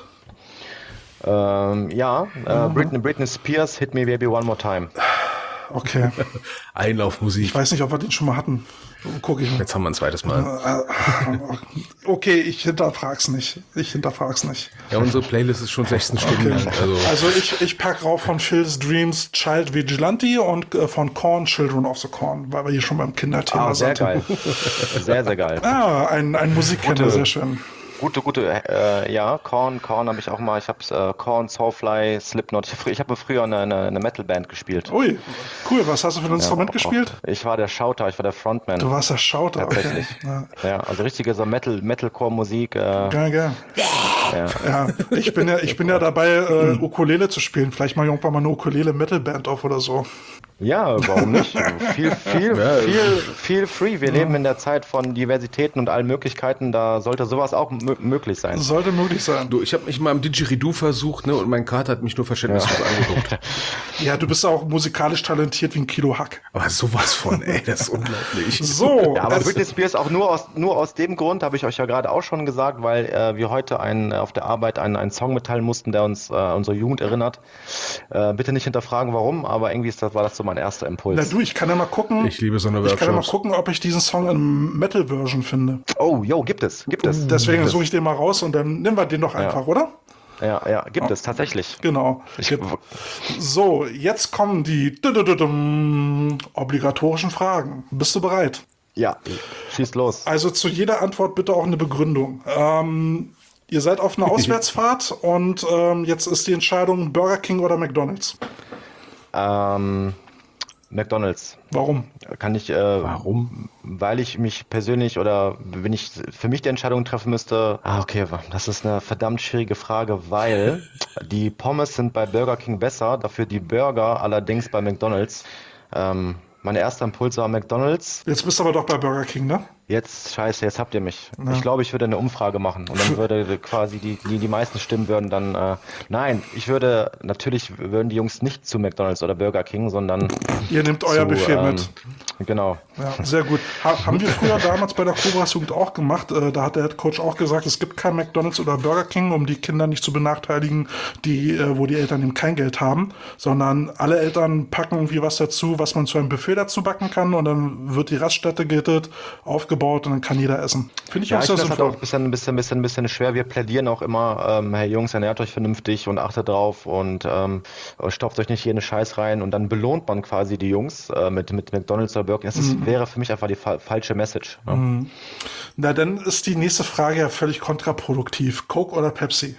S3: ähm, ja, äh, Britney, Britney Spears, Hit Me Baby One More Time.
S2: Okay.
S1: Einlaufmusik.
S2: Ich weiß nicht, ob wir den schon mal hatten. Guck ich mal.
S1: Jetzt haben wir ein zweites Mal.
S2: Okay, ich hinterfrag's nicht. Ich hinterfrag's nicht.
S1: Ja, unsere Playlist ist schon sechzehn Stunden lang. Also,
S2: Also ich, ich pack rauf von Phil's Dreams Child Vigilante und äh, von Korn Children of the Corn, weil wir hier schon beim Kinderthema
S3: Ah, sehr
S2: sind.
S3: geil. Sehr, sehr geil.
S2: Ah, ein, ein Musikkenner,
S3: Gute-
S2: sehr schön.
S3: Gute, gute, äh, ja, Korn, Korn habe ich auch mal, ich habe äh, Korn, Soulfly, Slipknot. Ich, ich habe früher eine, eine, eine Metalband gespielt.
S2: Ui, cool. Was hast du für ein Instrument
S3: auch,
S2: gespielt?
S3: Auch, ich war der Shouter, ich war der Frontman.
S2: Du warst der Schauter.
S3: Tatsächlich.
S2: Okay. Ja.
S3: Ja, also richtige so Metal, Metalcore-Musik. Äh,
S2: Geil, geil.
S3: ja.
S2: Ja, ich bin ja, ich bin ja dabei, äh, Ukulele zu spielen. Vielleicht mache ich irgendwann mal eine Ukulele-Metal-Band auf oder so.
S3: Ja, warum nicht? Viel, viel,
S1: Ja.
S3: viel, viel free. Wir leben in der Zeit von Diversitäten und allen Möglichkeiten. Da sollte sowas auch mö- möglich sein.
S2: Sollte möglich sein.
S1: du, ich habe mich mal im Didgeridoo versucht, ne, und mein Kater hat mich nur verständnislos angeguckt.
S2: Ja, du bist auch musikalisch talentiert wie ein Kilo Hack.
S1: Aber sowas von, ey, das ist unglaublich.
S2: So,
S3: Ja, aber
S2: es-
S3: Britney Spears auch nur aus, nur aus dem Grund, habe ich euch ja gerade auch schon gesagt, weil äh, wir heute einen, auf der Arbeit einen, einen Song mitteilen mussten, der uns äh, unsere Jugend erinnert. Äh, bitte nicht hinterfragen, warum, aber irgendwie ist das, war das so mein erster Impuls.
S2: na du, ich kann ja mal gucken.
S1: Ich liebe so eine
S2: Ich kann ja mal
S1: Workshops.
S2: gucken, ob ich diesen Song in Metal-Version finde.
S3: Oh, yo, gibt es, gibt es.
S2: Deswegen suche ich den mal raus und dann nehmen wir den doch einfach, oder?
S3: Ja, ja, gibt es tatsächlich.
S2: Genau.
S3: Ich,
S2: So, jetzt kommen die dudududum, obligatorischen Fragen. Bist du bereit?
S3: ja, schießt los.
S2: Also zu jeder Antwort bitte auch eine Begründung. Ähm, ihr seid auf einer Auswärtsfahrt und ähm, jetzt ist die Entscheidung Burger King oder McDonald's.
S3: Ähm, McDonald's.
S2: Warum?
S3: Kann ich, äh,
S1: Warum?
S3: weil ich mich persönlich oder wenn ich für mich die Entscheidung treffen müsste, ah, okay, das ist eine verdammt schwierige Frage, weil die Pommes sind bei Burger King besser, dafür die Burger allerdings bei McDonald's. Ähm, mein erster Impuls war McDonald's.
S2: Jetzt bist du aber doch bei Burger King, ne?
S3: Jetzt, scheiße, jetzt habt ihr mich. Ich glaube, ich würde eine Umfrage machen und dann würde quasi die, die, die meisten Stimmen würden dann, äh, nein, ich würde, natürlich würden die Jungs nicht zu McDonald's oder Burger King, sondern
S2: Ihr nehmt euer
S3: zu,
S2: Befehl
S3: ähm,
S2: mit.
S3: Genau.
S2: Ja, sehr gut. Ha haben wir früher damals bei der Cobras Jugend auch gemacht. Äh, da hat der Head Coach auch gesagt, es gibt kein McDonald's oder Burger King, um die Kinder nicht zu benachteiligen, die, äh, wo die Eltern eben kein Geld haben, sondern alle Eltern packen irgendwie was dazu, was man zu einem Buffet dazu backen kann und dann wird die Raststätte gehittet, aufgebaut und dann kann jeder essen. Finde ich
S3: Ja,
S2: auch
S3: ich
S2: sehr
S3: finde das halt auch
S2: sinnvoll.
S3: ein bisschen, ein bisschen, bisschen, bisschen schwer. Wir plädieren auch immer, ähm, hey Jungs, ernährt euch vernünftig und achtet drauf und ähm, stopft euch nicht jeden Scheiß rein und dann belohnt man quasi die Jungs äh, mit, mit McDonald's oder Burger King. Das ist, wäre für mich einfach die fa falsche Message. Ne?
S2: Na, dann ist die nächste Frage ja völlig kontraproduktiv. Coke oder Pepsi?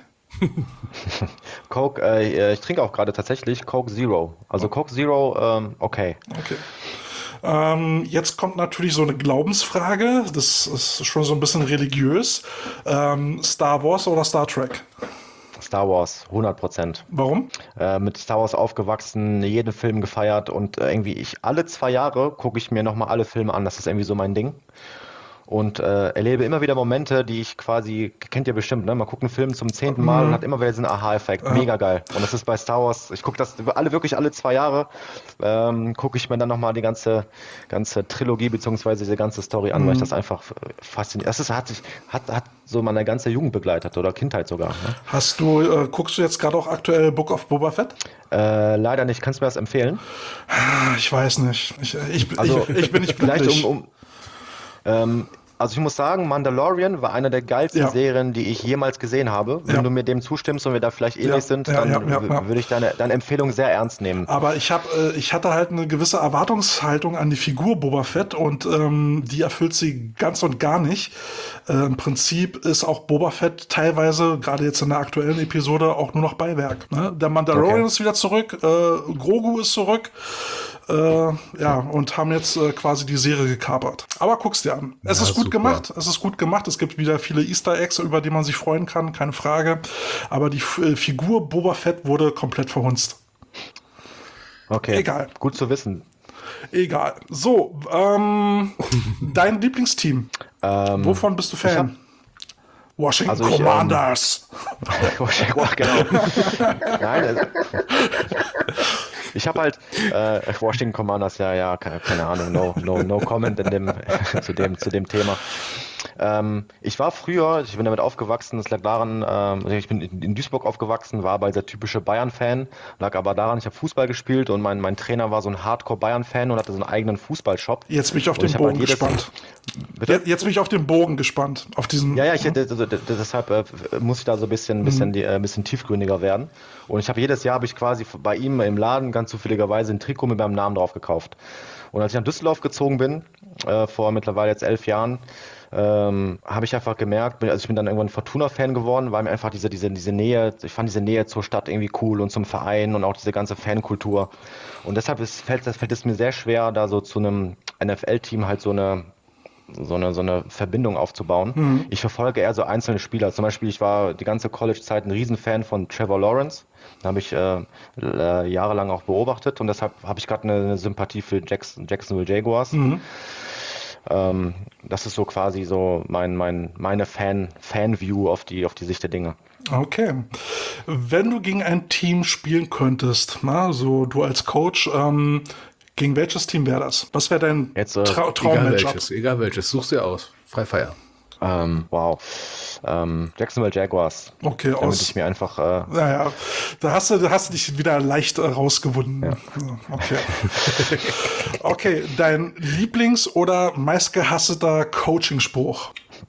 S3: Coke, äh, ich trinke auch gerade tatsächlich Coke Zero. Also Coke Zero, ähm, okay.
S2: Okay. Ähm, jetzt kommt natürlich so eine Glaubensfrage. Das ist schon so ein bisschen religiös. Ähm, Star Wars oder Star Trek?
S3: Star Wars, hundert Prozent.
S2: Warum?
S3: Äh, mit Star Wars aufgewachsen, jeden Film gefeiert und äh, irgendwie ich alle zwei Jahre gucke ich mir nochmal alle Filme an. Das ist irgendwie so mein Ding. Und äh, erlebe immer wieder Momente, die ich quasi, kennt ihr bestimmt, ne? Man guckt einen Film zum zehnten Mal und hat immer wieder diesen Aha-Effekt. Mega geil. Und das ist bei Star Wars, ich gucke das alle wirklich alle zwei Jahre, ähm, gucke ich mir dann nochmal die ganze, ganze Trilogie beziehungsweise diese ganze Story an, weil ich das einfach fasziniert. Das ist, hat sich, hat, hat so meine ganze Jugend begleitet oder Kindheit sogar. Ne?
S2: Hast du, äh, guckst du jetzt gerade auch aktuell Book of Boba Fett?
S3: Äh, leider nicht. Kannst du mir das empfehlen?
S2: Ah, Ich weiß nicht. Ich, ich,
S3: Also,
S2: ich, ich bin nicht
S3: vielleicht
S2: glücklich.
S3: um, um ähm, also ich muss sagen, Mandalorian war eine der geilsten
S2: Ja.
S3: Serien, die ich jemals gesehen habe. Wenn
S2: Ja.
S3: du mir dem zustimmst und wir da vielleicht ähnlich
S2: Ja,
S3: sind,
S2: ja,
S3: dann
S2: ja, ja, ja.
S3: würde ich deine, deine Empfehlung sehr ernst nehmen.
S2: Aber ich, hab, äh, ich hatte halt eine gewisse Erwartungshaltung an die Figur Boba Fett und ähm, die erfüllt sie ganz und gar nicht. Äh, Im Prinzip ist auch Boba Fett teilweise, gerade jetzt in der aktuellen Episode, auch nur noch Beiwerk. Ne? Der Mandalorian
S3: Okay.
S2: ist wieder zurück, äh, Grogu ist zurück. Äh, ja, und haben jetzt äh, quasi die Serie gekapert. Aber guck's dir an. Es
S1: Ja,
S2: ist gut
S1: super.
S2: gemacht. Es ist gut gemacht. Es gibt wieder viele Easter Eggs, über die man sich freuen kann, keine Frage. Aber die F äh, Figur Boba Fett wurde komplett verhunzt.
S3: Okay,
S2: Egal.
S3: gut zu wissen.
S2: Egal. So, ähm, dein Lieblingsteam.
S3: Ähm,
S2: Wovon bist du
S3: ich hab-
S2: Fan? Washington
S3: Also ich, ähm,
S2: Commanders.
S3: genau. Nein, also, ich habe halt äh, Washington Commanders, ja, ja, keine, keine Ahnung, no, no, no comment in dem, zu, dem, zu dem Thema. Ähm, ich war früher, ich bin damit aufgewachsen, das lag daran, ähm, ich bin in, in Duisburg aufgewachsen, war aber dieser typische Bayern-Fan, lag aber daran, ich habe Fußball gespielt und mein, mein Trainer war so ein Hardcore-Bayern-Fan und hatte so einen eigenen Fußballshop.
S2: Jetzt bin ich auf
S3: Und
S2: den
S3: ich hab halt
S2: Bogen
S3: jedes-
S2: gespannt.
S3: Bitte?
S2: Jetzt, jetzt bin ich auf den Bogen gespannt. Auf diesen.
S3: Ja, ja, ich, d- d- d- deshalb äh, muss ich da so ein bisschen, bisschen, die, äh, ein bisschen tiefgründiger werden. Und ich habe jedes Jahr habe ich quasi bei ihm im Laden ganz zufälligerweise ein Trikot mit meinem Namen drauf gekauft. Und als ich nach Düsseldorf gezogen bin, äh, vor mittlerweile jetzt elf Jahren, ähm, habe ich einfach gemerkt, bin- also ich bin dann irgendwann Fortuna-Fan geworden, weil mir einfach diese, diese, diese Nähe, ich fand diese Nähe zur Stadt irgendwie cool und zum Verein und auch diese ganze Fankultur. Und deshalb ist, fällt, fällt es mir sehr schwer, da so zu einem N F L-Team halt so eine so eine, so eine Verbindung aufzubauen.
S2: Mhm.
S3: Ich verfolge eher so einzelne Spieler. Zum Beispiel, ich war die ganze College-Zeit ein Riesenfan von Trevor Lawrence. Den habe ich äh, äh, jahrelang auch beobachtet und deshalb habe ich gerade eine, eine Sympathie für Jackson, Jacksonville Jaguars.
S2: Mhm.
S3: Ähm, das ist so quasi so mein, mein, meine Fan, Fan-View auf die, auf die Sicht der Dinge.
S2: Okay. Wenn du gegen ein Team spielen könntest, na, so du als Coach, ähm, gegen welches Team wäre das? Was wäre dein
S3: Jetzt, äh,
S2: Trau
S1: Egal
S2: Traummatchup?
S1: welches, egal welches. Such's dir aus. Frei Feier.
S3: Ähm, wow. Ähm, Jacksonville Jaguars.
S2: Okay,
S3: Damit
S2: aus.
S3: ich mir einfach äh,
S2: Naja, da hast du, da hast du dich wieder leicht äh, rausgewunden. Ja. Okay. Okay, dein Lieblings- oder meistgehasseter Coaching-Spruch?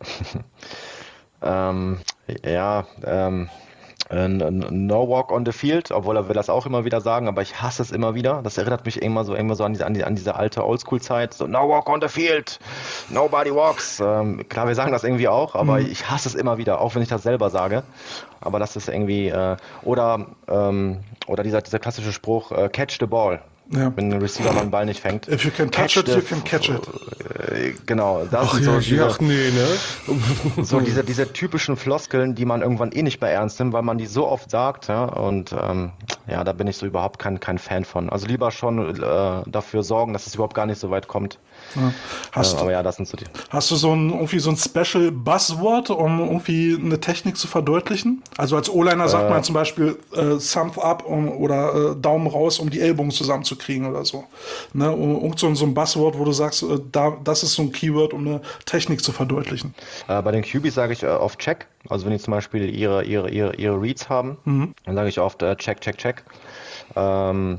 S3: Ähm, ja, ähm, äh, no walk on the field, obwohl er will das auch immer wieder sagen, aber ich hasse es immer wieder. Das erinnert mich immer so, immer so an diese, an die, an diese alte Oldschool-Zeit. So, no walk on the field, nobody walks. Ähm, klar, wir sagen das irgendwie auch, aber
S2: Mhm.
S3: ich hasse es immer wieder, auch wenn ich das selber sage. Aber das ist irgendwie, äh, oder, ähm, oder dieser, dieser klassische Spruch, äh, catch the ball.
S2: Ja.
S3: Wenn ein Receiver mal einen Ball nicht fängt.
S2: If you can touch it,
S3: the
S2: you can catch it.
S3: Äh, Genau, das
S1: Ach
S3: sind
S1: ja,
S3: so diese,
S1: ach nee, ne?
S3: so diese, diese typischen Floskeln, die man irgendwann eh nicht mehr ernst nimmt, weil man die so oft sagt, ja, und ähm, ja, da bin ich so überhaupt kein, kein Fan von. Also lieber schon äh, dafür sorgen, dass es überhaupt gar nicht so weit kommt.
S2: Ja. Hast,
S3: äh, aber ja, das sind so die.
S2: hast du so ein, irgendwie so ein Special Buzzword, um irgendwie eine Technik zu verdeutlichen? Also als O-Liner sagt man zum Beispiel äh, Thumb up um, oder äh, Daumen raus, um die Ellbogen zusammenzukriegen oder so. Ne? Um, um so, so ein Buzzword, wo du sagst, äh, da, das ist so ein Keyword, um eine Technik zu verdeutlichen.
S3: Äh, bei den Q Bs sage ich äh, oft Check. Also wenn die zum Beispiel ihre, ihre, ihre, ihre Reads haben,
S2: Mhm.
S3: dann sage ich oft äh, Check, Check, Check. Ähm,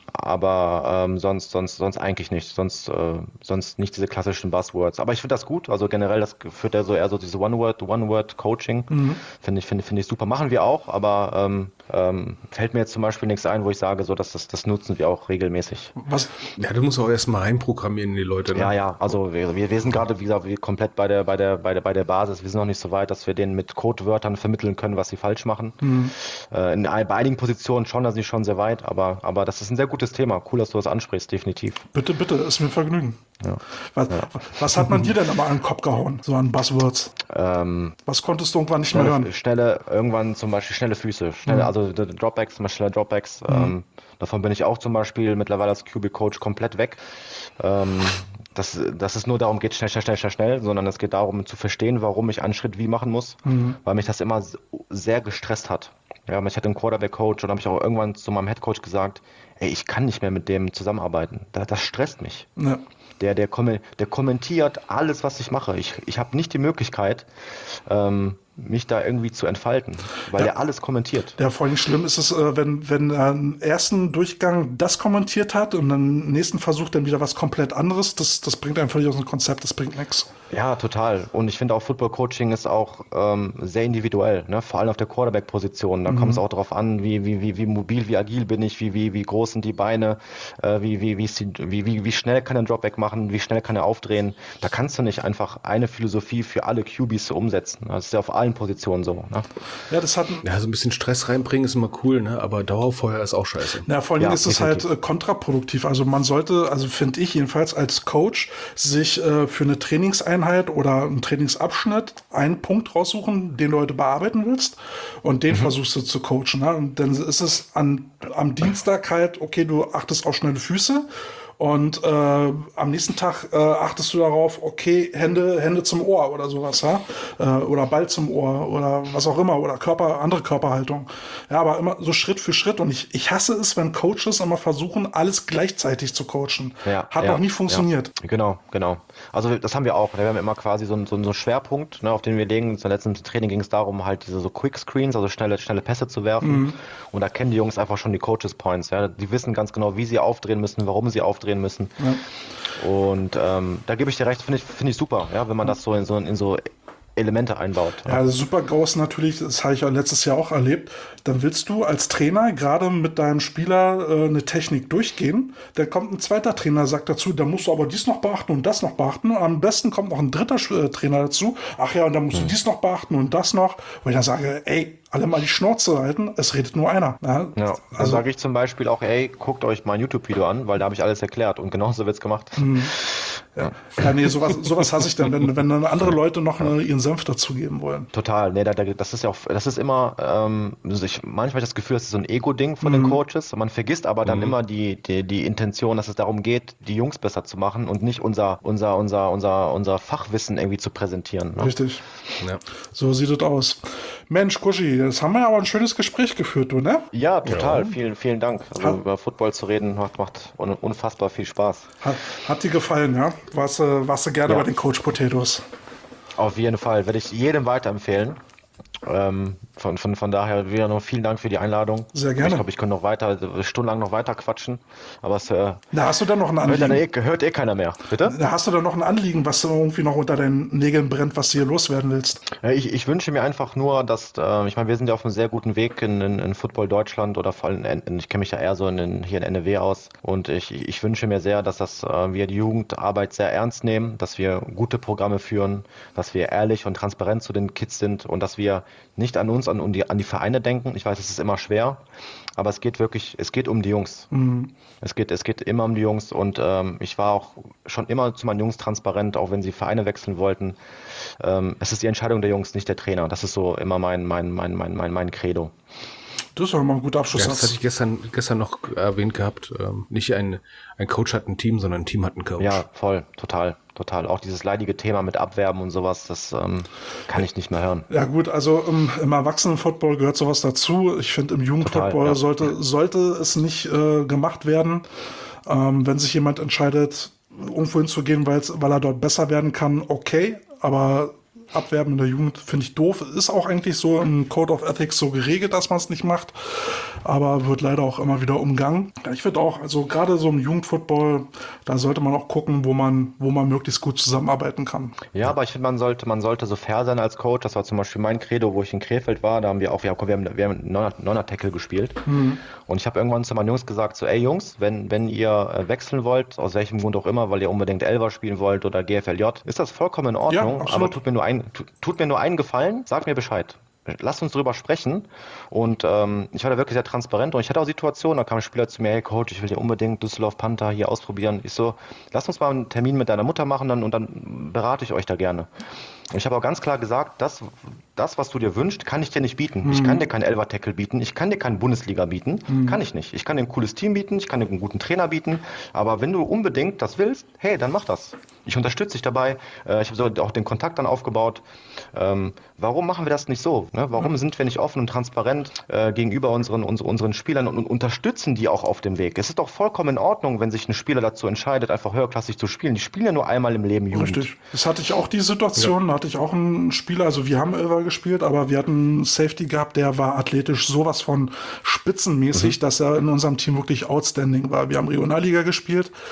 S3: aber ähm, sonst, sonst, sonst eigentlich nicht. Sonst, äh, sonst nicht diese klassischen Buzzwords. Aber ich finde das gut. Also generell, das führt ja so eher so diese One-Word, One-Word-Coaching.
S2: Mhm.
S3: Finde ich, finde, finde ich super. Machen wir auch, aber ähm, ähm, fällt mir jetzt zum Beispiel nichts ein, wo ich sage, so, dass das, das nutzen wir auch regelmäßig.
S2: Was,
S1: Ja, du musst auch erstmal reinprogrammieren in die Leute. Ne?
S3: Ja, ja, also wir, wir wir sind gerade, wie gesagt, wir komplett bei der, bei der, bei der, bei der Basis. Wir sind noch nicht so weit, dass wir denen mit Codewörtern vermitteln können, was sie falsch machen.
S2: Mhm.
S3: Äh, in, ein- bei einigen Positionen schon, da sind sie schon sehr weit, aber, aber das ist ein sehr gutes Thema. Cool, dass du das ansprichst, definitiv.
S2: bitte, bitte, ist mir ein Vergnügen.
S3: Ja.
S2: Was, was hat man dir denn aber an den Kopf gehauen, so an Buzzwords?
S3: Ähm,
S2: Was konntest du irgendwann nicht mehr
S3: schnelle,
S2: hören?
S3: schnelle, irgendwann zum Beispiel schnelle Füße, schnelle,
S2: Mhm.
S3: also die Dropbacks, zum Beispiel schnelle Dropbacks. Ähm, davon bin ich auch zum Beispiel mittlerweile als Q B-Coach komplett weg. Ähm, dass, dass es nur darum geht, schnell, schnell, schnell, schnell, schnell, sondern es geht darum zu verstehen, warum ich einen Schritt wie machen muss,
S2: Mhm.
S3: weil mich das immer s- sehr gestresst hat. Ja, ich hatte einen Quarterback-Coach und habe ich auch irgendwann zu meinem Headcoach gesagt, ey, ich kann nicht mehr mit dem zusammenarbeiten. Das, das stresst mich.
S2: Ja.
S3: Der, der, komme- der kommentiert alles, was ich mache. Ich, ich habe nicht die Möglichkeit, ähm, mich da irgendwie zu entfalten, weil
S2: Ja.
S3: der alles kommentiert.
S2: Ja, vor allem schlimm ist es, äh, wenn, wenn er im ersten Durchgang das kommentiert hat und dann im nächsten Versuch dann wieder was komplett anderes. Das, das bringt einen völlig aus dem Konzept, das bringt nichts.
S3: Ja, total. Und ich finde auch Football-Coaching ist auch ähm, sehr individuell, ne? Vor allem auf der Quarterback-Position. Da kommt es auch darauf an, wie, wie, wie, wie mobil, wie agil bin ich, wie, wie, wie groß sind die Beine, äh, wie, wie, wie, ist die, wie, wie, wie schnell kann er einen Dropback machen, wie schnell kann er aufdrehen. Da kannst du nicht einfach eine Philosophie für alle Q Bs so umsetzen. Das ist ja auf allen allen Positionen so. Ne?
S2: Ja, das hat...
S1: Ja, so ein bisschen Stress reinbringen ist immer cool, ne? Aber Dauerfeuer ist auch scheiße.
S2: Ja, vor allem
S3: Ja,
S2: ist es halt äh, kontraproduktiv. Also man sollte, also finde ich jedenfalls als Coach, sich äh, für eine Trainingseinheit oder einen Trainingsabschnitt einen Punkt raussuchen, den du heute bearbeiten willst und den mhm. versuchst du zu coachen. Ne? Und dann ist es an, am Dienstag halt, okay, du achtest auf schnelle Füße. Und äh, am nächsten Tag äh, achtest du darauf, okay, Hände, Hände zum Ohr oder sowas, ja? Äh, oder Ball zum Ohr oder was auch immer oder Körper, andere Körperhaltung. Ja, aber immer so Schritt für Schritt. Und ich, ich hasse es, wenn Coaches immer versuchen, alles gleichzeitig zu coachen.
S3: Ja,
S2: Hat
S3: ja,
S2: noch nie funktioniert.
S3: Ja. Genau, genau. Also das haben wir auch. Wir haben immer quasi so einen so, so Schwerpunkt, ne, auf den wir legen. Zum letzten Training ging es darum, halt diese so Quick Screens, also schnelle, schnelle Pässe zu werfen. Mhm. Und da kennen die Jungs einfach schon die Coaches Points. Ja? Die wissen ganz genau, wie sie aufdrehen müssen, warum sie aufdrehen müssen. Ja. Und ähm, da gebe ich dir recht, finde ich, finde ich super, ja, wenn man das so in so, in so Elemente einbaut.
S2: Ja, ja, also super GAU ist natürlich, das habe ich ja letztes Jahr auch erlebt, dann willst du als Trainer gerade mit deinem Spieler äh, eine Technik durchgehen, dann kommt ein zweiter Trainer, sagt dazu, da musst du aber dies noch beachten und das noch beachten, und am besten kommt noch ein dritter äh, Trainer dazu, ach ja, und dann musst hm. du dies noch beachten und das noch, wo ich dann sage, ey, alle mal die Schnauze halten, es redet nur einer. Ja,
S3: ja, dann also, sage ich zum Beispiel auch, ey, guckt euch mein YouTube-Video an, weil da habe ich alles erklärt und genauso wird's gemacht. Hm.
S2: Ja. ja, nee, sowas, sowas hasse ich dann, wenn, wenn dann andere Leute noch eine, ihren Senf dazugeben wollen.
S3: Total, nee, da, das ist ja auch, das ist immer, ähm, ich, manchmal habe ich das Gefühl, das ist so ein Ego-Ding von mhm. den Coaches, man vergisst aber dann mhm. immer die, die, die Intention, dass es darum geht, die Jungs besser zu machen und nicht unser, unser, unser, unser, unser Fachwissen irgendwie zu präsentieren. Ne?
S2: Richtig, ja. So sieht es aus. Mensch, Kuschi, jetzt haben wir ja aber ein schönes Gespräch geführt, du, ne?
S3: Ja, total, ja. Vielen, vielen Dank. Also hat, über Football zu reden macht, macht unfassbar viel Spaß.
S2: Hat, hat dir gefallen, ja? Warst, warst du gerne ja. bei den Coach Potatoes?
S3: Auf jeden Fall, werde ich jedem weiterempfehlen. Ähm, von, von, von daher wieder noch vielen Dank für die Einladung.
S2: Sehr gerne.
S3: Ich glaube, ich könnte noch weiter, stundenlang noch weiter quatschen, aber es äh,
S2: da hast du dann noch ein Anliegen.
S3: Hört, eh, hört eh keiner mehr, bitte?
S2: Da hast du dann noch ein Anliegen, was irgendwie noch unter deinen Nägeln brennt, was du hier loswerden willst?
S3: Ja, ich, ich wünsche mir einfach nur, dass, äh, ich meine, wir sind ja auf einem sehr guten Weg in, in, in Football Deutschland oder vor allem, in, ich kenne mich ja eher so in, in, hier in N R W aus und ich, ich wünsche mir sehr, dass das, äh, wir die Jugendarbeit sehr ernst nehmen, dass wir gute Programme führen, dass wir ehrlich und transparent zu den Kids sind und dass wir nicht an uns, an, an, die, an die Vereine denken. Ich weiß, es ist immer schwer, aber es geht wirklich, es geht um die Jungs. Mhm. Es geht, es geht immer um die Jungs und ähm, ich war auch schon immer zu meinen Jungs transparent, auch wenn sie Vereine wechseln wollten. Ähm, es ist die Entscheidung der Jungs, nicht der Trainer. Das ist so immer mein, mein, mein, mein, mein, mein Credo.
S2: Das ist doch mal ein guter Abschluss.
S1: Ja, das hatte ich gestern, gestern noch erwähnt gehabt. Ähm, nicht ein, ein Coach hat ein Team, sondern ein Team hat einen Coach.
S3: Ja, voll, total, total. Auch dieses leidige Thema mit Abwerben und sowas, das ähm, kann ich nicht mehr hören.
S2: Ja gut, also im, im Erwachsenenfootball gehört sowas dazu. Ich finde, im Jugendfootball ja. sollte, sollte es nicht äh, gemacht werden. Ähm, wenn sich jemand entscheidet, irgendwo hinzugehen, weil er dort besser werden kann, okay, aber Abwerben in der Jugend finde ich doof. Ist auch eigentlich so im Code of Ethics so geregelt, dass man es nicht macht, aber wird leider auch immer wieder umgangen. Ich finde auch, also gerade so im Jugendfootball, da sollte man auch gucken, wo man, wo man möglichst gut zusammenarbeiten kann.
S3: Ja, aber ich finde, man sollte, man sollte so fair sein als Coach. Das war zum Beispiel mein Credo, wo ich in Krefeld war. Da haben wir auch, wir haben, wir haben Neuner-Tackle gespielt. Mhm. Und ich habe irgendwann zu meinen Jungs gesagt, so, ey Jungs, wenn, wenn ihr wechseln wollt, aus welchem Grund auch immer, weil ihr unbedingt Elfer spielen wollt oder G F L J, ist das vollkommen in Ordnung. Ja, aber tut mir nur ein, tut mir nur einen Gefallen, sag mir Bescheid. Lasst uns drüber sprechen. Und ähm, ich war da wirklich sehr transparent und ich hatte auch Situationen, da kam ein Spieler zu mir, hey Coach, ich will dir unbedingt Düsseldorf Panther hier ausprobieren. Ich so, lass uns mal einen Termin mit deiner Mutter machen dann, und dann berate ich euch da gerne. Und ich habe auch ganz klar gesagt, das, das, was du dir wünschst, kann ich dir nicht bieten. Mhm. Ich kann dir keinen Elfer-Tackle bieten, ich kann dir keinen Bundesliga bieten, mhm. kann ich nicht. Ich kann dir ein cooles Team bieten, ich kann dir einen guten Trainer bieten, aber wenn du unbedingt das willst, hey, dann mach das. Ich unterstütze dich dabei, äh, ich habe so auch den Kontakt dann aufgebaut. Ähm, warum machen wir das nicht so? Ne? Warum mhm. sind wir nicht offen und transparent äh, gegenüber unseren, uns, unseren Spielern und, und unterstützen die auch auf dem Weg? Es ist doch vollkommen in Ordnung, wenn sich ein Spieler dazu entscheidet, einfach höherklassig zu spielen. Die spielen ja nur einmal im Leben Jugend.
S2: Richtig. Das hatte ich auch die Situation, ja. hatte ich auch einen Spieler, also wir haben Elfer gespielt, aber wir hatten einen Safety gehabt, der war athletisch sowas von spitzenmäßig, mhm. dass er in unserem Team wirklich outstanding war. Wir haben Regionalliga gespielt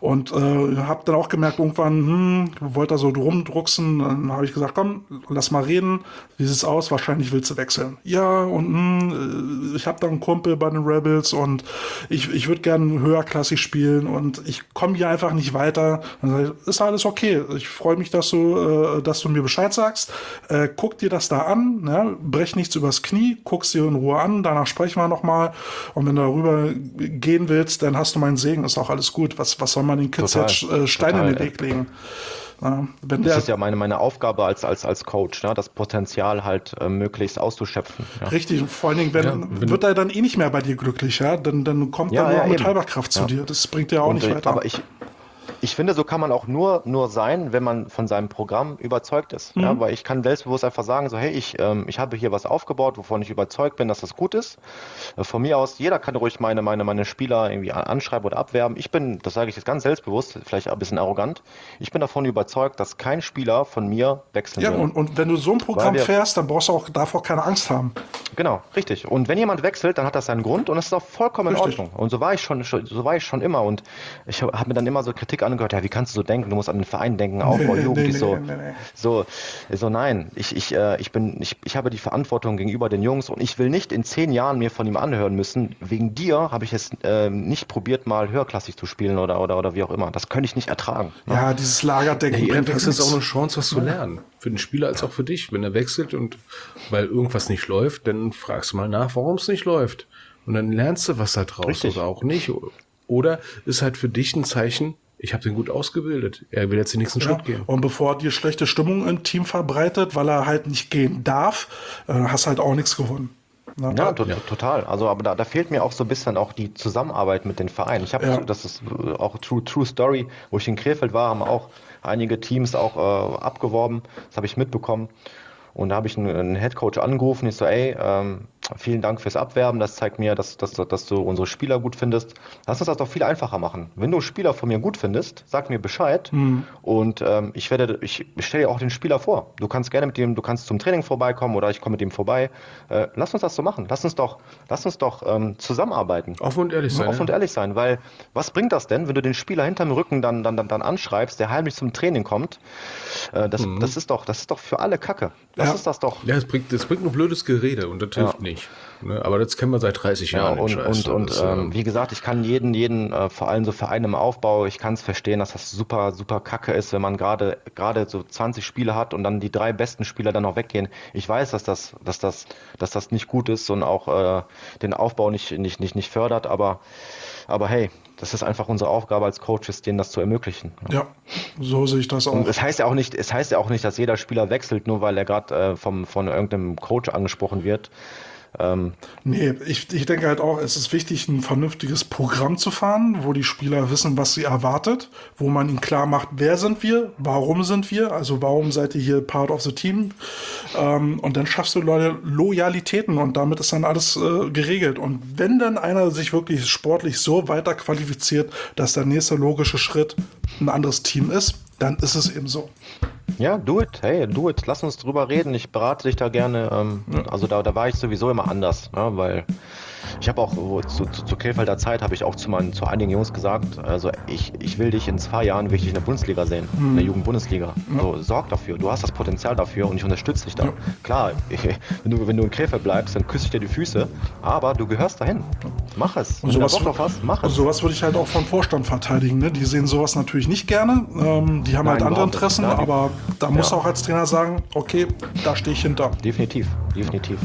S2: Und äh, habe dann auch gemerkt, irgendwann, hm, wollte da so rumdrucksen. Dann habe ich gesagt, komm, lass mal reden. Wie sieht's aus? Wahrscheinlich willst du wechseln. Ja, und hm, ich habe da einen Kumpel bei den Rebels und ich, ich würde gerne höherklassig spielen und ich komme hier einfach nicht weiter. Dann sage ich, ist alles okay. Ich freue mich, dass du, äh, dass du mir Bescheid sagst. Äh, guck dir das da an, ne? Brech nichts übers Knie, guck's dir in Ruhe an, danach sprechen wir nochmal. Und wenn du darüber gehen willst, dann hast du meinen Segen, ist auch alles gut. Was, was soll man den Kids
S3: Total,
S2: jetzt äh, Steine
S3: total,
S2: in den Weg legen? Ja, wenn
S3: Das
S2: der,
S3: ist ja meine, meine Aufgabe als, als, als Coach, ne? Das Potenzial halt äh, möglichst auszuschöpfen. Ja.
S2: Richtig, und vor allen Dingen, wenn,
S1: Ja, wenn-
S2: wird er dann eh nicht mehr bei dir glücklich, ja? Dann, dann kommt
S3: Ja,
S2: er nur
S3: ja,
S2: noch mit
S3: eben.
S2: halber Kraft zu
S3: Ja.
S2: dir. Das bringt dir auch
S3: Und,
S2: nicht
S3: äh,
S2: weiter.
S3: Aber ich, ich finde, so kann man auch nur, nur sein, wenn man von seinem Programm überzeugt ist.
S2: Mhm.
S3: Ja, weil ich kann selbstbewusst einfach sagen, so hey, ich, ähm, ich habe hier was aufgebaut, wovon ich überzeugt bin, dass das gut ist. Äh, von mir aus, jeder kann ruhig meine, meine, meine Spieler irgendwie an- anschreiben oder abwerben. Ich bin, das sage ich jetzt ganz selbstbewusst, vielleicht ein bisschen arrogant, ich bin davon überzeugt, dass kein Spieler von mir wechseln
S2: Ja,
S3: will.
S2: und, und wenn du so ein Programm
S3: Weil wir-
S2: fährst, dann brauchst du auch davor keine Angst haben.
S3: Genau, richtig. Und wenn jemand wechselt, dann hat das seinen Grund und es ist auch vollkommen
S2: Richtig.
S3: in Ordnung. Und so war ich schon, schon- so war ich schon immer. Und ich habe mir dann immer so Kritik angehört, ja, wie kannst du so denken? Du musst an den Verein denken, Aufbau,
S2: Nee,
S3: Jugend,
S2: nee,
S3: die so,
S2: nee, nee, nee.
S3: so, so nein. Ich, ich, äh, ich bin, ich, ich habe die Verantwortung gegenüber den Jungs und ich will nicht in zehn Jahren mir von ihm anhören müssen. Wegen dir habe ich es äh, nicht probiert, mal höherklassig zu spielen oder, oder, oder wie auch immer. Das könnte ich nicht ertragen.
S2: Ja, dieses Lagerdenken
S1: Ja, jeder
S2: bringt halt
S1: Wechsel ist auch
S2: nichts.
S1: eine Chance, was zu lernen. Für den Spieler als auch für dich. Wenn er wechselt und weil irgendwas nicht läuft, dann fragst du mal nach, warum es nicht läuft. Und dann lernst du was da draus
S3: Richtig.
S1: oder auch nicht. Oder ist halt für dich ein Zeichen, ich habe den gut ausgebildet. Er will jetzt den nächsten
S2: Ja,
S1: Schritt gehen.
S2: und bevor dir schlechte Stimmung im Team verbreitet, weil er halt nicht gehen darf, äh, hast halt auch nichts gewonnen. Ne?
S3: Ja, to total. Also, aber da, da fehlt mir auch so ein bisschen auch die Zusammenarbeit mit den Vereinen. Ich habe,
S2: Ja.
S3: das ist äh, auch True, True Story, wo ich in Krefeld war, haben auch einige Teams auch äh, abgeworben. Das habe ich mitbekommen. Und da habe ich einen, einen Headcoach angerufen. Ich so, ey, ähm, vielen Dank fürs Abwerben. Das zeigt mir, dass, dass, dass du unsere Spieler gut findest. Lass uns das doch viel einfacher machen. Wenn du einen Spieler von mir gut findest, sag mir Bescheid. Und ähm, ich werde, ich stelle dir auch den Spieler vor. Du kannst gerne mit dem, du kannst zum Training vorbeikommen oder ich komme mit ihm vorbei. Äh, lass uns das so machen. Lass uns doch, lass uns doch ähm, zusammenarbeiten.
S1: Offen und ehrlich sein.
S3: Offen und
S1: ja.
S3: ehrlich sein, weil was bringt das denn, wenn du den Spieler hinterm Rücken dann, dann, dann, dann anschreibst, der heimlich zum Training kommt? Äh, das, das ist doch, das ist doch für alle Kacke. Lass
S2: Ja.
S3: uns das doch.
S1: Ja, es bringt, es bringt nur blödes Gerede und das hilft
S3: Ja.
S1: nicht. Ne? Aber das kennen wir seit dreißig
S3: Ja,
S1: Jahren. den
S3: und,
S1: Scheiß.
S3: und, und
S1: Das,
S3: ähm, wie gesagt, ich kann jeden, jeden, äh, vor allem so Vereine im Aufbau, ich kann es verstehen, dass das super, super kacke ist, wenn man gerade gerade so zwanzig Spiele hat und dann die drei besten Spieler dann noch weggehen. Ich weiß, dass das, dass das, dass das nicht gut ist und auch äh, den Aufbau nicht, nicht, nicht, nicht fördert, aber, aber hey, das ist einfach unsere Aufgabe als Coaches, denen das zu ermöglichen.
S2: Ja, so sehe ich das auch.
S3: Und es heißt ja auch nicht, es heißt ja auch nicht, dass jeder Spieler wechselt, nur weil er gerade äh, vom von irgendeinem Coach angesprochen wird. Ähm,
S2: Nee, ich, ich denke halt auch, es ist wichtig, ein vernünftiges Programm zu fahren, wo die Spieler wissen, was sie erwartet, wo man ihnen klar macht, wer sind wir, warum sind wir, also warum seid ihr hier part of the team, ähm, und dann schaffst du Lo Loyalitäten und damit ist dann alles äh, geregelt. Und wenn dann einer sich wirklich sportlich so weiter qualifiziert, dass der nächste logische Schritt ein anderes Team ist, dann ist es eben so.
S3: Ja, do it, hey, do it. Lass uns drüber reden. Ich berate dich da gerne. Ähm, Also da, da war ich sowieso immer anders, ne? Weil ich habe auch wo, zu, zu, zu Krefelder Zeit habe ich auch zu meinen zu einigen Jungs gesagt, also ich, ich will dich in zwei Jahren wirklich in der Bundesliga sehen, in der Jugendbundesliga. So, sorg dafür, du hast das Potenzial dafür und ich unterstütze dich da.
S2: Ja.
S3: Klar, ich, wenn du wenn du in Krefeld bleibst, dann küsse ich dir die Füße, aber du gehörst dahin. Mach es. Wenn du da Bock drauf hast, mach
S2: und
S3: es.
S2: sowas würde ich halt auch vom Vorstand verteidigen. Ne? Die sehen sowas natürlich nicht gerne. Ähm, die haben
S3: Nein,
S2: halt andere
S3: überhaupt nicht.
S2: Interessen,
S3: Nein, die-
S2: aber da muss
S3: Ja.
S2: auch als Trainer sagen, okay, da stehe ich hinter.
S3: Definitiv, definitiv.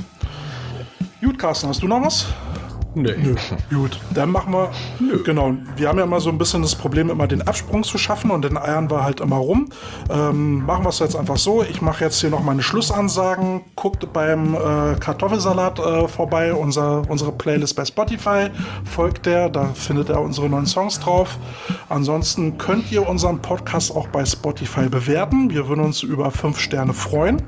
S2: Gut, Carsten, hast du noch was?
S1: nee.
S2: Nö, gut. Dann machen wir.
S1: Nö.
S2: Genau. Wir haben ja immer so ein bisschen das Problem, immer den Absprung zu schaffen und den eiern wir halt immer rum. Ähm, machen wir es jetzt einfach so. Ich mache jetzt hier noch meine Schlussansagen. Guckt beim äh, Kartoffelsalat äh, vorbei, unser, unsere Playlist bei Spotify. Folgt der, da findet ihr unsere neuen Songs drauf. Ansonsten könnt ihr unseren Podcast auch bei Spotify bewerten. Wir würden uns über fünf Sterne freuen.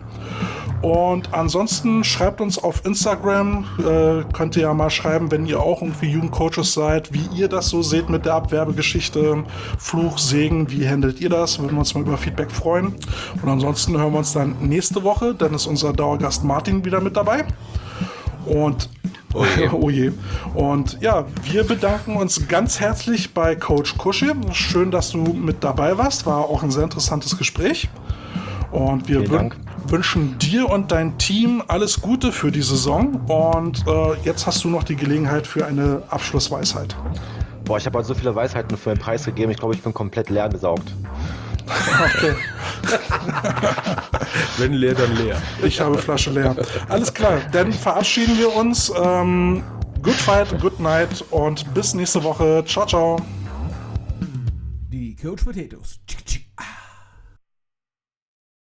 S2: Und ansonsten schreibt uns auf Instagram, äh, könnt ihr ja mal schreiben, wenn ihr auch irgendwie Jugendcoaches seid, wie ihr das so seht mit der Abwerbegeschichte, Fluch, Segen, wie handelt ihr das? Würden wir uns mal über Feedback freuen. Und ansonsten hören wir uns dann nächste Woche, dann ist unser Dauergast Martin wieder mit dabei. Und
S1: Oh je.
S2: Oh je. Und ja, wir bedanken uns ganz herzlich bei Coach Kusche. Schön, dass du mit dabei warst. War auch ein sehr interessantes Gespräch. Und wir wün- wünschen dir und dein Team alles Gute für die Saison. Und äh, jetzt hast du noch die Gelegenheit für eine Abschlussweisheit.
S3: Boah, ich habe halt so viele Weisheiten für den Preis gegeben. Ich glaube, ich bin komplett leer gesaugt.
S2: Okay.
S1: Wenn leer, dann leer.
S2: Ich habe Flasche leer. Alles klar, dann verabschieden wir uns. Ähm, good fight, good night und bis nächste Woche. Ciao, ciao.
S4: Die Coach Potatoes